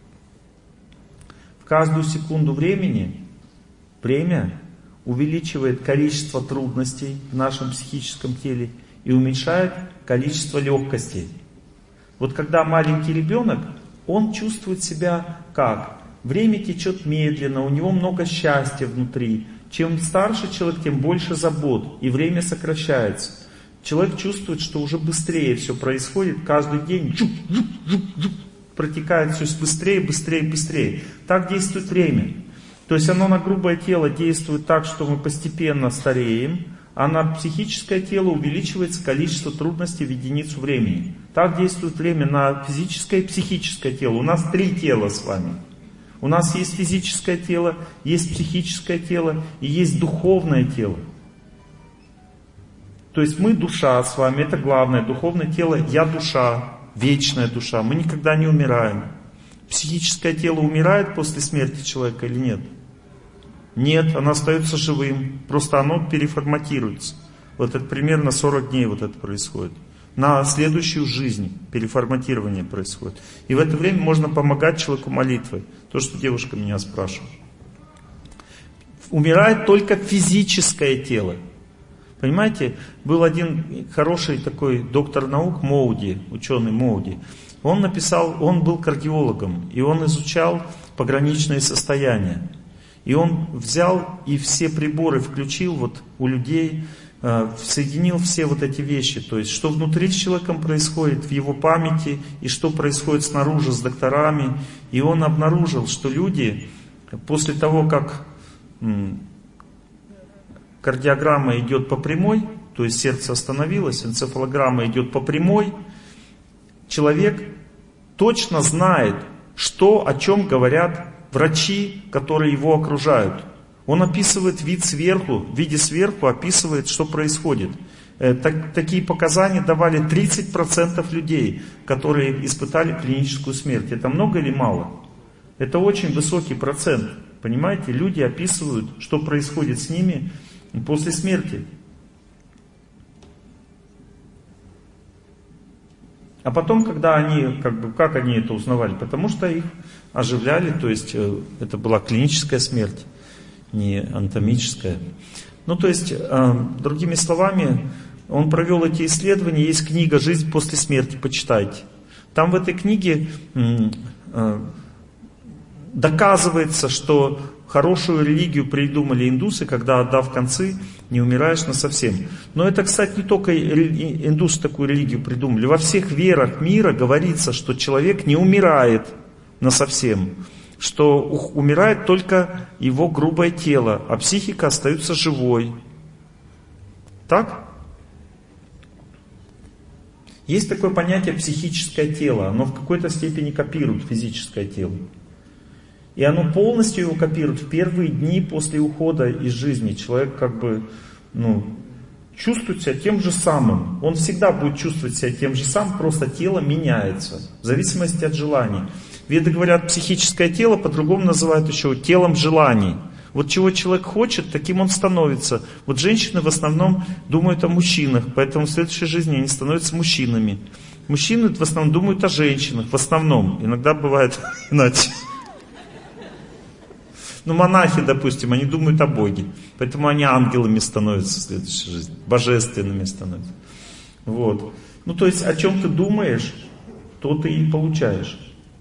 В каждую секунду времени время увеличивает количество трудностей в нашем психическом теле и уменьшает количество легкостей. Вот когда маленький ребенок, он чувствует себя как? Время течет медленно, у него много счастья внутри. Чем старше человек, тем больше забот, и время сокращается. Человек чувствует, что уже быстрее все происходит, каждый день жук, жук, жук, жук, протекает все быстрее, быстрее, быстрее. Так действует время. То есть оно на грубое тело действует так, что мы постепенно стареем, а на психическое тело увеличивается количество трудностей в единицу времени. Так действует время на физическое и психическое тело. У нас три тела с вами. У нас есть физическое тело, есть психическое тело и есть духовное тело. То есть мы душа с вами, это главное. Духовное тело, я душа, вечная душа. Мы никогда не умираем. Психическое тело умирает после смерти человека или нет? Нет, оно остается живым. Просто оно переформатируется. Вот это примерно сорок дней вот это происходит. На следующую жизнь переформатирование происходит. И в это время можно помогать человеку молитвой. То, что девушка меня спрашивала. Умирает только физическое тело. Понимаете, был один хороший такой доктор наук Моуди, ученый Моуди. Он написал, он был кардиологом, и он изучал пограничные состояния. И он взял и все приборы включил вот у людей, соединил все вот эти вещи, то есть что внутри с человеком происходит в его памяти и что происходит снаружи с докторами. И он обнаружил, что люди после того, как кардиограмма идет по прямой, то есть сердце остановилось, энцефалограмма идет по прямой, человек точно знает, что, о чем говорят врачи, которые его окружают. Он описывает вид сверху, в виде сверху описывает, что происходит. Так, такие показания давали тридцать процентов людей, которые испытали клиническую смерть. Это много или мало? Это очень высокий процент. Понимаете, люди описывают, что происходит с ними после смерти. А потом, когда они, как бы, как они это узнавали? Потому что их оживляли, то есть это была клиническая смерть, не анатомическая. Ну, то есть, другими словами, он провел эти исследования, есть книга «Жизнь после смерти», почитайте. Там в этой книге доказывается, что хорошую религию придумали индусы, когда, отдав концы, не умираешь насовсем. Но это, кстати, не только индусы такую религию придумали. Во всех верах мира говорится, что человек не умирает насовсем, что умирает только его грубое тело, а психика остается живой. Так? Есть такое понятие психическое тело, оно в какой-то степени копирует физическое тело. И оно полностью его копирует в первые дни после ухода из жизни. Человек как бы, ну, чувствует себя тем же самым. Он всегда будет чувствовать себя тем же самым, просто тело меняется в зависимости от желаний. Веды говорят, психическое тело по-другому называют еще телом желаний. Вот чего человек хочет, таким он становится. Вот женщины в основном думают о мужчинах, поэтому в следующей жизни они становятся мужчинами. Мужчины в основном думают о женщинах, в основном. Иногда бывает иначе. Ну, монахи, допустим, они думают о Боге. Поэтому они ангелами становятся в следующей жизни. Божественными становятся. Вот. Ну, то есть, о чем ты думаешь, то ты и получаешь.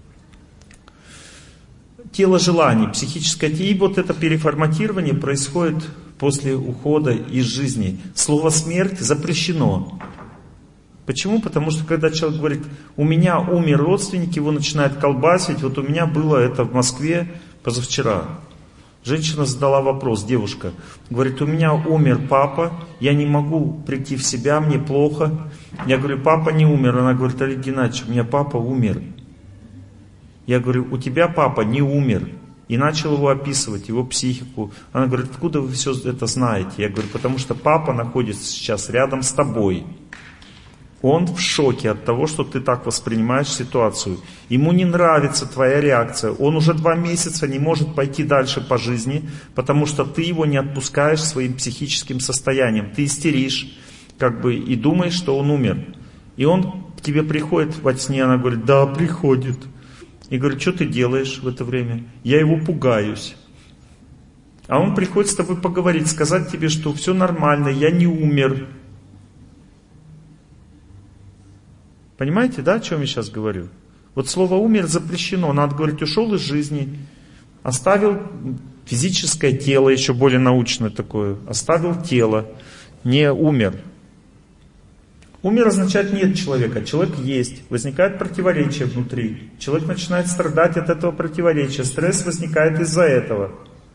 Тело желаний, психическое тело. И вот это переформатирование происходит после ухода из жизни. Слово «смерть» запрещено. Почему? Потому что когда человек говорит, у меня умер родственник, его начинает колбасить. Вот у меня было это в Москве позавчера. Женщина задала вопрос, девушка, говорит, у меня умер папа, я не могу прийти в себя, мне плохо. Я говорю, папа не умер. Она говорит, Олег Геннадьевич, у меня папа умер. Я говорю, у тебя папа не умер. И начал его описывать, его психику. Она говорит, откуда вы все это знаете? Я говорю, потому что папа находится сейчас рядом с тобой. Он в шоке от того, что ты так воспринимаешь ситуацию. Ему не нравится твоя реакция. Он уже два месяца не может пойти дальше по жизни, потому что ты его не отпускаешь своим психическим состоянием. Ты истеришь, как бы, и думаешь, что он умер. И он к тебе приходит во сне, она говорит, да, приходит. И говорит, что ты делаешь в это время? Я его пугаюсь. А он приходит с тобой поговорить, сказать тебе, что все нормально, я не умер. Понимаете, да, о чем я сейчас говорю? Вот слово «умер» запрещено. Надо говорить, ушел из жизни, оставил физическое тело, еще более научное такое, оставил тело, не умер. Умер означает нет человека, человек есть, возникает противоречие внутри. Человек начинает страдать от этого противоречия, стресс возникает из-за этого.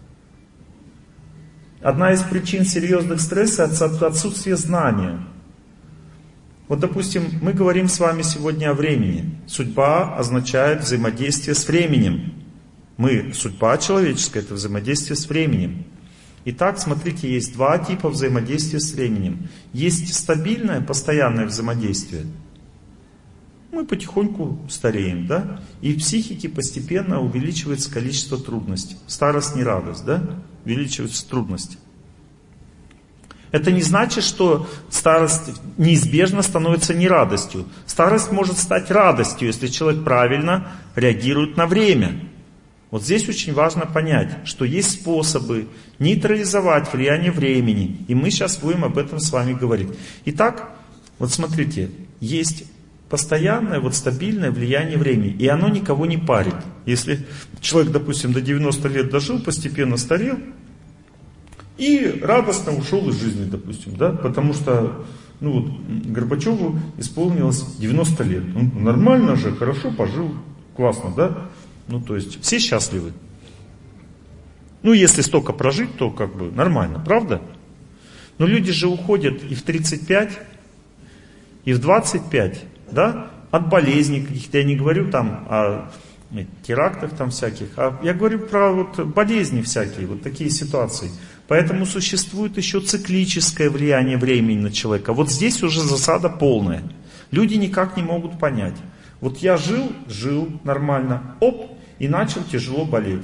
Одна из причин серьезных стрессов – это отсутствие знания. Вот, допустим, мы говорим с вами сегодня о времени. Судьба означает взаимодействие с временем. Мы, судьба человеческая, это взаимодействие с временем. Итак, смотрите, есть два типа взаимодействия с временем. Есть стабильное, постоянное взаимодействие. Мы потихоньку стареем, да? И в психике постепенно увеличивается количество трудностей. Старость не радость, да? Увеличиваются трудности. Это не значит, что старость неизбежно становится не радостью. Старость может стать радостью, если человек правильно реагирует на время. Вот здесь очень важно понять, что есть способы нейтрализовать влияние времени. И мы сейчас будем об этом с вами говорить. Итак, вот смотрите, есть постоянное, вот стабильное влияние времени. И оно никого не парит. Если человек, допустим, до девяноста лет дожил, постепенно старел, и радостно ушел из жизни, допустим, да, потому что, ну вот, Горбачеву исполнилось девяносто лет. Ну, нормально же, хорошо пожил, классно, да? Ну, то есть, все счастливы. Ну, если столько прожить, то как бы нормально, правда? Но люди же уходят и в тридцать пять, и в двадцать пять, да, от болезней каких-то. Я не говорю там о терактах там всяких, а я говорю про вот болезни всякие, вот такие ситуации. Поэтому существует еще циклическое влияние времени на человека. Вот здесь уже засада полная. Люди никак не могут понять. Вот я жил, жил нормально, оп, и начал тяжело болеть.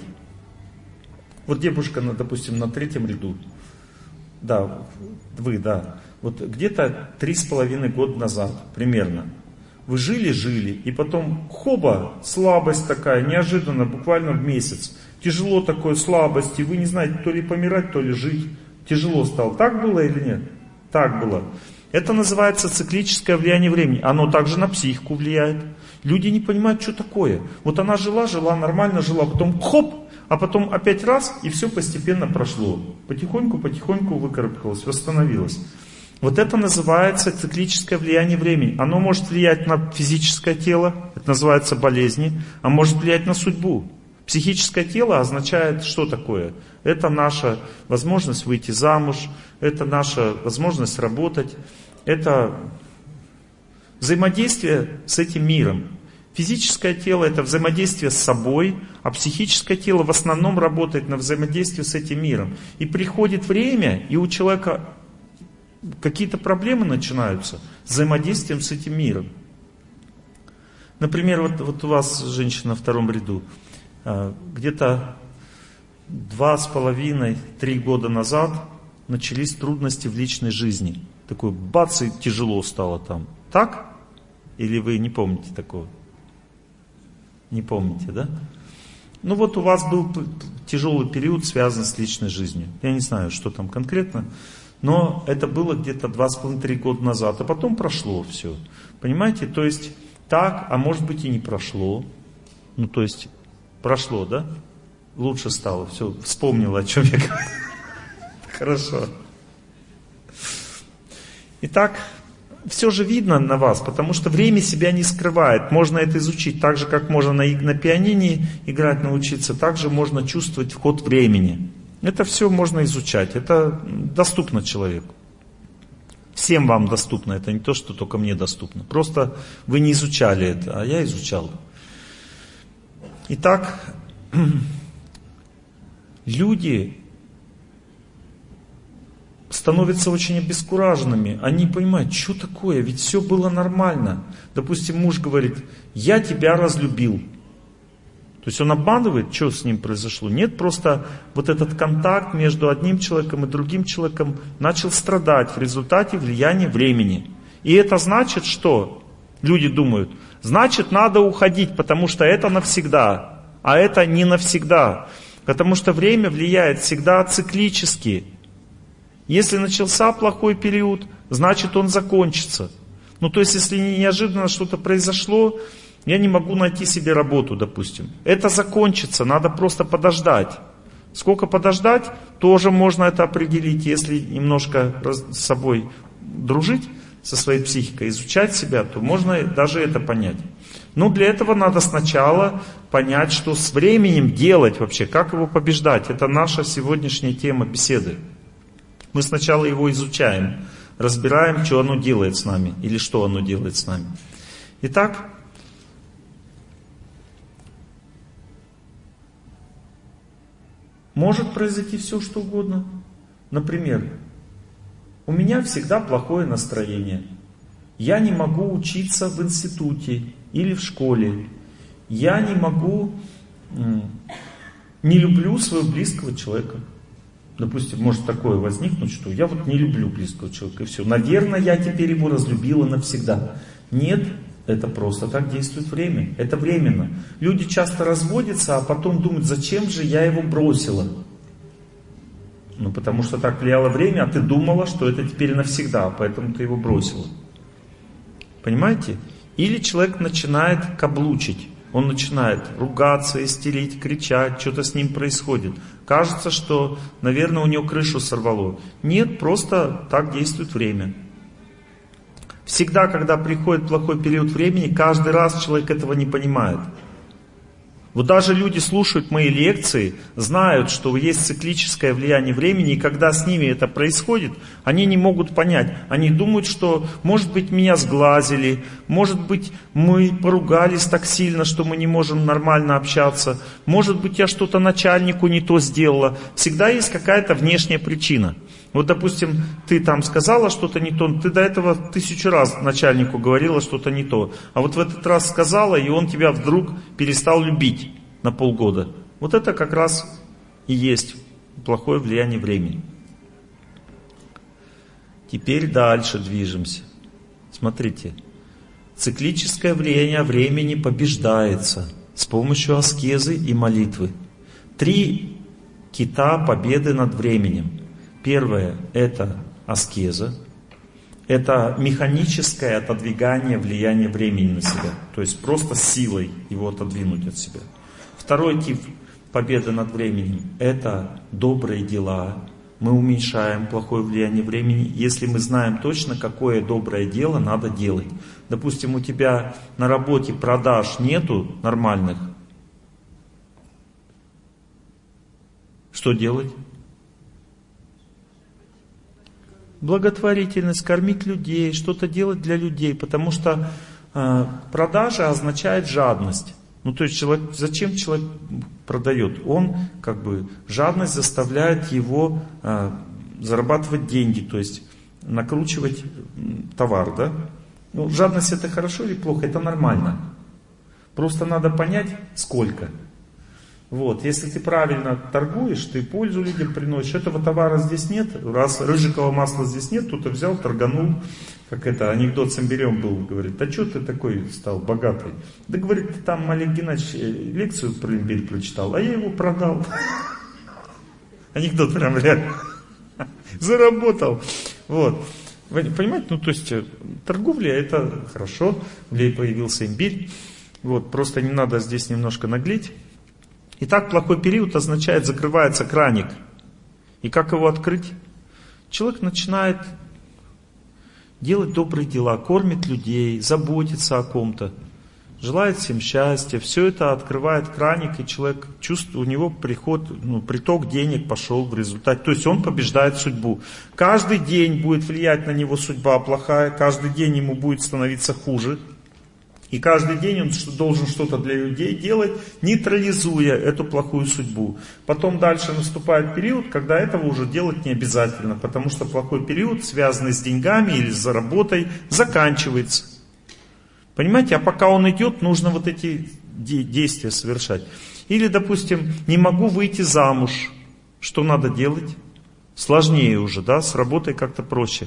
Вот девушка, допустим, на третьем ряду. Да, вы, да. Вот где-то три с половиной года назад, примерно. Вы жили-жили, и потом, хоба, слабость такая, неожиданно, буквально в месяц. Тяжело такое, слабость, и вы не знаете, то ли помирать, то ли жить. Тяжело стало. Так было или нет? Так было. Это называется циклическое влияние времени. Оно также на психику влияет. Люди не понимают, что такое. Вот она жила, жила, нормально жила, потом хоп, а потом опять раз, и все постепенно прошло. Потихоньку, потихоньку выкарабкалось, восстановилось. Вот это называется циклическое влияние времени. Оно может влиять на физическое тело, это называется болезни, а может влиять на судьбу. Психическое тело означает, что такое? Это наша возможность выйти замуж, это наша возможность работать, это взаимодействие с этим миром. Физическое тело — это взаимодействие с собой, а психическое тело в основном работает на взаимодействие с этим миром. И приходит время, и у человека какие-то проблемы начинаются с взаимодействием с этим миром. Например, вот, вот у вас женщина на втором ряду. Где-то два с половиной, три года назад начались трудности в личной жизни. Такой бац, и тяжело стало там. Так? Или вы не помните такого? Не помните, да? Ну вот у вас был тяжелый период, связанный с личной жизнью. Я не знаю, что там конкретно, но это было где-то два с половиной - три года назад, а потом прошло все. Понимаете? То есть так, а может быть и не прошло. Ну то есть прошло, да? Лучше стало, все, вспомнила, о чем я говорю. Хорошо. Итак, все же видно на вас, потому что время себя не скрывает. Можно это изучить так же, как можно на, на пианине играть, научиться, так же можно чувствовать ход времени. Это все можно изучать, это доступно человеку. Всем вам доступно, это не то, что только мне доступно. Просто вы не изучали это, а я изучал. Итак, люди становятся очень обескураженными. Они понимают, что такое, ведь все было нормально. Допустим, муж говорит: я тебя разлюбил. То есть он обманывает, что с ним произошло. Нет, просто вот этот контакт между одним человеком и другим человеком начал страдать в результате влияния времени. И это значит, что люди думают, значит надо уходить, потому что это навсегда. А это не навсегда. Потому что время влияет всегда циклически. Если начался плохой период, значит он закончится. Ну то есть если неожиданно что-то произошло, я не могу найти себе работу, допустим. Это закончится, надо просто подождать. Сколько подождать, тоже можно это определить, если немножко с собой дружить, со своей психикой, изучать себя, то можно даже это понять. Но для этого надо сначала понять, что с временем делать вообще, как его побеждать. Это наша сегодняшняя тема беседы. Мы сначала его изучаем, разбираем, что оно делает с нами, или что оно делает с нами. Итак, может произойти все, что угодно. Например, у меня всегда плохое настроение. Я не могу учиться в институте или в школе. Я не могу, не люблю своего близкого человека. Допустим, может такое возникнуть, что я вот не люблю близкого человека, и все. Наверное, я теперь его разлюбила навсегда. Нет, это просто так действует время. Это временно. Люди часто разводятся, а потом думают, зачем же я его бросила? Ну, потому что так влияло время, а ты думала, что это теперь навсегда, поэтому ты его бросила. Понимаете? Или человек начинает каблучить. Он начинает ругаться, истерить, кричать, что-то с ним происходит. Кажется, что, наверное, у него крышу сорвало. Нет, просто так действует время. Всегда, когда приходит плохой период времени, каждый раз человек этого не понимает. Вот даже люди слушают мои лекции, знают, что есть циклическое влияние времени, и когда с ними это происходит, они не могут понять. Они думают, что, может быть, меня сглазили, может быть, мы поругались так сильно, что мы не можем нормально общаться, может быть, я что-то начальнику не то сделала. Всегда есть какая-то внешняя причина. Вот, допустим, ты там сказала что-то не то, ты до этого тысячу раз начальнику говорила что-то не то, а вот в этот раз сказала, и он тебя вдруг перестал любить на полгода. Вот это как раз и есть плохое влияние времени. Теперь дальше движемся. Смотрите, циклическое влияние времени побеждается с помощью аскезы и молитвы. Три кита победы над временем. Первое – это аскеза, это механическое отодвигание влияния времени на себя, то есть просто силой его отодвинуть от себя. Второй тип победы над временем – это добрые дела. Мы уменьшаем плохое влияние времени, если мы знаем точно, какое доброе дело надо делать. Допустим, у тебя на работе продаж нету нормальных. Что делать? Благотворительность, кормить людей, что-то делать для людей, потому что э, продажа означает жадность. Ну, то есть, человек, зачем человек продает? Он, как бы, жадность заставляет его э, зарабатывать деньги, то есть, накручивать товар, да? Ну, жадность это хорошо или плохо? Это нормально. Просто надо понять, сколько. Вот, если ты правильно торгуешь, ты пользу людям приносишь, этого товара здесь нет, раз рыжикового масла здесь нет, кто-то взял, торганул, как это, анекдот с имбирем был, говорит, а что ты такой стал богатый? Да, говорит, там Олег Геннадьевич лекцию про имбирь прочитал, а я его продал. Анекдот прям реально. Заработал. Вот. Понимаете, ну то есть торговля это хорошо, в ней появился имбирь, вот, просто не надо здесь немножко наглеть. Итак, плохой период означает, закрывается краник. И как его открыть? Человек начинает делать добрые дела, кормит людей, заботится о ком-то, желает всем счастья. Все это открывает краник, и человек чувствует, у него приход, ну, приток денег пошел в результате. То есть он побеждает судьбу. Каждый день будет влиять на него судьба плохая, каждый день ему будет становиться хуже. И каждый день он должен что-то для людей делать, нейтрализуя эту плохую судьбу. Потом дальше наступает период, когда этого уже делать не обязательно, потому что плохой период, связанный с деньгами или с работой, заканчивается. Понимаете, а пока он идет, нужно вот эти действия совершать. Или, допустим, не могу выйти замуж. Что надо делать? Сложнее уже, да, с работой как-то проще.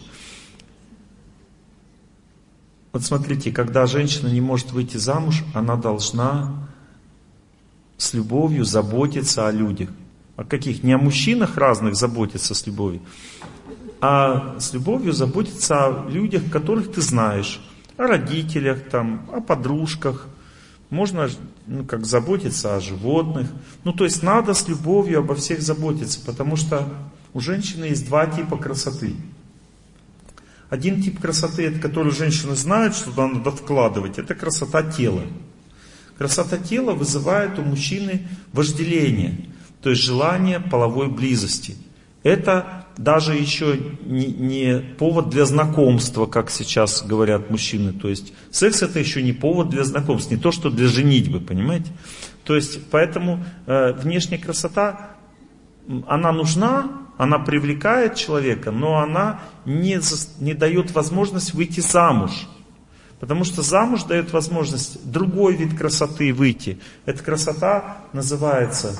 Вот смотрите, когда женщина не может выйти замуж, она должна с любовью заботиться о людях. О каких? Не о мужчинах разных заботиться с любовью, а с любовью заботиться о людях, которых ты знаешь. О родителях, там, о подружках. Можно, ну, как заботиться о животных. Ну, то есть надо с любовью обо всех заботиться, потому что у женщины есть два типа красоты. Один тип красоты, это который женщины знают, что туда надо вкладывать, это красота тела. Красота тела вызывает у мужчины вожделение, то есть желание половой близости. Это даже еще не, не повод для знакомства, как сейчас говорят мужчины. То есть секс это еще не повод для знакомства, не то, что для женитьбы, понимаете? То есть поэтому э, внешняя красота, она нужна, она привлекает человека, но она не, не дает возможность выйти замуж. Потому что замуж дает возможность другой вид красоты выйти. Эта красота называется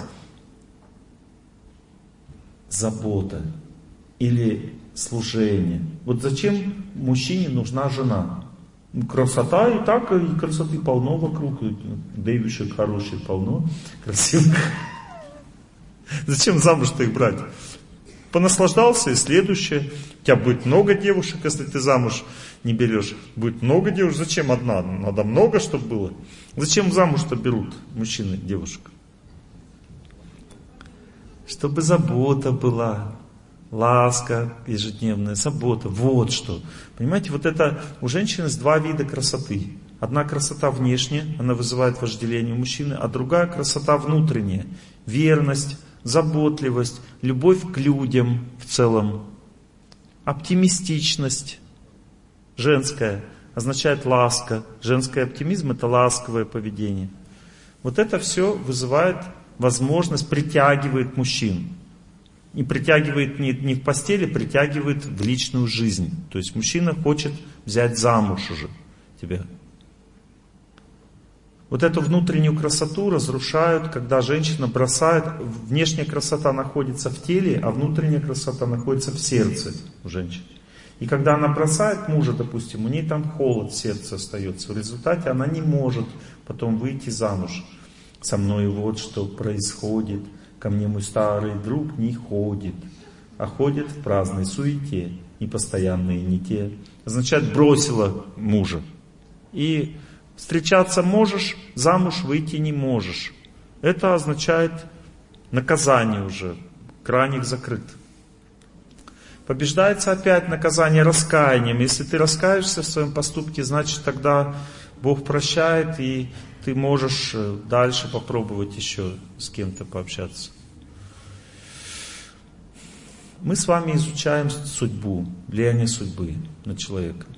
забота или служение. Вот зачем мужчине нужна жена? Красота и так, и красоты полно вокруг. Девушек хороших полно, красивых. Зачем замуж-то их брать? Понаслаждался, и следующее. У тебя будет много девушек, если ты замуж не берешь. Будет много девушек. Зачем одна? Надо много, чтобы было. Зачем замуж-то берут мужчины девушек? Чтобы забота была, ласка ежедневная, забота. Вот что. Понимаете, вот это у женщины есть два вида красоты. Одна красота внешняя, она вызывает вожделение у мужчины, а другая красота внутренняя. Верность, заботливость, любовь к людям в целом, оптимистичность женская означает ласка. Женский оптимизм — это ласковое поведение. Вот это все вызывает возможность, притягивает мужчин. И притягивает не, не в постели, притягивает в личную жизнь. То есть мужчина хочет взять замуж уже тебя. Вот эту внутреннюю красоту разрушают, когда женщина бросает. Внешняя красота находится в теле, а внутренняя красота находится в сердце у женщины. И когда она бросает мужа, допустим, у нее там холод в сердце остается. В результате она не может потом выйти замуж. Со мной вот что происходит. Ко мне мой старый друг не ходит, а ходит в праздной суете. Непостоянные не те. Означает, бросила мужа. И встречаться можешь, замуж выйти не можешь. Это означает наказание уже. Краник закрыт. Побеждается опять наказание раскаянием. Если ты раскаешься в своем поступке, значит тогда Бог прощает, и ты можешь дальше попробовать еще с кем-то пообщаться. Мы с вами изучаем судьбу, влияние судьбы на человека.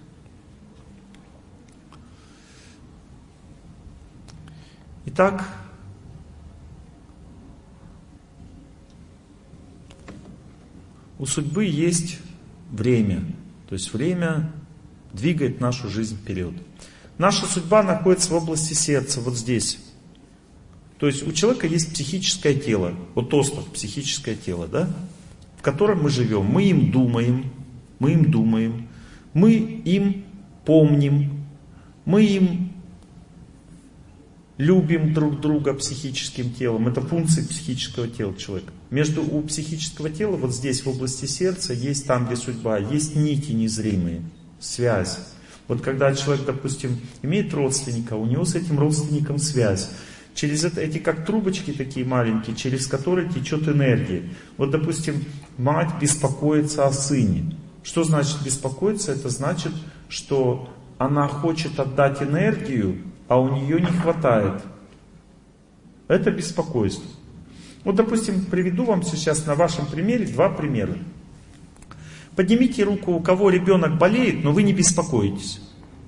Итак, у судьбы есть время. То есть время двигает нашу жизнь вперед. Наша судьба находится в области сердца, вот здесь. То есть у человека есть психическое тело, вот остров, психическое тело, да, в котором мы живем. Мы им думаем, мы им думаем, мы им помним, мы им любим друг друга психическим телом. Это функции психического тела человека. Между у психического тела, вот здесь, в области сердца, есть там, где судьба, есть нити незримые, связь. Вот когда человек, допустим, имеет родственника, у него с этим родственником связь. Через это, эти как трубочки такие маленькие, через которые течет энергия. Вот, допустим, мать беспокоится о сыне. Что значит беспокоиться? Это значит, что она хочет отдать энергию, а у нее не хватает. Это беспокойство. Вот, допустим, приведу вам сейчас на вашем примере два примера. Поднимите руку, у кого ребенок болеет, но вы не беспокоитесь.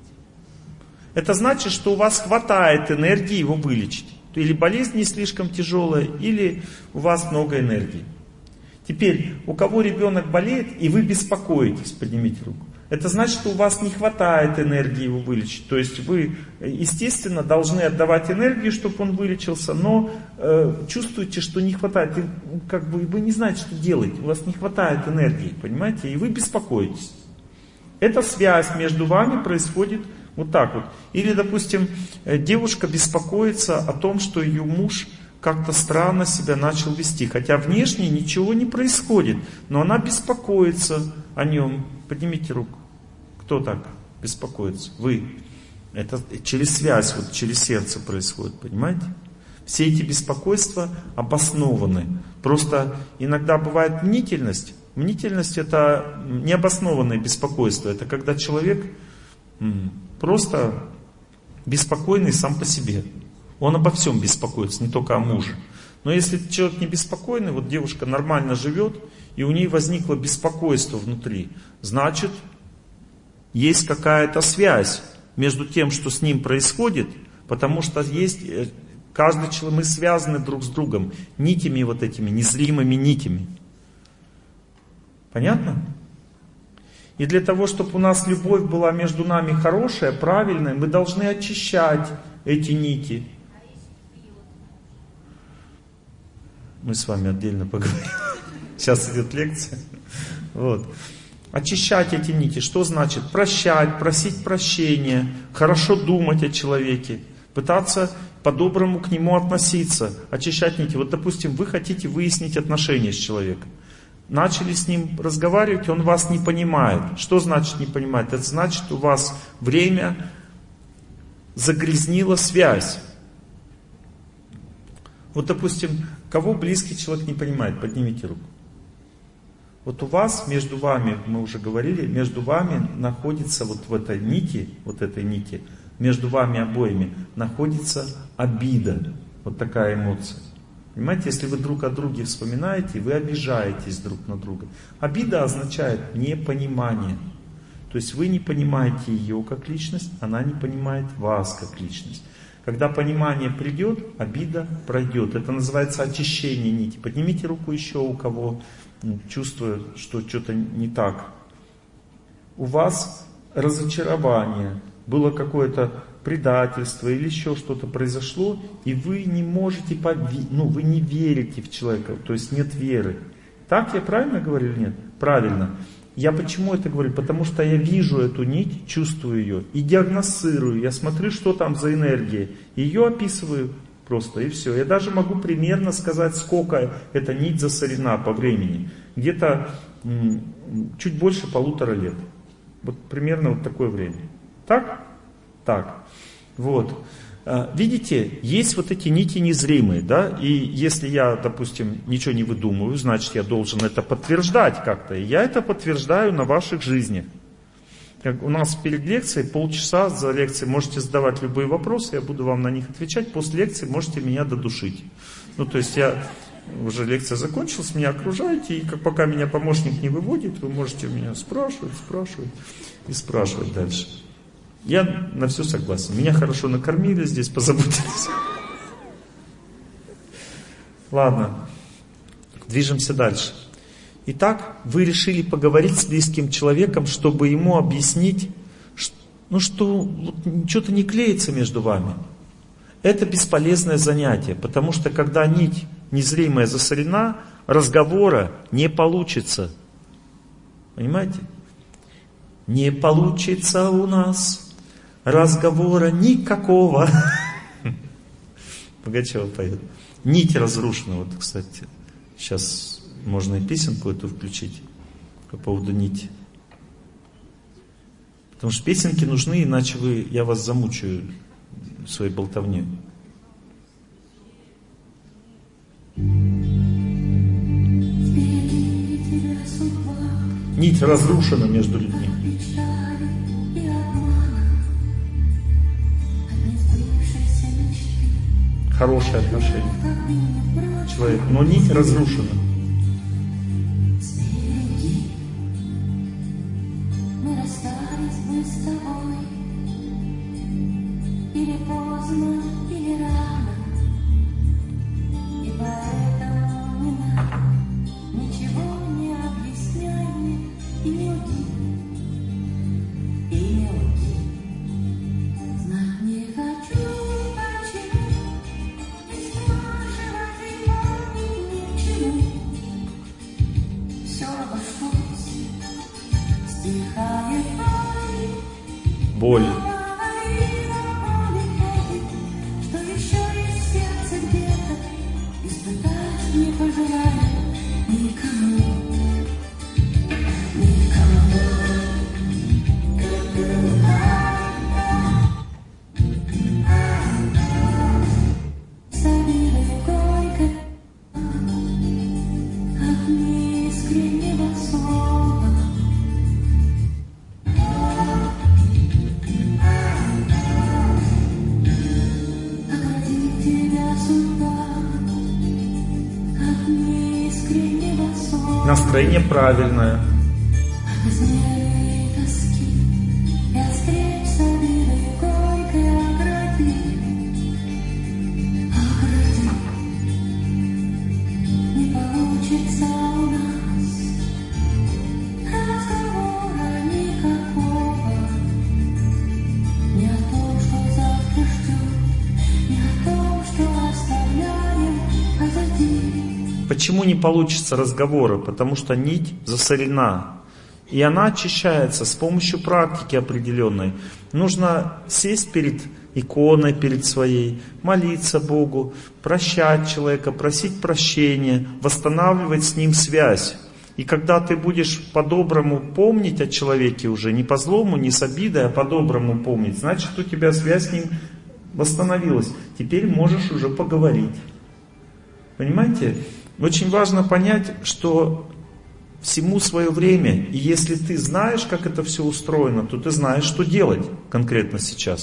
Это значит, что у вас хватает энергии его вылечить. Или болезнь не слишком тяжелая, или у вас много энергии. Теперь, у кого ребенок болеет, и вы беспокоитесь, поднимите руку. Это значит, что у вас не хватает энергии его вылечить. То есть вы, естественно, должны отдавать энергию, чтобы он вылечился, но э, чувствуете, что не хватает. И, как бы, вы не знаете, что делать. У вас не хватает энергии, понимаете? И вы беспокоитесь. Эта связь между вами происходит вот так вот. Или, допустим, девушка беспокоится о том, что ее муж как-то странно себя начал вести. Хотя внешне ничего не происходит, но она беспокоится о нем. Поднимите руку. Кто так беспокоится? Вы. Это через связь, вот через сердце происходит, понимаете? Все эти беспокойства обоснованы. Просто иногда бывает мнительность. Мнительность — это необоснованное беспокойство. Это когда человек просто беспокойный сам по себе. Он обо всем беспокоится, не только о муже. Но если человек не беспокойный, вот девушка нормально живет, и у нее возникло беспокойство внутри, значит, есть какая-то связь между тем, что с ним происходит, потому что есть, каждый человек, мы связаны друг с другом нитями вот этими, незримыми нитями. Понятно? И для того, чтобы у нас любовь была между нами хорошая, правильная, мы должны очищать эти нити. Мы с вами отдельно поговорим. Сейчас идет лекция. Вот. Очищать эти нити. Что значит? Прощать, просить прощения, хорошо думать о человеке, пытаться по-доброму к нему относиться, очищать нити. Вот, допустим, вы хотите выяснить отношения с человеком. Начали с ним разговаривать, он вас не понимает. Что значит не понимает? Это значит, у вас время загрязнило связь. Вот, допустим, кого близкий человек не понимает, поднимите руку. Вот у вас, между вами, мы уже говорили, между вами находится вот в этой нити, вот этой нити, между вами обоими находится обида. Вот такая эмоция. Понимаете, если вы друг о друге вспоминаете, вы обижаетесь друг на друга. Обида означает непонимание. То есть вы не понимаете ее как личность, она не понимает вас как личность. Когда понимание придет, обида пройдет. Это называется очищение нити. Поднимите руку еще, у кого чувствует, что что-то не так. У вас разочарование, было какое-то предательство или еще что-то произошло, и вы не можете, пови... ну, вы не верите в человека, то есть нет веры. Так я правильно говорю или нет? Правильно. Я почему это говорю? Потому что я вижу эту нить, чувствую ее и диагностирую. Я смотрю, что там за энергия. Ее описываю просто, и все. Я даже могу примерно сказать, сколько эта нить засорена по времени. Где-то м- чуть больше полутора лет. Вот примерно вот такое время. Так? Так. Вот. Видите, есть вот эти нити незримые, да, и если я, допустим, ничего не выдумываю, значит, я должен это подтверждать как-то, и я это подтверждаю на ваших жизнях. Как у нас перед лекцией полчаса за лекцией можете задавать любые вопросы, я буду вам на них отвечать, после лекции можете меня додушить. Ну, то есть я, уже лекция закончилась, меня окружаете, и как пока меня помощник не выводит, вы можете меня спрашивать, спрашивать и спрашивать дальше. Я на все согласен. Меня хорошо накормили здесь, позаботились. Ладно, движемся дальше. Итак, вы решили поговорить с близким человеком, чтобы ему объяснить, что, ну, что вот, что-то не клеится между вами. Это бесполезное занятие, потому что когда нить незримая засорена, разговора не получится. Понимаете? Не получится у нас разговора никакого. Пугачева поет. Нить разрушена. Вот, кстати, сейчас можно и песенку эту включить по поводу нити. Потому что песенки нужны, иначе вы, я вас замучаю своей болтовней. Нить разрушена между людьми. Хорошие отношения. Человек, но нить разрушена. Мы расстались бы с тобой, или поздно, или рано, и поэтому не надо, ничего не объясняй мне, и не лги, и не лги. Знать не хочу, почему, и спрашивать и помнить ничего. Все обошлось, стихает боль. Что еще есть сердце где-то, испытать не пожелаю никому, никому. С обидой горькой от неискреннего слова. Настроение правильное. Почему не получится разговора? Потому что нить засорена. И она очищается с помощью практики определенной. Нужно сесть перед иконой, перед своей, молиться Богу, прощать человека, просить прощения, восстанавливать с ним связь. И когда ты будешь по-доброму помнить о человеке уже, не по-злому, не с обидой, а по-доброму помнить, значит, у тебя связь с ним восстановилась. Теперь можешь уже поговорить. Понимаете? Очень важно понять, что всему свое время, и если ты знаешь, как это все устроено, то ты знаешь, что делать конкретно сейчас.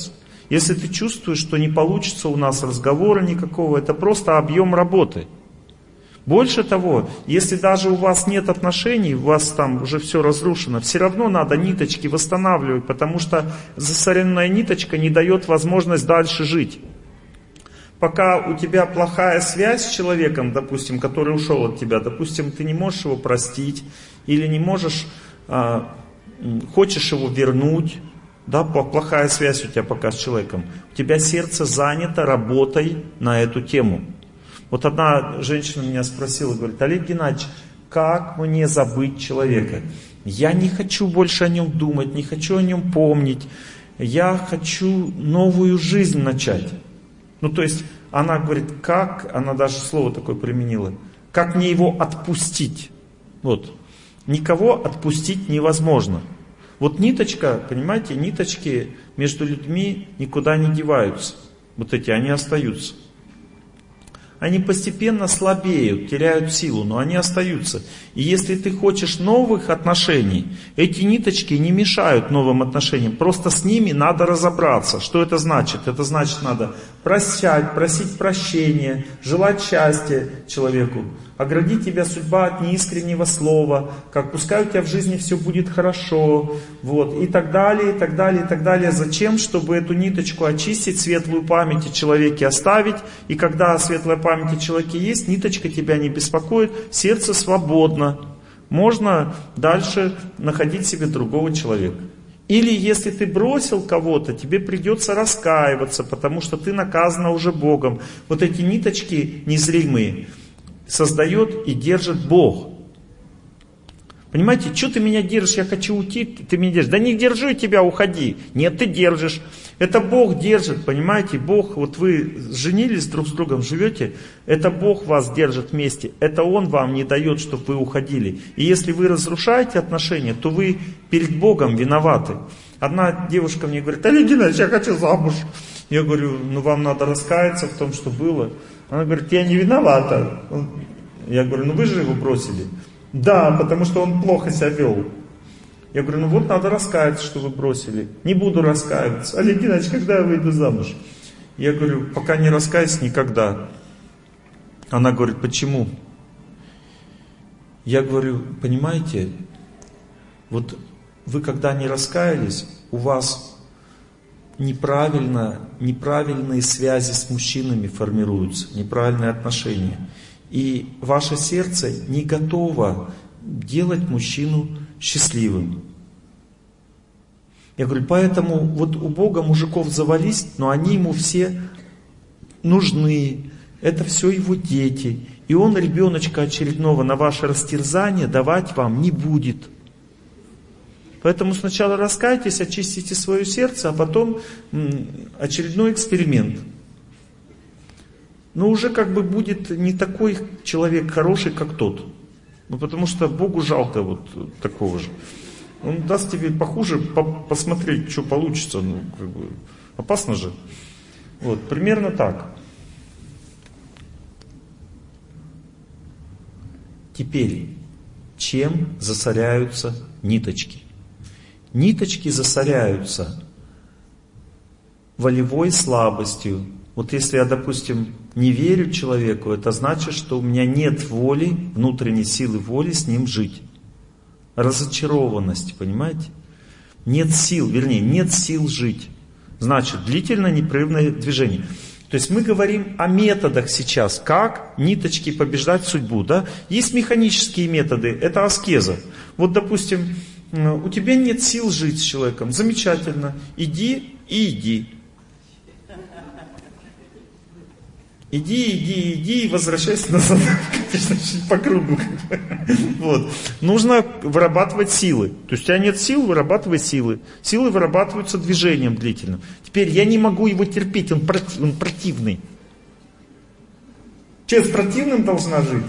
Если ты чувствуешь, что не получится у нас разговора никакого, это просто объем работы. Больше того, если даже у вас нет отношений, у вас там уже все разрушено, все равно надо ниточки восстанавливать, потому что засоренная ниточка не дает возможность дальше жить. Пока у тебя плохая связь с человеком, допустим, который ушел от тебя, допустим, ты не можешь его простить, или не можешь, а, хочешь его вернуть, да, плохая связь у тебя пока с человеком, у тебя сердце занято работой на эту тему. Вот одна женщина меня спросила, говорит: Олег Геннадьевич, как мне забыть человека? Я не хочу больше о нем думать, не хочу о нем помнить, я хочу новую жизнь начать. Ну, то есть, она говорит, как, она даже слово такое применила, как мне его отпустить? Вот. Никого отпустить невозможно. Вот ниточка, понимаете, ниточки между людьми никуда не деваются. Вот эти, они остаются. Они постепенно слабеют, теряют силу, но они остаются. И если ты хочешь новых отношений, эти ниточки не мешают новым отношениям. Просто с ними надо разобраться. Что это значит? Это значит, надо прощать, просить прощения, желать счастья человеку. Огради тебя судьба от неискреннего слова, как пускай у тебя в жизни все будет хорошо, вот, и так далее, и так далее, и так далее. Зачем? Чтобы эту ниточку очистить, светлую память о человеке оставить, и когда светлая память о человеке есть, ниточка тебя не беспокоит, сердце свободно. Можно дальше находить себе другого человека. Или если ты бросил кого-то, тебе придется раскаиваться, потому что ты наказана уже Богом. Вот эти ниточки незримые создает и держит Бог. Понимаете, что ты меня держишь, я хочу уйти, ты меня держишь. Да не держу тебя, уходи. Нет, ты держишь. Это Бог держит, понимаете, Бог, вот вы женились друг с другом, живете, это Бог вас держит вместе, это Он вам не дает, чтобы вы уходили. И если вы разрушаете отношения, то вы перед Богом виноваты. Одна девушка мне говорит: Олег Геннадьевич, я хочу замуж. Я говорю: ну вам надо раскаяться в том, что было. Она говорит: я не виновата. Я говорю: ну вы же его бросили. Да, потому что он плохо себя вел. Я говорю: ну вот надо раскаяться, что вы бросили. Не буду раскаиваться. Олег Геннадьевич, когда я выйду замуж? Я говорю: пока не раскаюсь, никогда. Она говорит: почему? Я говорю: понимаете, вот вы когда не раскаялись, у вас неправильно, неправильные связи с мужчинами формируются, неправильные отношения. И ваше сердце не готово делать мужчину счастливым. Я говорю: поэтому вот у Бога мужиков завались, но они ему все нужны. Это все его дети. И он ребеночка очередного на ваше растерзание давать вам не будет. Поэтому сначала раскайтесь, очистите свое сердце, а потом м, очередной эксперимент. Но уже как бы будет не такой человек хороший, как тот. Ну, потому что Богу жалко вот такого же. Он даст тебе похуже по посмотреть, что получится. Ну, как бы, опасно же. Вот, примерно так. Теперь, чем засоряются ниточки? Ниточки засоряются волевой слабостью. Вот если я, допустим, не верю человеку, это значит, что у меня нет воли, внутренней силы воли с ним жить. Разочарованность, понимаете? Нет сил, вернее, нет сил жить. Значит, длительное непрерывное движение. То есть мы говорим о методах сейчас, как ниточки побеждать судьбу. Да? Есть механические методы, это аскеза. Вот, допустим, у тебя нет сил жить с человеком, замечательно, иди и иди. Иди, иди, иди и возвращайся назад, по кругу. Вот. Нужно вырабатывать силы. То есть у тебя нет сил, вырабатывай силы. Силы вырабатываются движением длительным. Теперь я не могу его терпеть, он, против, он противный. Че, с противным должна жить?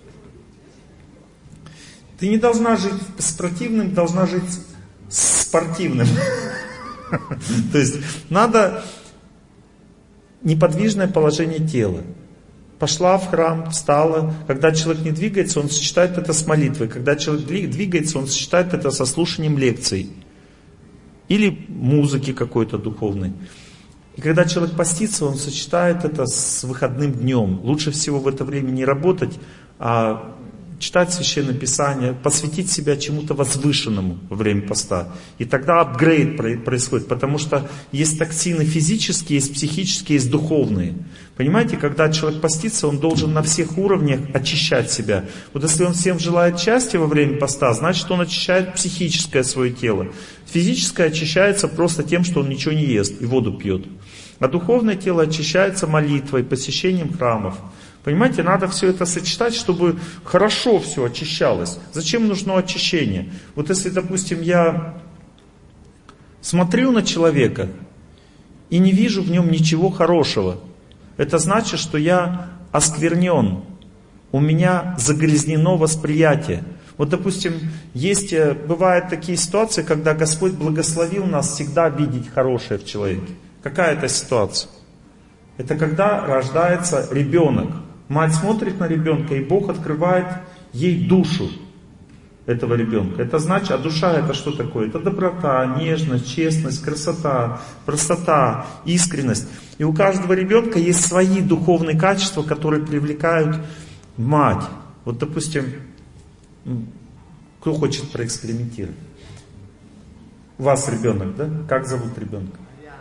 Ты не должна жить с противным, должна жить с спортивным. То есть надо неподвижное положение тела. Пошла в храм, встала. Когда человек не двигается, он сочетает это с молитвой. Когда человек двигается, он сочетает это со слушанием лекций. Или музыки какой-то духовной. И когда человек постится, он сочетает это с выходным днем. Лучше всего в это время не работать, а читать Священное Писание, посвятить себя чему-то возвышенному во время поста. И тогда апгрейд происходит, потому что есть токсины физические, есть психические, есть духовные. Понимаете, когда человек постится, он должен на всех уровнях очищать себя. Вот если он всем желает счастья во время поста, значит он очищает психическое свое тело. Физическое очищается просто тем, что он ничего не ест и воду пьет. А духовное тело очищается молитвой, посещением храмов. Понимаете, надо все это сочетать, чтобы хорошо все очищалось. Зачем нужно очищение? Вот если, допустим, я смотрю на человека и не вижу в нем ничего хорошего, это значит, что я осквернен, у меня загрязнено восприятие. Вот, допустим, есть, бывают такие ситуации, когда Господь благословил нас всегда видеть хорошее в человеке. Какая это ситуация? Это когда рождается ребенок. Мать смотрит на ребенка, и Бог открывает ей душу этого ребенка. Это значит, а душа это что такое? Это доброта, нежность, честность, красота, простота, искренность. И у каждого ребенка есть свои духовные качества, которые привлекают мать. Вот, допустим, кто хочет проэкспериментировать? У вас ребенок, да? Как зовут ребенка?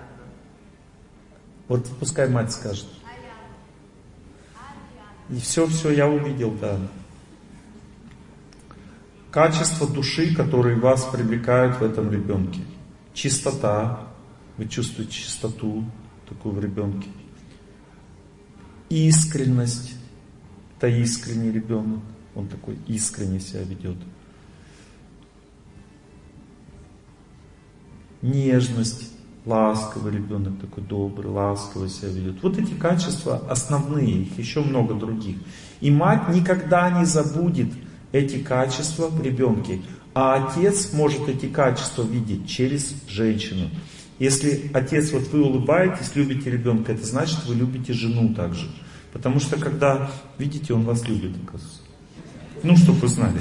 Вот пускай мать скажет. И все, все, я увидел, да. Качество души, которые вас привлекают в этом ребенке. Чистота. Вы чувствуете чистоту такую в ребенке. Искренность. Это искренний ребенок. Он такой искренне себя ведет. Нежность. Ласковый ребенок, такой добрый, ласковый себя ведет. Вот эти качества основные, их еще много других. И мать никогда не забудет эти качества в ребенке. А отец может эти качества видеть через женщину. Если отец, вот вы улыбаетесь, любите ребенка, это значит, вы любите жену также. Потому что когда видите, он вас любит, оказывается. Ну, чтобы вы знали.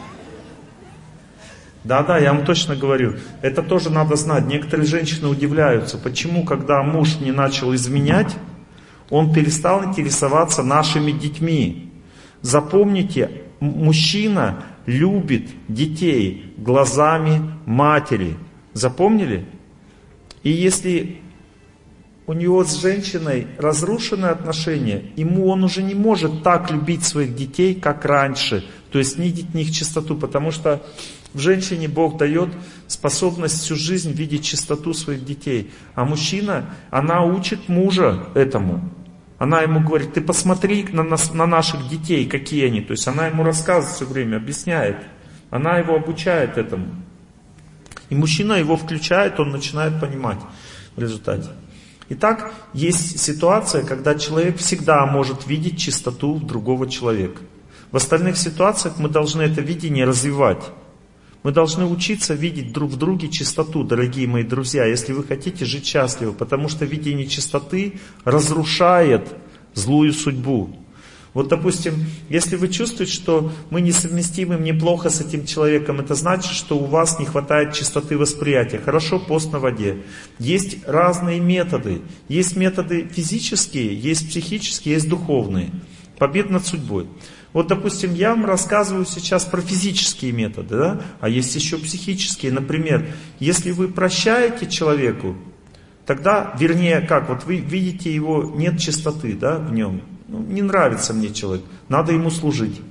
Да-да, я вам точно говорю. Это тоже надо знать. Некоторые женщины удивляются, почему, когда муж не начал изменять, он перестал интересоваться нашими детьми. Запомните, мужчина любит детей глазами матери. Запомнили? И если у него с женщиной разрушены отношения, ему он уже не может так любить своих детей, как раньше. То есть видеть в них чистоту, потому что в женщине Бог дает способность всю жизнь видеть чистоту своих детей. А мужчина, она учит мужа этому. Она ему говорит, ты посмотри на, нас, на наших детей, какие они. То есть она ему рассказывает все время, объясняет. Она его обучает этому. И мужчина его включает, он начинает понимать в результате. Итак, есть ситуация, когда человек всегда может видеть чистоту другого человека. В остальных ситуациях мы должны это видение развивать. Мы должны учиться видеть друг в друге чистоту, дорогие мои друзья, если вы хотите жить счастливо, потому что видение чистоты разрушает злую судьбу. Вот, допустим, если вы чувствуете, что мы несовместимы, мне плохо с этим человеком, это значит, что у вас не хватает чистоты восприятия. Хорошо, пост на воде. Есть разные методы. Есть методы физические, есть психические, есть духовные. Побед над судьбой. Вот, допустим, я вам рассказываю сейчас про физические методы, да? А есть еще психические. Например, если вы прощаете человеку, тогда, вернее, как, вот вы видите его, нет чистоты, да, в нем. Ну, не нравится мне человек, надо ему служить.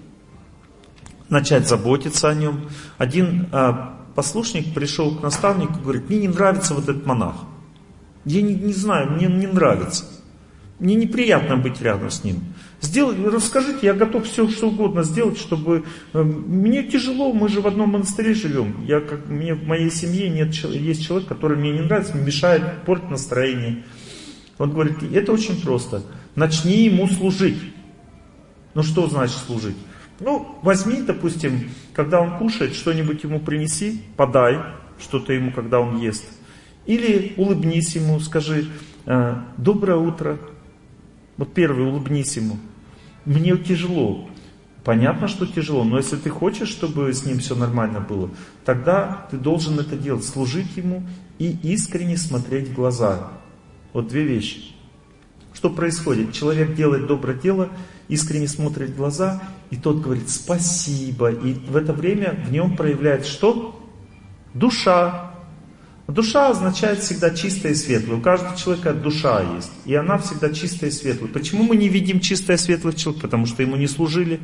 Начать заботиться о нем. Один а, послушник пришел к наставнику и говорит, мне не нравится вот этот монах. Я не, не знаю, мне не нравится. Мне неприятно быть рядом с ним. Сделайте, расскажите, я готов все, что угодно сделать, чтобы... Э, мне тяжело, мы же в одном монастыре живем. Я, как, мне, в моей семье нет, есть человек, который мне не нравится, мне мешает, портит настроение. Он говорит, это очень просто. Начни ему служить. Ну что значит служить? Ну, возьми, допустим, когда он кушает, что-нибудь ему принеси, подай что-то ему, когда он ест. Или улыбнись ему, скажи, доброе утро. Вот первый, улыбнись ему. Мне тяжело. Понятно, что тяжело, но если ты хочешь, чтобы с ним все нормально было, тогда ты должен это делать, служить ему и искренне смотреть в глаза. Вот две вещи. Что происходит? Человек делает доброе дело, искренне смотрит в глаза, и тот говорит спасибо. И в это время в нем проявляется что? Душа. Душа означает всегда чистое и светлое. У каждого человека душа есть. И она всегда чистая и светлая. Почему мы не видим чистое и светлое человека? Потому что ему не служили.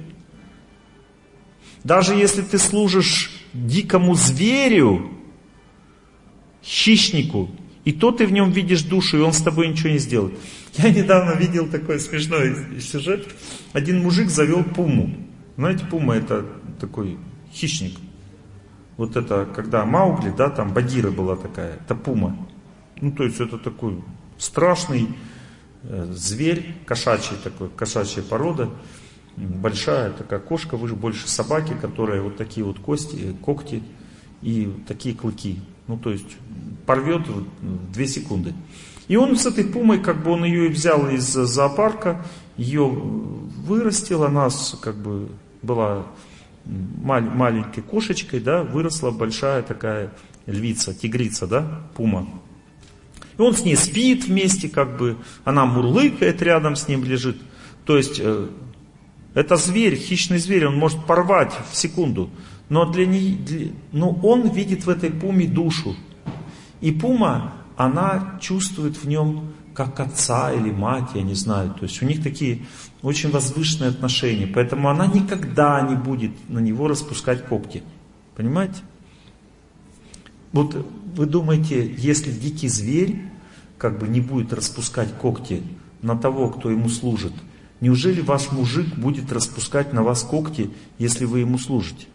Даже если ты служишь дикому зверю, хищнику, и то ты в нем видишь душу, и он с тобой ничего не сделает. Я недавно видел такой смешной сюжет. Один мужик завел пуму. Знаете, пума это такой хищник. Вот это, когда Маугли, да, там Багира была такая, это пума. Ну, то есть это такой страшный э, зверь, кошачий такой, кошачья порода. Большая такая кошка, выше больше собаки, которая вот такие вот кости, когти и такие клыки. Ну, то есть порвет в две секунды. И он с этой пумой, как бы он ее и взял из зоопарка, ее вырастил, она как бы была маль, маленькой кошечкой, да, выросла большая такая львица, тигрица, да, пума. И он с ней спит вместе, как бы, она мурлыкает, рядом с ним лежит. То есть э, это зверь, хищный зверь, он может порвать в секунду. Но, для не, для, но он видит в этой пуме душу. И пума, она чувствует в нем как отца или мать, я не знаю. То есть у них такие очень возвышенные отношения. Поэтому она никогда не будет на него распускать когти. Понимаете? Вот вы думаете, если дикий зверь как бы не будет распускать когти на того, кто ему служит, неужели ваш мужик будет распускать на вас когти, если вы ему служите?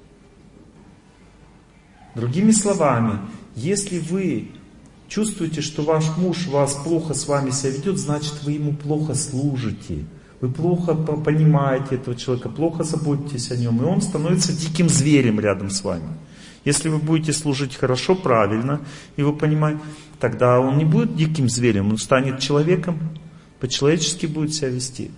Другими словами, если вы чувствуете, что ваш муж вас плохо с вами себя ведет, значит вы ему плохо служите. Вы плохо понимаете этого человека, плохо заботитесь о нем, и он становится диким зверем рядом с вами. Если вы будете служить хорошо, правильно, и вы понимаете, тогда он не будет диким зверем, он станет человеком, по-человечески будет себя вести.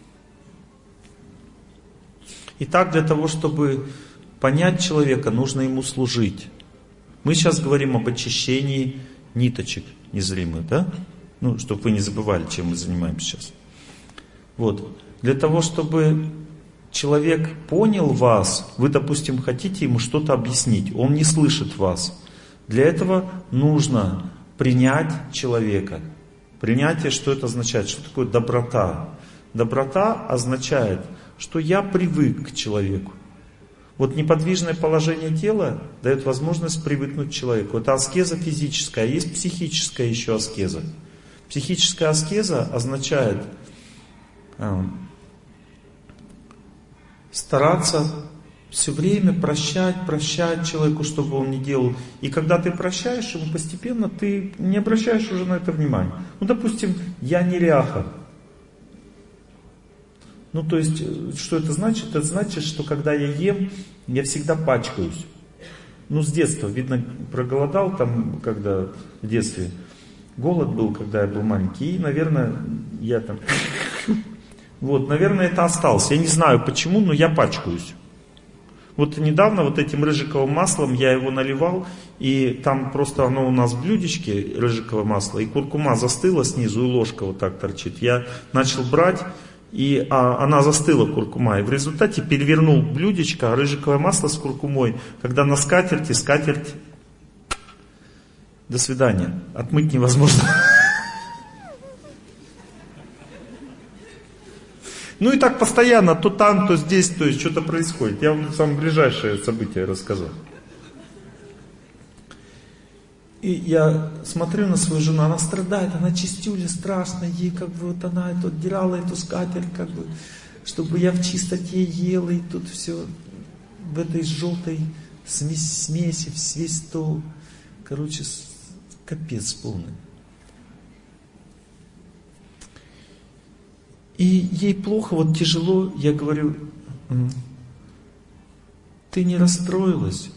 Итак, для того, чтобы понять человека, нужно ему служить. Мы сейчас говорим об очищении ниточек незримых, да? Ну, чтобы вы не забывали, чем мы занимаемся сейчас. Вот. Для того, чтобы человек понял вас, вы, допустим, хотите ему что-то объяснить, он не слышит вас. Для этого нужно принять человека. Принятие, что это означает? Что такое доброта? Доброта означает, что я привык к человеку. Вот неподвижное положение тела дает возможность привыкнуть к человеку. Это аскеза физическая, а есть психическая еще аскеза. Психическая аскеза означает э, стараться все время прощать, прощать человеку, чтобы он не делал. И когда ты прощаешь ему постепенно, ты не обращаешь уже на это внимания. Ну, допустим, я неряха. Ну, то есть, что это значит? Это значит, что когда я ем, я всегда пачкаюсь. Ну, с детства, видно, проголодал там, когда в детстве. Голод был, когда я был маленький. И, наверное, я там... Вот, наверное, это осталось. Я не знаю почему, но я пачкаюсь. Вот недавно вот этим рыжиковым маслом я его наливал, и там просто оно у нас в блюдечке, рыжиковое масло, и куркума застыла снизу, и ложка вот так торчит. Я начал брать, и а, она застыла, куркума, и в результате перевернул блюдечко, рыжиковое масло с куркумой, когда на скатерти, скатерть, до свидания, отмыть невозможно. Ну и так постоянно, то там, то здесь, то есть что-то происходит. Я вам самое ближайшее событие расскажу. И я смотрю на свою жену, она страдает, она чистюля страшная, ей как бы вот она это отдирала эту скатерть, как бы, чтобы я в чистоте ела, и тут все в этой желтой смеси, смеси, весь стол. Короче, капец полный. И ей плохо, вот тяжело, я говорю, ты не расстроилась?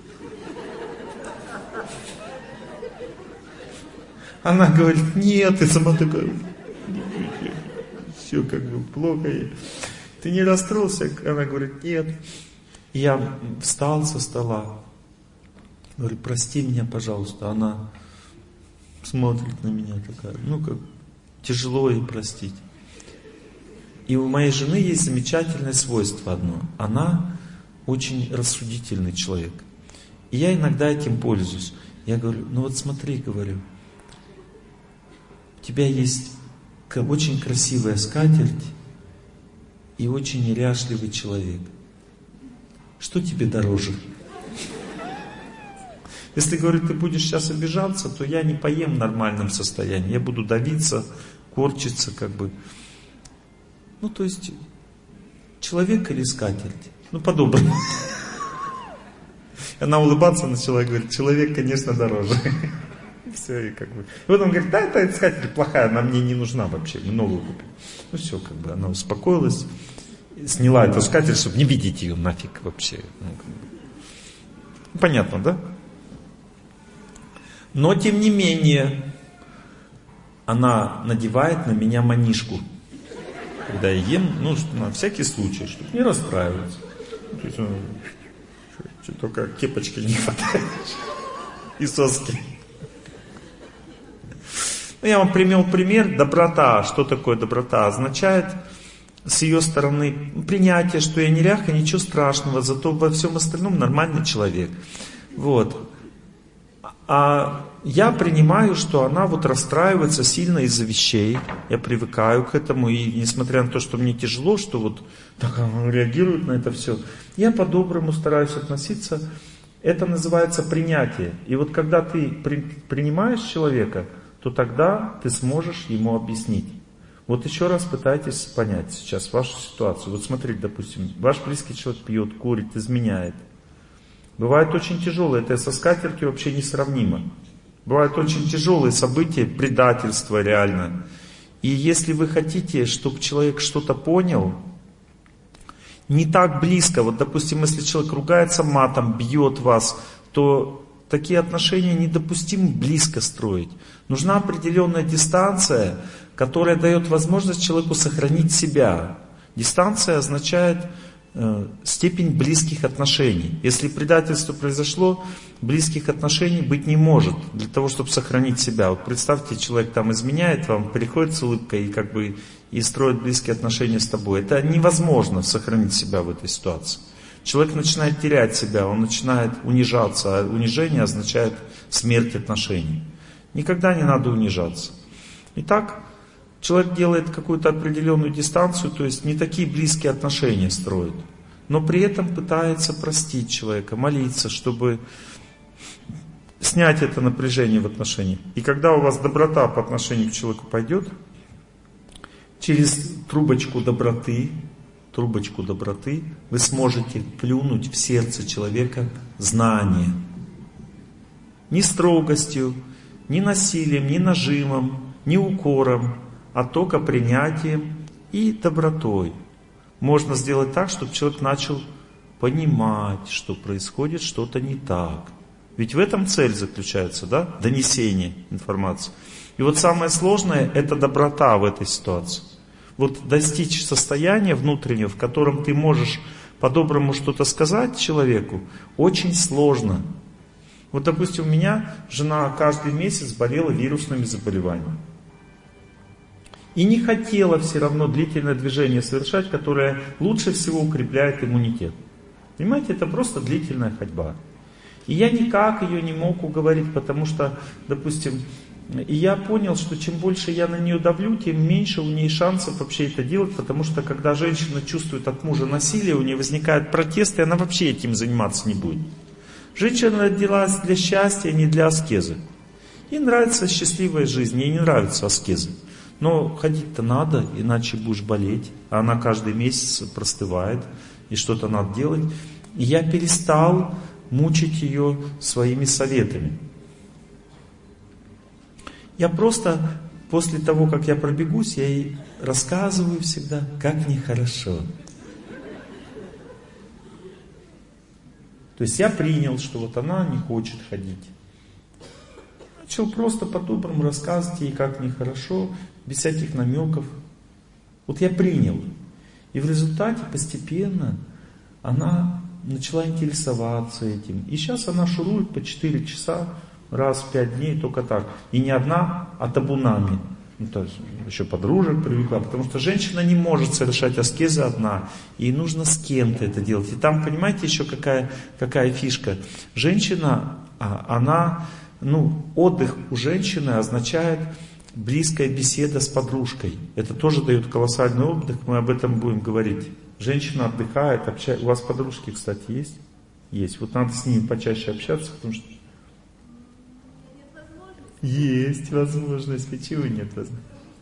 Она говорит, нет, и сама такая, все как бы плохо. Ты не расстроился? Она говорит, нет. И я встал со стола, говорю, прости меня, пожалуйста. Она смотрит на меня такая, ну как, тяжело ей простить. И у моей жены есть замечательное свойство одно. Она очень рассудительный человек. И я иногда этим пользуюсь. Я говорю, ну вот смотри, говорю, у тебя есть очень красивая скатерть и очень неряшливый человек. Что тебе дороже? Если, говорю, ты будешь сейчас обижаться, то я не поем в нормальном состоянии. Я буду давиться, корчиться, как бы. Ну, то есть, человек или скатерть? Ну, по-доброму. Она улыбаться начала и говорит, человек, конечно, дороже. Все, и как бы. И вот он говорит, да, эта скатерть плохая, она мне не нужна вообще, мы новую купим. Ну все, как бы, она успокоилась, сняла эту скатерть, чтобы не видеть ее нафиг вообще. Ну, как бы. Понятно, да? Но, тем не менее, она надевает на меня манишку, когда я ем, ну, на всякий случай, чтобы не расстраиваться. То есть, что только кепочки не хватает. И соски. Ну, я вам привел пример. Доброта. Что такое доброта? Означает с ее стороны принятие, что я неряха, ничего страшного, зато во всем остальном нормальный человек. Вот. А я принимаю, что она вот расстраивается сильно из-за вещей. Я привыкаю к этому. И несмотря на то, что мне тяжело, что вот так она реагирует на это все, я по-доброму стараюсь относиться. Это называется принятие. И вот когда ты при, принимаешь человека, то тогда ты сможешь ему объяснить. Вот еще раз пытайтесь понять сейчас вашу ситуацию. Вот смотрите, допустим, ваш близкий человек пьет, курит, изменяет. Бывает очень тяжелое, это со скатертью вообще несравнимо. Бывают очень тяжелые события, предательство реально. И если вы хотите, чтобы человек что-то понял, не так близко, вот допустим, если человек ругается матом, бьет вас, то такие отношения недопустимо близко строить. Нужна определенная дистанция, которая дает возможность человеку сохранить себя. Дистанция означает э, степень близких отношений. Если предательство произошло, близких отношений быть не может для того, чтобы сохранить себя. Вот представьте, человек там изменяет вам, приходит с улыбкой и как бы и строит близкие отношения с тобой. Это невозможно сохранить себя в этой ситуации. Человек начинает терять себя, он начинает унижаться, а унижение означает смерть отношений. Никогда не надо унижаться. Итак, человек делает какую-то определенную дистанцию, то есть не такие близкие отношения строит, но при этом пытается простить человека, молиться, чтобы снять это напряжение в отношениях. И когда у вас доброта по отношению к человеку пойдет, через трубочку доброты, трубочку доброты вы сможете плюнуть в сердце человека знание. Ни строгостью, ни насилием, ни нажимом, ни укором, а только принятием и добротой. Можно сделать так, чтобы человек начал понимать, что происходит что-то не так. Ведь в этом цель заключается, да? Донесение информации. И вот самое сложное – это доброта в этой ситуации. Вот достичь состояния внутреннего, в котором ты можешь по-доброму что-то сказать человеку, очень сложно. Вот, допустим, у меня жена каждый месяц болела вирусными заболеваниями. И не хотела все равно длительное движение совершать, которое лучше всего укрепляет иммунитет. Понимаете, это просто длительная ходьба. И я никак ее не мог уговорить, потому что, допустим, и я понял, что чем больше я на нее давлю, тем меньше у нее шансов вообще это делать, потому что когда женщина чувствует от мужа насилие, у нее возникает протест, и она вообще этим заниматься не будет. Женщина родилась для счастья, а не для аскезы. Ей нравится счастливая жизнь, ей не нравится аскеза. Но ходить-то надо, иначе будешь болеть. А она каждый месяц простывает, и что-то надо делать. И я перестал мучить ее своими советами. Я просто, после того, как я пробегусь, я ей рассказываю всегда, как нехорошо. То есть я принял, что вот она не хочет ходить. Начал просто по-доброму рассказывать ей, как нехорошо, без всяких намеков. Вот я принял. И в результате постепенно она начала интересоваться этим. И сейчас она шурует по четыре часа раз в пять дней только так. И не одна, а табунами. Ну, то есть еще подружек привлекла, потому что женщина не может совершать аскезы одна. Ей нужно с кем-то это делать. И там, понимаете, еще какая, какая фишка. Женщина, она, ну, отдых у женщины означает близкая беседа с подружкой. Это тоже дает колоссальный отдых, мы об этом будем говорить. Женщина отдыхает, общается. У вас подружки, кстати, есть? Есть. Вот надо с ними почаще общаться, потому что... Есть возможность. Почему нет возможности?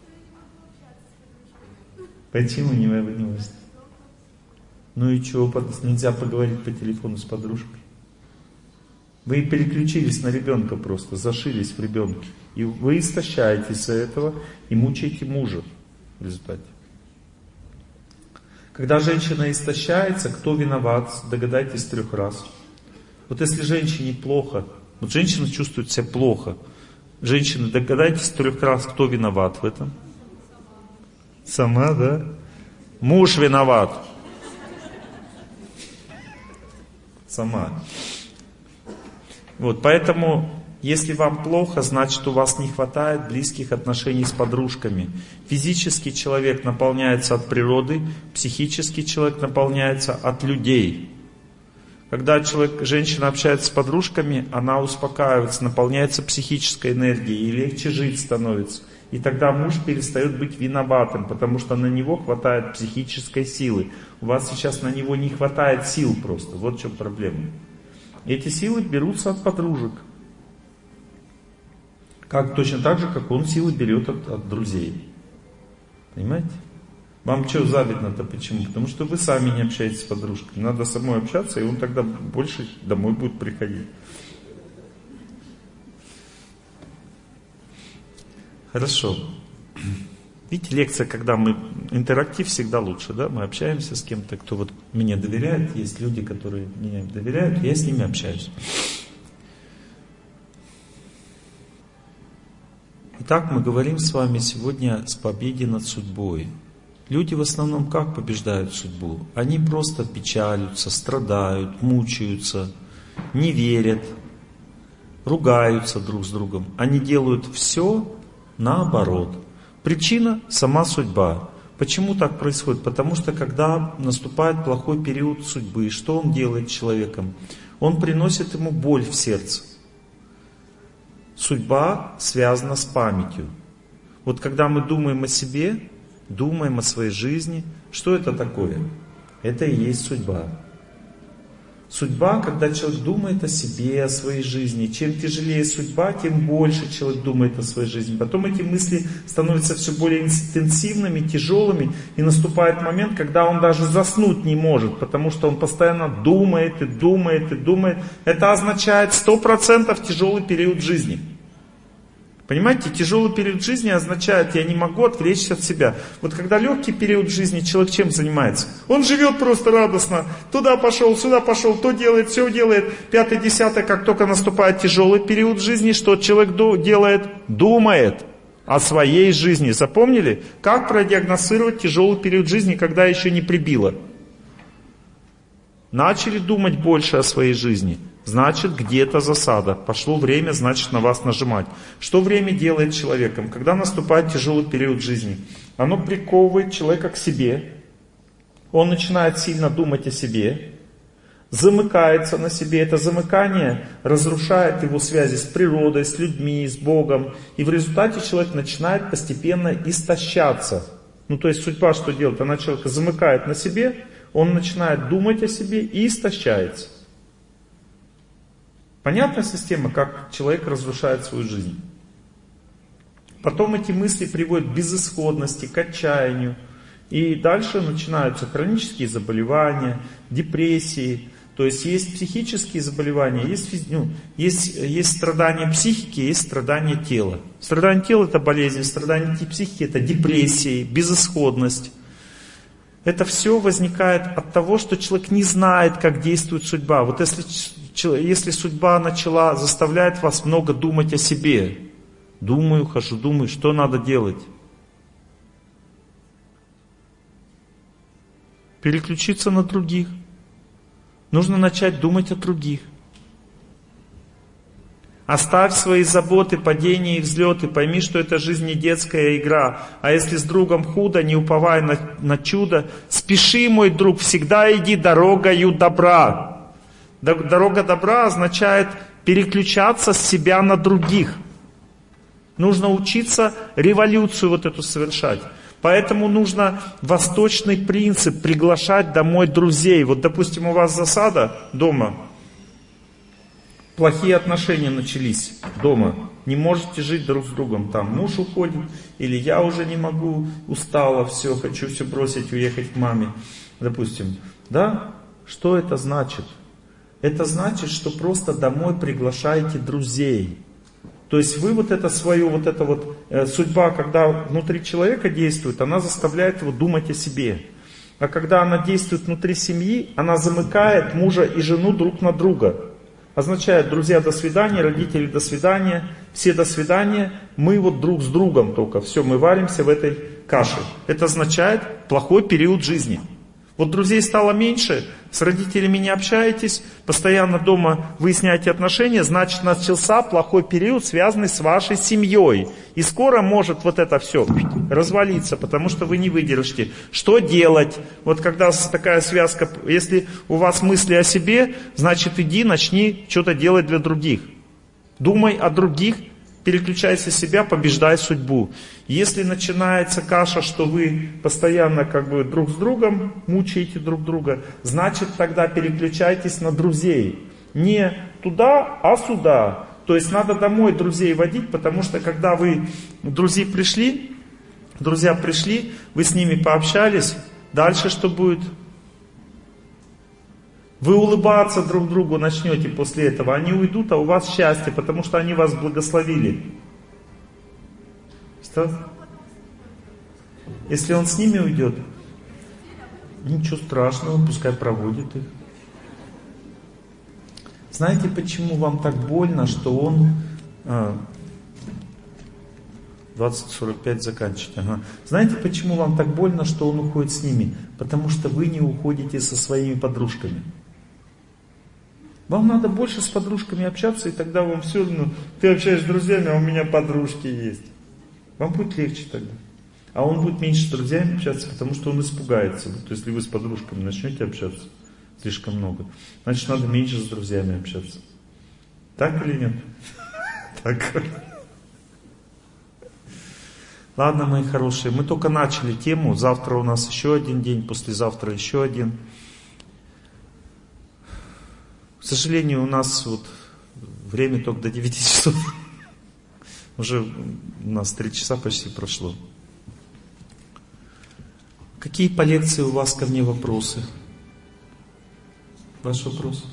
Почему не возможность? Ну и чего, нельзя поговорить по телефону с подружкой? Вы переключились на ребенка просто, зашились в ребенке. И вы истощаетесь из-за этого и мучаете мужа в результате. Когда женщина истощается, кто виноват? Догадайтесь трех раз. Вот если женщине плохо, вот женщина чувствует себя плохо, женщины, догадайтесь трех раз, кто виноват в этом? Сама, да? Муж виноват. Сама. Вот, поэтому, если вам плохо, значит, у вас не хватает близких отношений с подружками. Физический человек наполняется от природы, психический человек наполняется от людей. Когда человек, женщина общается с подружками, она успокаивается, наполняется психической энергией, и легче жить становится. И тогда муж перестает быть виноватым, потому что на него хватает психической силы. У вас сейчас на него не хватает сил просто. Вот в чем проблема. Эти силы берутся от подружек. Как, точно так же, как он силы берет от, от друзей. Понимаете? Вам что завидно-то? Почему? Потому что вы сами не общаетесь с подружкой. Надо самой общаться, и он тогда больше домой будет приходить. Хорошо. Видите, лекция, когда мы... Интерактив всегда лучше, да? Мы общаемся с кем-то, кто вот мне доверяет. Есть люди, которые мне доверяют, я с ними общаюсь. Итак, мы говорим с вами сегодня о победе над судьбой. Люди в основном как побеждают судьбу? Они просто печалятся, страдают, мучаются, не верят, ругаются друг с другом. Они делают все наоборот. Причина – сама судьба. Почему так происходит? Потому что когда наступает плохой период судьбы, что он делает с человеком? Он приносит ему боль в сердце. Судьба связана с памятью. Вот когда мы думаем о себе, думаем о своей жизни, что это такое? Это и есть судьба. Судьба, когда человек думает о себе, о своей жизни. Чем тяжелее судьба, тем больше человек думает о своей жизни. Потом эти мысли становятся все более интенсивными, тяжелыми. И наступает момент, когда он даже заснуть не может, потому что он постоянно думает и думает и думает. Это означает сто процентов тяжелый период жизни. Понимаете, тяжелый период жизни означает, я не могу отвлечься от себя. Вот когда легкий период жизни, человек чем занимается? Он живет просто радостно, туда пошел, сюда пошел, то делает, все делает. Пятый, десятый, как только наступает тяжелый период жизни, что человек делает? Думает о своей жизни. Запомнили? Как продиагностировать тяжелый период жизни, когда еще не прибило? Начали думать больше о своей жизни. Значит, где-то засада. Пошло время, значит, на вас нажимать. Что время делает с человеком? Когда наступает тяжелый период жизни? Оно приковывает человека к себе. Он начинает сильно думать о себе. Замыкается на себе. Это замыкание разрушает его связи с природой, с людьми, с Богом. И в результате человек начинает постепенно истощаться. Ну, то есть судьба что делает? Она человека замыкает на себе, он начинает думать о себе и истощается. Понятная система, как человек разрушает свою жизнь. Потом эти мысли приводят к безысходности, к отчаянию. И дальше начинаются хронические заболевания, депрессии. То есть есть психические заболевания, есть, ну, есть, есть страдания психики, есть страдания тела. Страдание тела – это болезнь, страдание психики – это депрессии, безысходность. Это все возникает от того, что человек не знает, как действует судьба. Вот если, если судьба начала, заставляет вас много думать о себе. Думаю, хожу, думаю, что надо делать? Переключиться на других. Нужно начать думать о других. Оставь свои заботы, падения и взлеты, пойми, что это жизнь не детская игра. А если с другом худо, не уповай на, на чудо, спеши, мой друг, всегда иди дорогою добра. Дорога добра означает переключаться с себя на других. Нужно учиться революцию вот эту совершать. Поэтому нужно восточный принцип приглашать домой друзей. Вот, допустим, у вас засада дома. Плохие отношения начались дома. Не можете жить друг с другом. Там муж уходит, или я уже не могу, устала, все, хочу все бросить, уехать к маме. Допустим. Да? Что это значит? Это значит, что просто домой приглашаете друзей. То есть вы вот это свою, вот эта вот э, судьба, когда внутри человека действует, она заставляет его думать о себе. А когда она действует внутри семьи, она замыкает мужа и жену друг на друга. Означает, друзья, до свидания, родители, до свидания, все до свидания, мы вот друг с другом только, все, мы варимся в этой каше. Это означает плохой период жизни. Вот друзей стало меньше, с родителями не общаетесь, постоянно дома выясняете отношения, значит, начался плохой период, связанный с вашей семьей. И скоро может вот это все развалиться, потому что вы не выдержите. Что делать? Вот когда такая связка, если у вас мысли о себе, значит, иди, начни что-то делать для других. Думай о других, переключайся с себя, побеждай судьбу. Если начинается каша, что вы постоянно как бы друг с другом мучаете друг друга, значит тогда переключайтесь на друзей. Не туда, а сюда. То есть надо домой друзей водить, потому что когда вы, друзья пришли, друзья пришли, вы с ними пообщались, дальше что будет? Вы улыбаться друг другу начнете после этого, они уйдут, а у вас счастье, потому что они вас благословили. Что? Если он с ними уйдет, ничего страшного, пускай проводит их. Знаете, почему вам так больно, что он... двадцать сорок пять заканчивать. Ага. Знаете, почему вам так больно, что он уходит с ними? Потому что вы не уходите со своими подружками. Вам надо больше с подружками общаться, и тогда вам все равно, ты общаешься с друзьями, а у меня подружки есть. Вам будет легче тогда. А он будет меньше с друзьями общаться, потому что он испугается. То есть, если вы с подружками начнете общаться слишком много, значит, надо меньше с друзьями общаться. Так или нет? Так. Ладно, мои хорошие, мы только начали тему. Завтра у нас еще один день, послезавтра еще один. К сожалению, у нас вот время только до девяти часов. Уже у нас три часа почти прошло. Какие по лекции у вас ко мне вопросы? Ваш вопрос?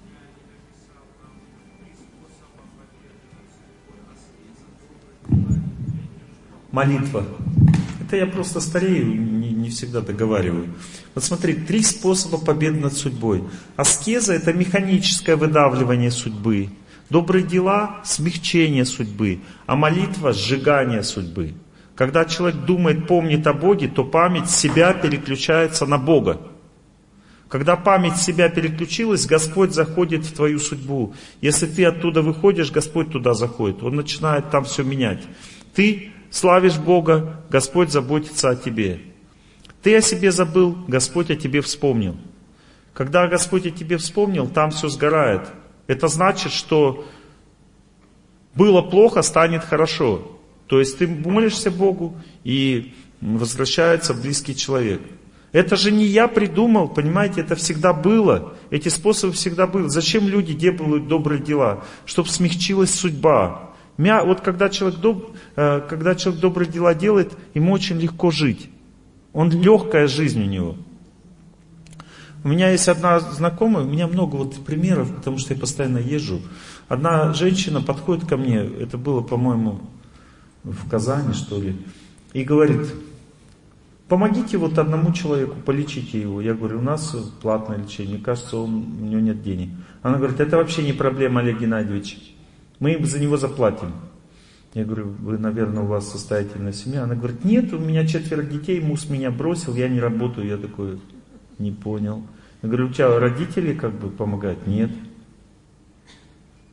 Молитва. Это я просто старею, не, не всегда договариваю. Вот смотри, три способа победы над судьбой. Аскеза — это механическое выдавливание судьбы. Добрые дела — смягчение судьбы. А молитва — сжигание судьбы. Когда человек думает, помнит о Боге, то память себя переключается на Бога. Когда память себя переключилась, Господь заходит в твою судьбу. Если ты оттуда выходишь, Господь туда заходит. Он начинает там все менять. Ты славишь Бога, Господь заботится о тебе. Ты о себе забыл, Господь о тебе вспомнил. Когда Господь о тебе вспомнил, там все сгорает. Это значит, что было плохо, станет хорошо. То есть ты молишься Богу, и возвращается близкий человек. Это же не я придумал, понимаете, это всегда было. Эти способы всегда были. Зачем люди делают добрые дела? Чтобы смягчилась судьба. Вот когда человек, доб... когда человек добрые дела делает, ему очень легко жить. Он легкая жизнь у него. У меня есть одна знакомая, у меня много вот примеров, потому что я постоянно езжу. Одна женщина подходит ко мне, это было, по-моему, в Казани, что ли, и говорит: помогите вот одному человеку, полечите его. Я говорю, у нас платное лечение, кажется, он, у него нет денег. Она говорит, это вообще не проблема, Олег Геннадьевич. Мы им за него заплатим. Я говорю, вы, наверное, у вас состоятельная семья. Она говорит, нет, у меня четверо детей, муж меня бросил, я не работаю. Я такой, не понял. Я говорю, у тебя родители как бы помогают? Нет.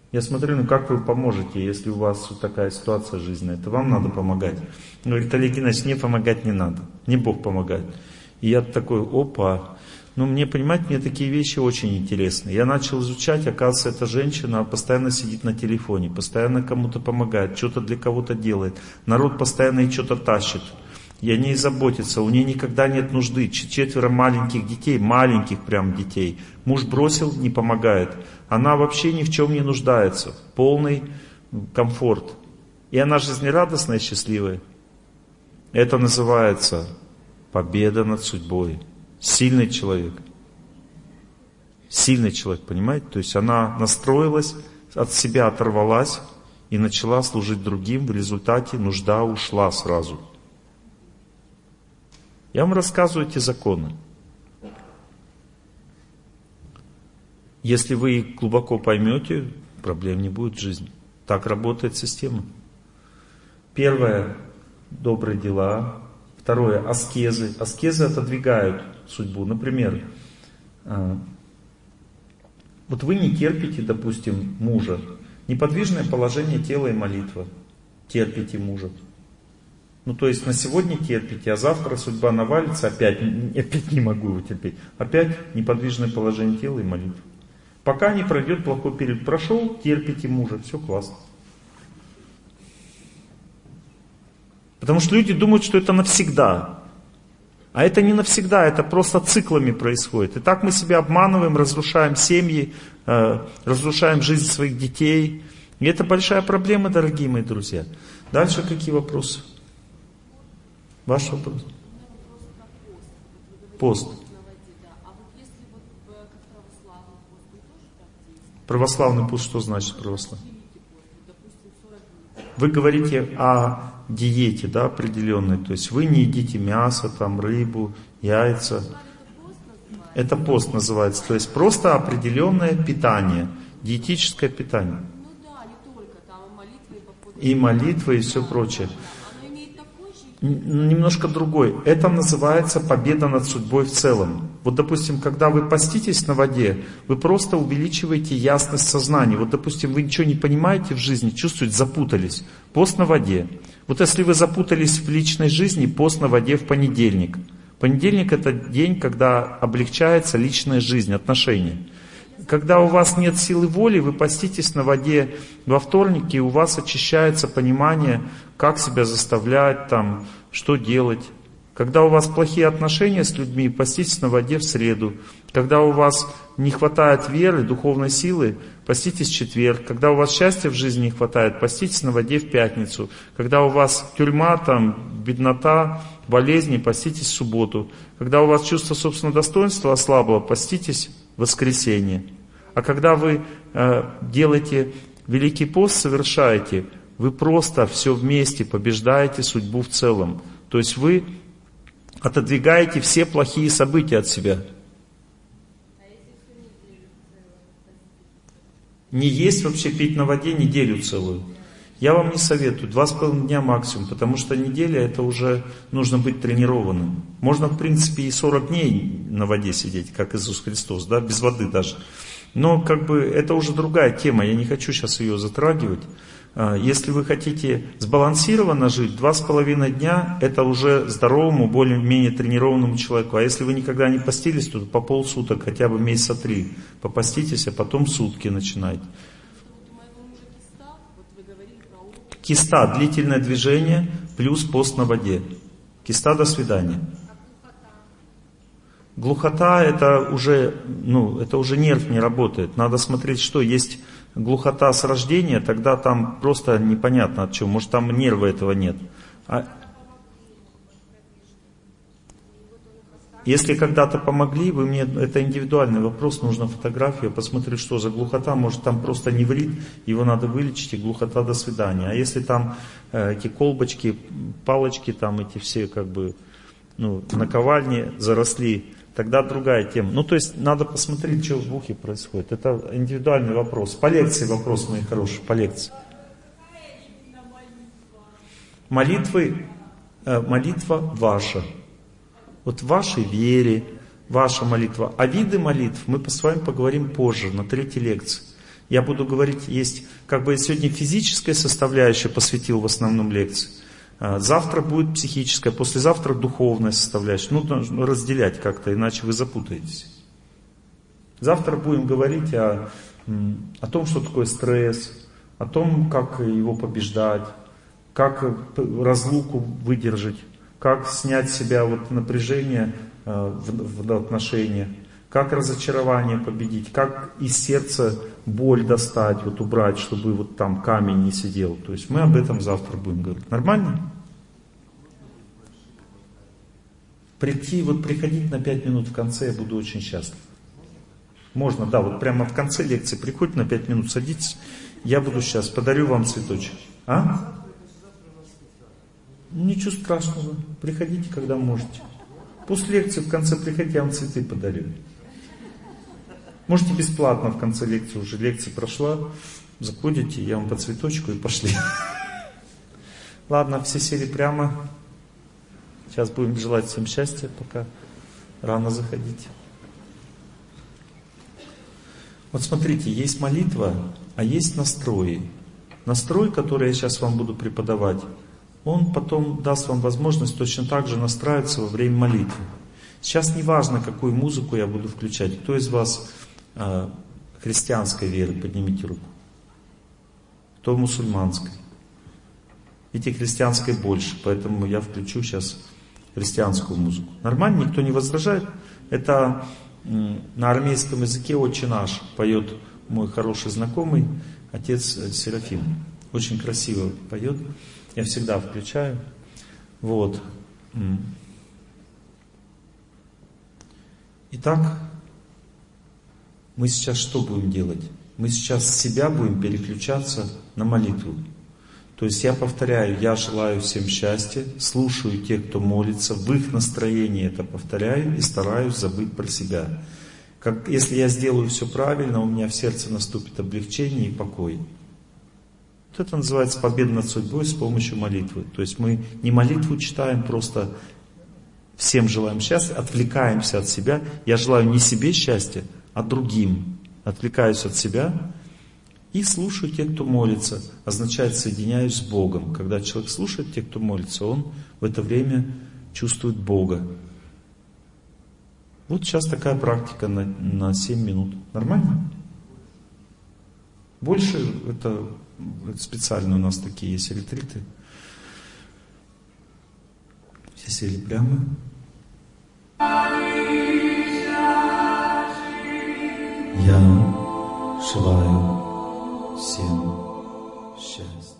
Я смотрю, ну как вы поможете, если у вас вот такая ситуация жизненная, это вам надо помогать. Он говорит: Олег Геннадьевич, мне помогать не надо, мне Бог помогает. И я такой: опа, ну мне, понимаете, мне такие вещи очень интересны. Я начал изучать, оказывается, эта женщина постоянно сидит на телефоне, постоянно кому-то помогает, что-то для кого-то делает. Народ постоянно ей что-то тащит. И о ней заботится, у нее никогда нет нужды. Четверо маленьких детей, маленьких прям детей. Муж бросил, не помогает. Она вообще ни в чем не нуждается. Полный комфорт. И она жизнерадостная и счастливая. Это называется победа над судьбой. Сильный человек. Сильный человек, понимаете? То есть она настроилась, от себя оторвалась и начала служить другим. В результате нужда ушла сразу. Я вам рассказываю эти законы. Если вы их глубоко поймете, проблем не будет в жизни. Так работает система. Первое – добрые дела. Второе – аскезы. Аскезы отодвигают судьбу. Например, вот вы не терпите, допустим, мужа. Неподвижное положение тела и молитва. Терпите мужа. Ну, то есть на сегодня терпите, а завтра судьба навалится, опять, опять не могу его терпеть. Опять неподвижное положение тела и молитва. Пока не пройдет плохой период. Прошел, терпите мужа, все классно. Потому что люди думают, что это навсегда. А это не навсегда, это просто циклами происходит. И так мы себя обманываем, разрушаем семьи, э, разрушаем жизнь своих детей. И это большая проблема, дорогие мои друзья. Дальше какие вопросы? Ваш вопрос? Пост. Православный пост, что значит православный? Вы говорите о диете, да, определенной. То есть вы не едите мясо, там, рыбу, яйца. Это пост называется. То есть просто определенное питание, диетическое питание. И молитвы, и все прочее. Немножко другой. Это называется победа над судьбой в целом. Вот, допустим, когда вы поститесь на воде, вы просто увеличиваете ясность сознания. Вот, допустим, вы ничего не понимаете в жизни, чувствуете, запутались. Пост на воде. Вот если вы запутались в личной жизни, пост на воде в понедельник. Понедельник — это день, когда облегчается личная жизнь, отношения. Когда у вас нет силы воли, вы поститесь на воде во вторник, и у вас очищается понимание, как себя заставлять, там, что делать. Когда у вас плохие отношения с людьми, поститесь на воде в среду. Когда у вас не хватает веры, духовной силы, поститесь в четверг. Когда у вас счастья в жизни не хватает, поститесь на воде в пятницу. Когда у вас тюрьма, там, беднота, болезни, поститесь в субботу. Когда у вас чувство собственного достоинства ослабло, поститесь в воскресенье. А когда вы э, делаете Великий пост, совершаете, вы просто все вместе побеждаете судьбу в целом. То есть вы отодвигаете все плохие события от себя. Не есть вообще, пить на воде неделю целую. Я вам не советую, два с половиной дня максимум, потому что неделя — это уже нужно быть тренированным. Можно, в принципе, и сорок дней на воде сидеть, как Иисус Христос, да, без воды даже. Но как бы это уже другая тема, я не хочу сейчас ее затрагивать. Если вы хотите сбалансированно жить, два с половиной дня — это уже здоровому, более-менее тренированному человеку. А если вы никогда не постились, то по полсуток, хотя бы месяца три попаститесь, а потом сутки начинайте. Киста, длительное движение, плюс пост на воде. Киста, до свидания. Глухота — это уже, ну, это уже нерв не работает. Надо смотреть, что есть глухота с рождения, тогда там просто непонятно от чего. Может, там нерва этого нет. А если когда-то помогли, вы мне, это индивидуальный вопрос, нужно фотографию, посмотрю, что за глухота. Может, там просто неврит, его надо вылечить, и глухота, до свидания. А если там э, эти колбочки, палочки, там эти все как бы, ну, наковальни заросли, тогда другая тема. Ну, то есть, надо посмотреть, что в ухе происходит. Это индивидуальный вопрос. По лекции вопрос, мои хорошие, по лекции. Молитвы, э, молитва ваша. Вот в вашей вере, ваша молитва. А виды молитв мы с вами поговорим позже, на третьей лекции. Я буду говорить, есть, как бы сегодня физическая составляющая посвятил в основном лекции. Завтра будет психическая, послезавтра духовная составляющая. Ну, нужно разделять как-то, иначе вы запутаетесь. Завтра будем говорить о, о том, что такое стресс, о том, как его побеждать, как разлуку выдержать, как снять с себя вот напряжение в, в отношениях, как разочарование победить, как из сердца боль достать, вот убрать, чтобы вот там камень не сидел. То есть мы об этом завтра будем говорить. Нормально? Прийти, вот приходить на пять минут в конце, я буду очень счастлив. Можно, да, вот прямо в конце лекции приходите на пять минут, садитесь, я буду сейчас, подарю вам цветочек. А? Ничего страшного, приходите, когда можете. После лекции в конце приходите, я вам цветы подарю. Можете бесплатно в конце лекции, уже лекция прошла, заходите, я вам по цветочку и пошли. Ладно, все сели прямо. Сейчас будем желать всем счастья, пока рано заходите. Вот смотрите, есть молитва, а есть настрои. Настрой, который я сейчас вам буду преподавать, он потом даст вам возможность точно так же настраиваться во время молитвы. Сейчас не важно, какую музыку я буду включать. Кто из вас э, христианской веры? Поднимите руку. Кто мусульманской? Видите, христианской больше, поэтому я включу сейчас христианскую музыку. Нормально? Никто не возражает? Это на армейском языке «Отче наш» поет мой хороший знакомый, отец Серафим. Очень красиво поет. Я всегда включаю. Вот. Итак, мы сейчас что будем делать? Мы сейчас с себя будем переключаться на молитву. То есть я повторяю, я желаю всем счастья, слушаю тех, кто молится, в их настроении это повторяю и стараюсь забыть про себя. Как, если я сделаю все правильно, у меня в сердце наступит облегчение и покой. Вот это называется победа над судьбой с помощью молитвы. То есть мы не молитву читаем, просто всем желаем счастья, отвлекаемся от себя. Я желаю не себе счастья, а другим. Отвлекаюсь от себя и слушаю тех, кто молится. Означает, соединяюсь с Богом. Когда человек слушает тех, кто молится, он в это время чувствует Бога. Вот сейчас такая практика на, на семь минут. Нормально? Больше это, это специально у нас такие есть ретриты. Все сели прямо. Я желаю всем счастья.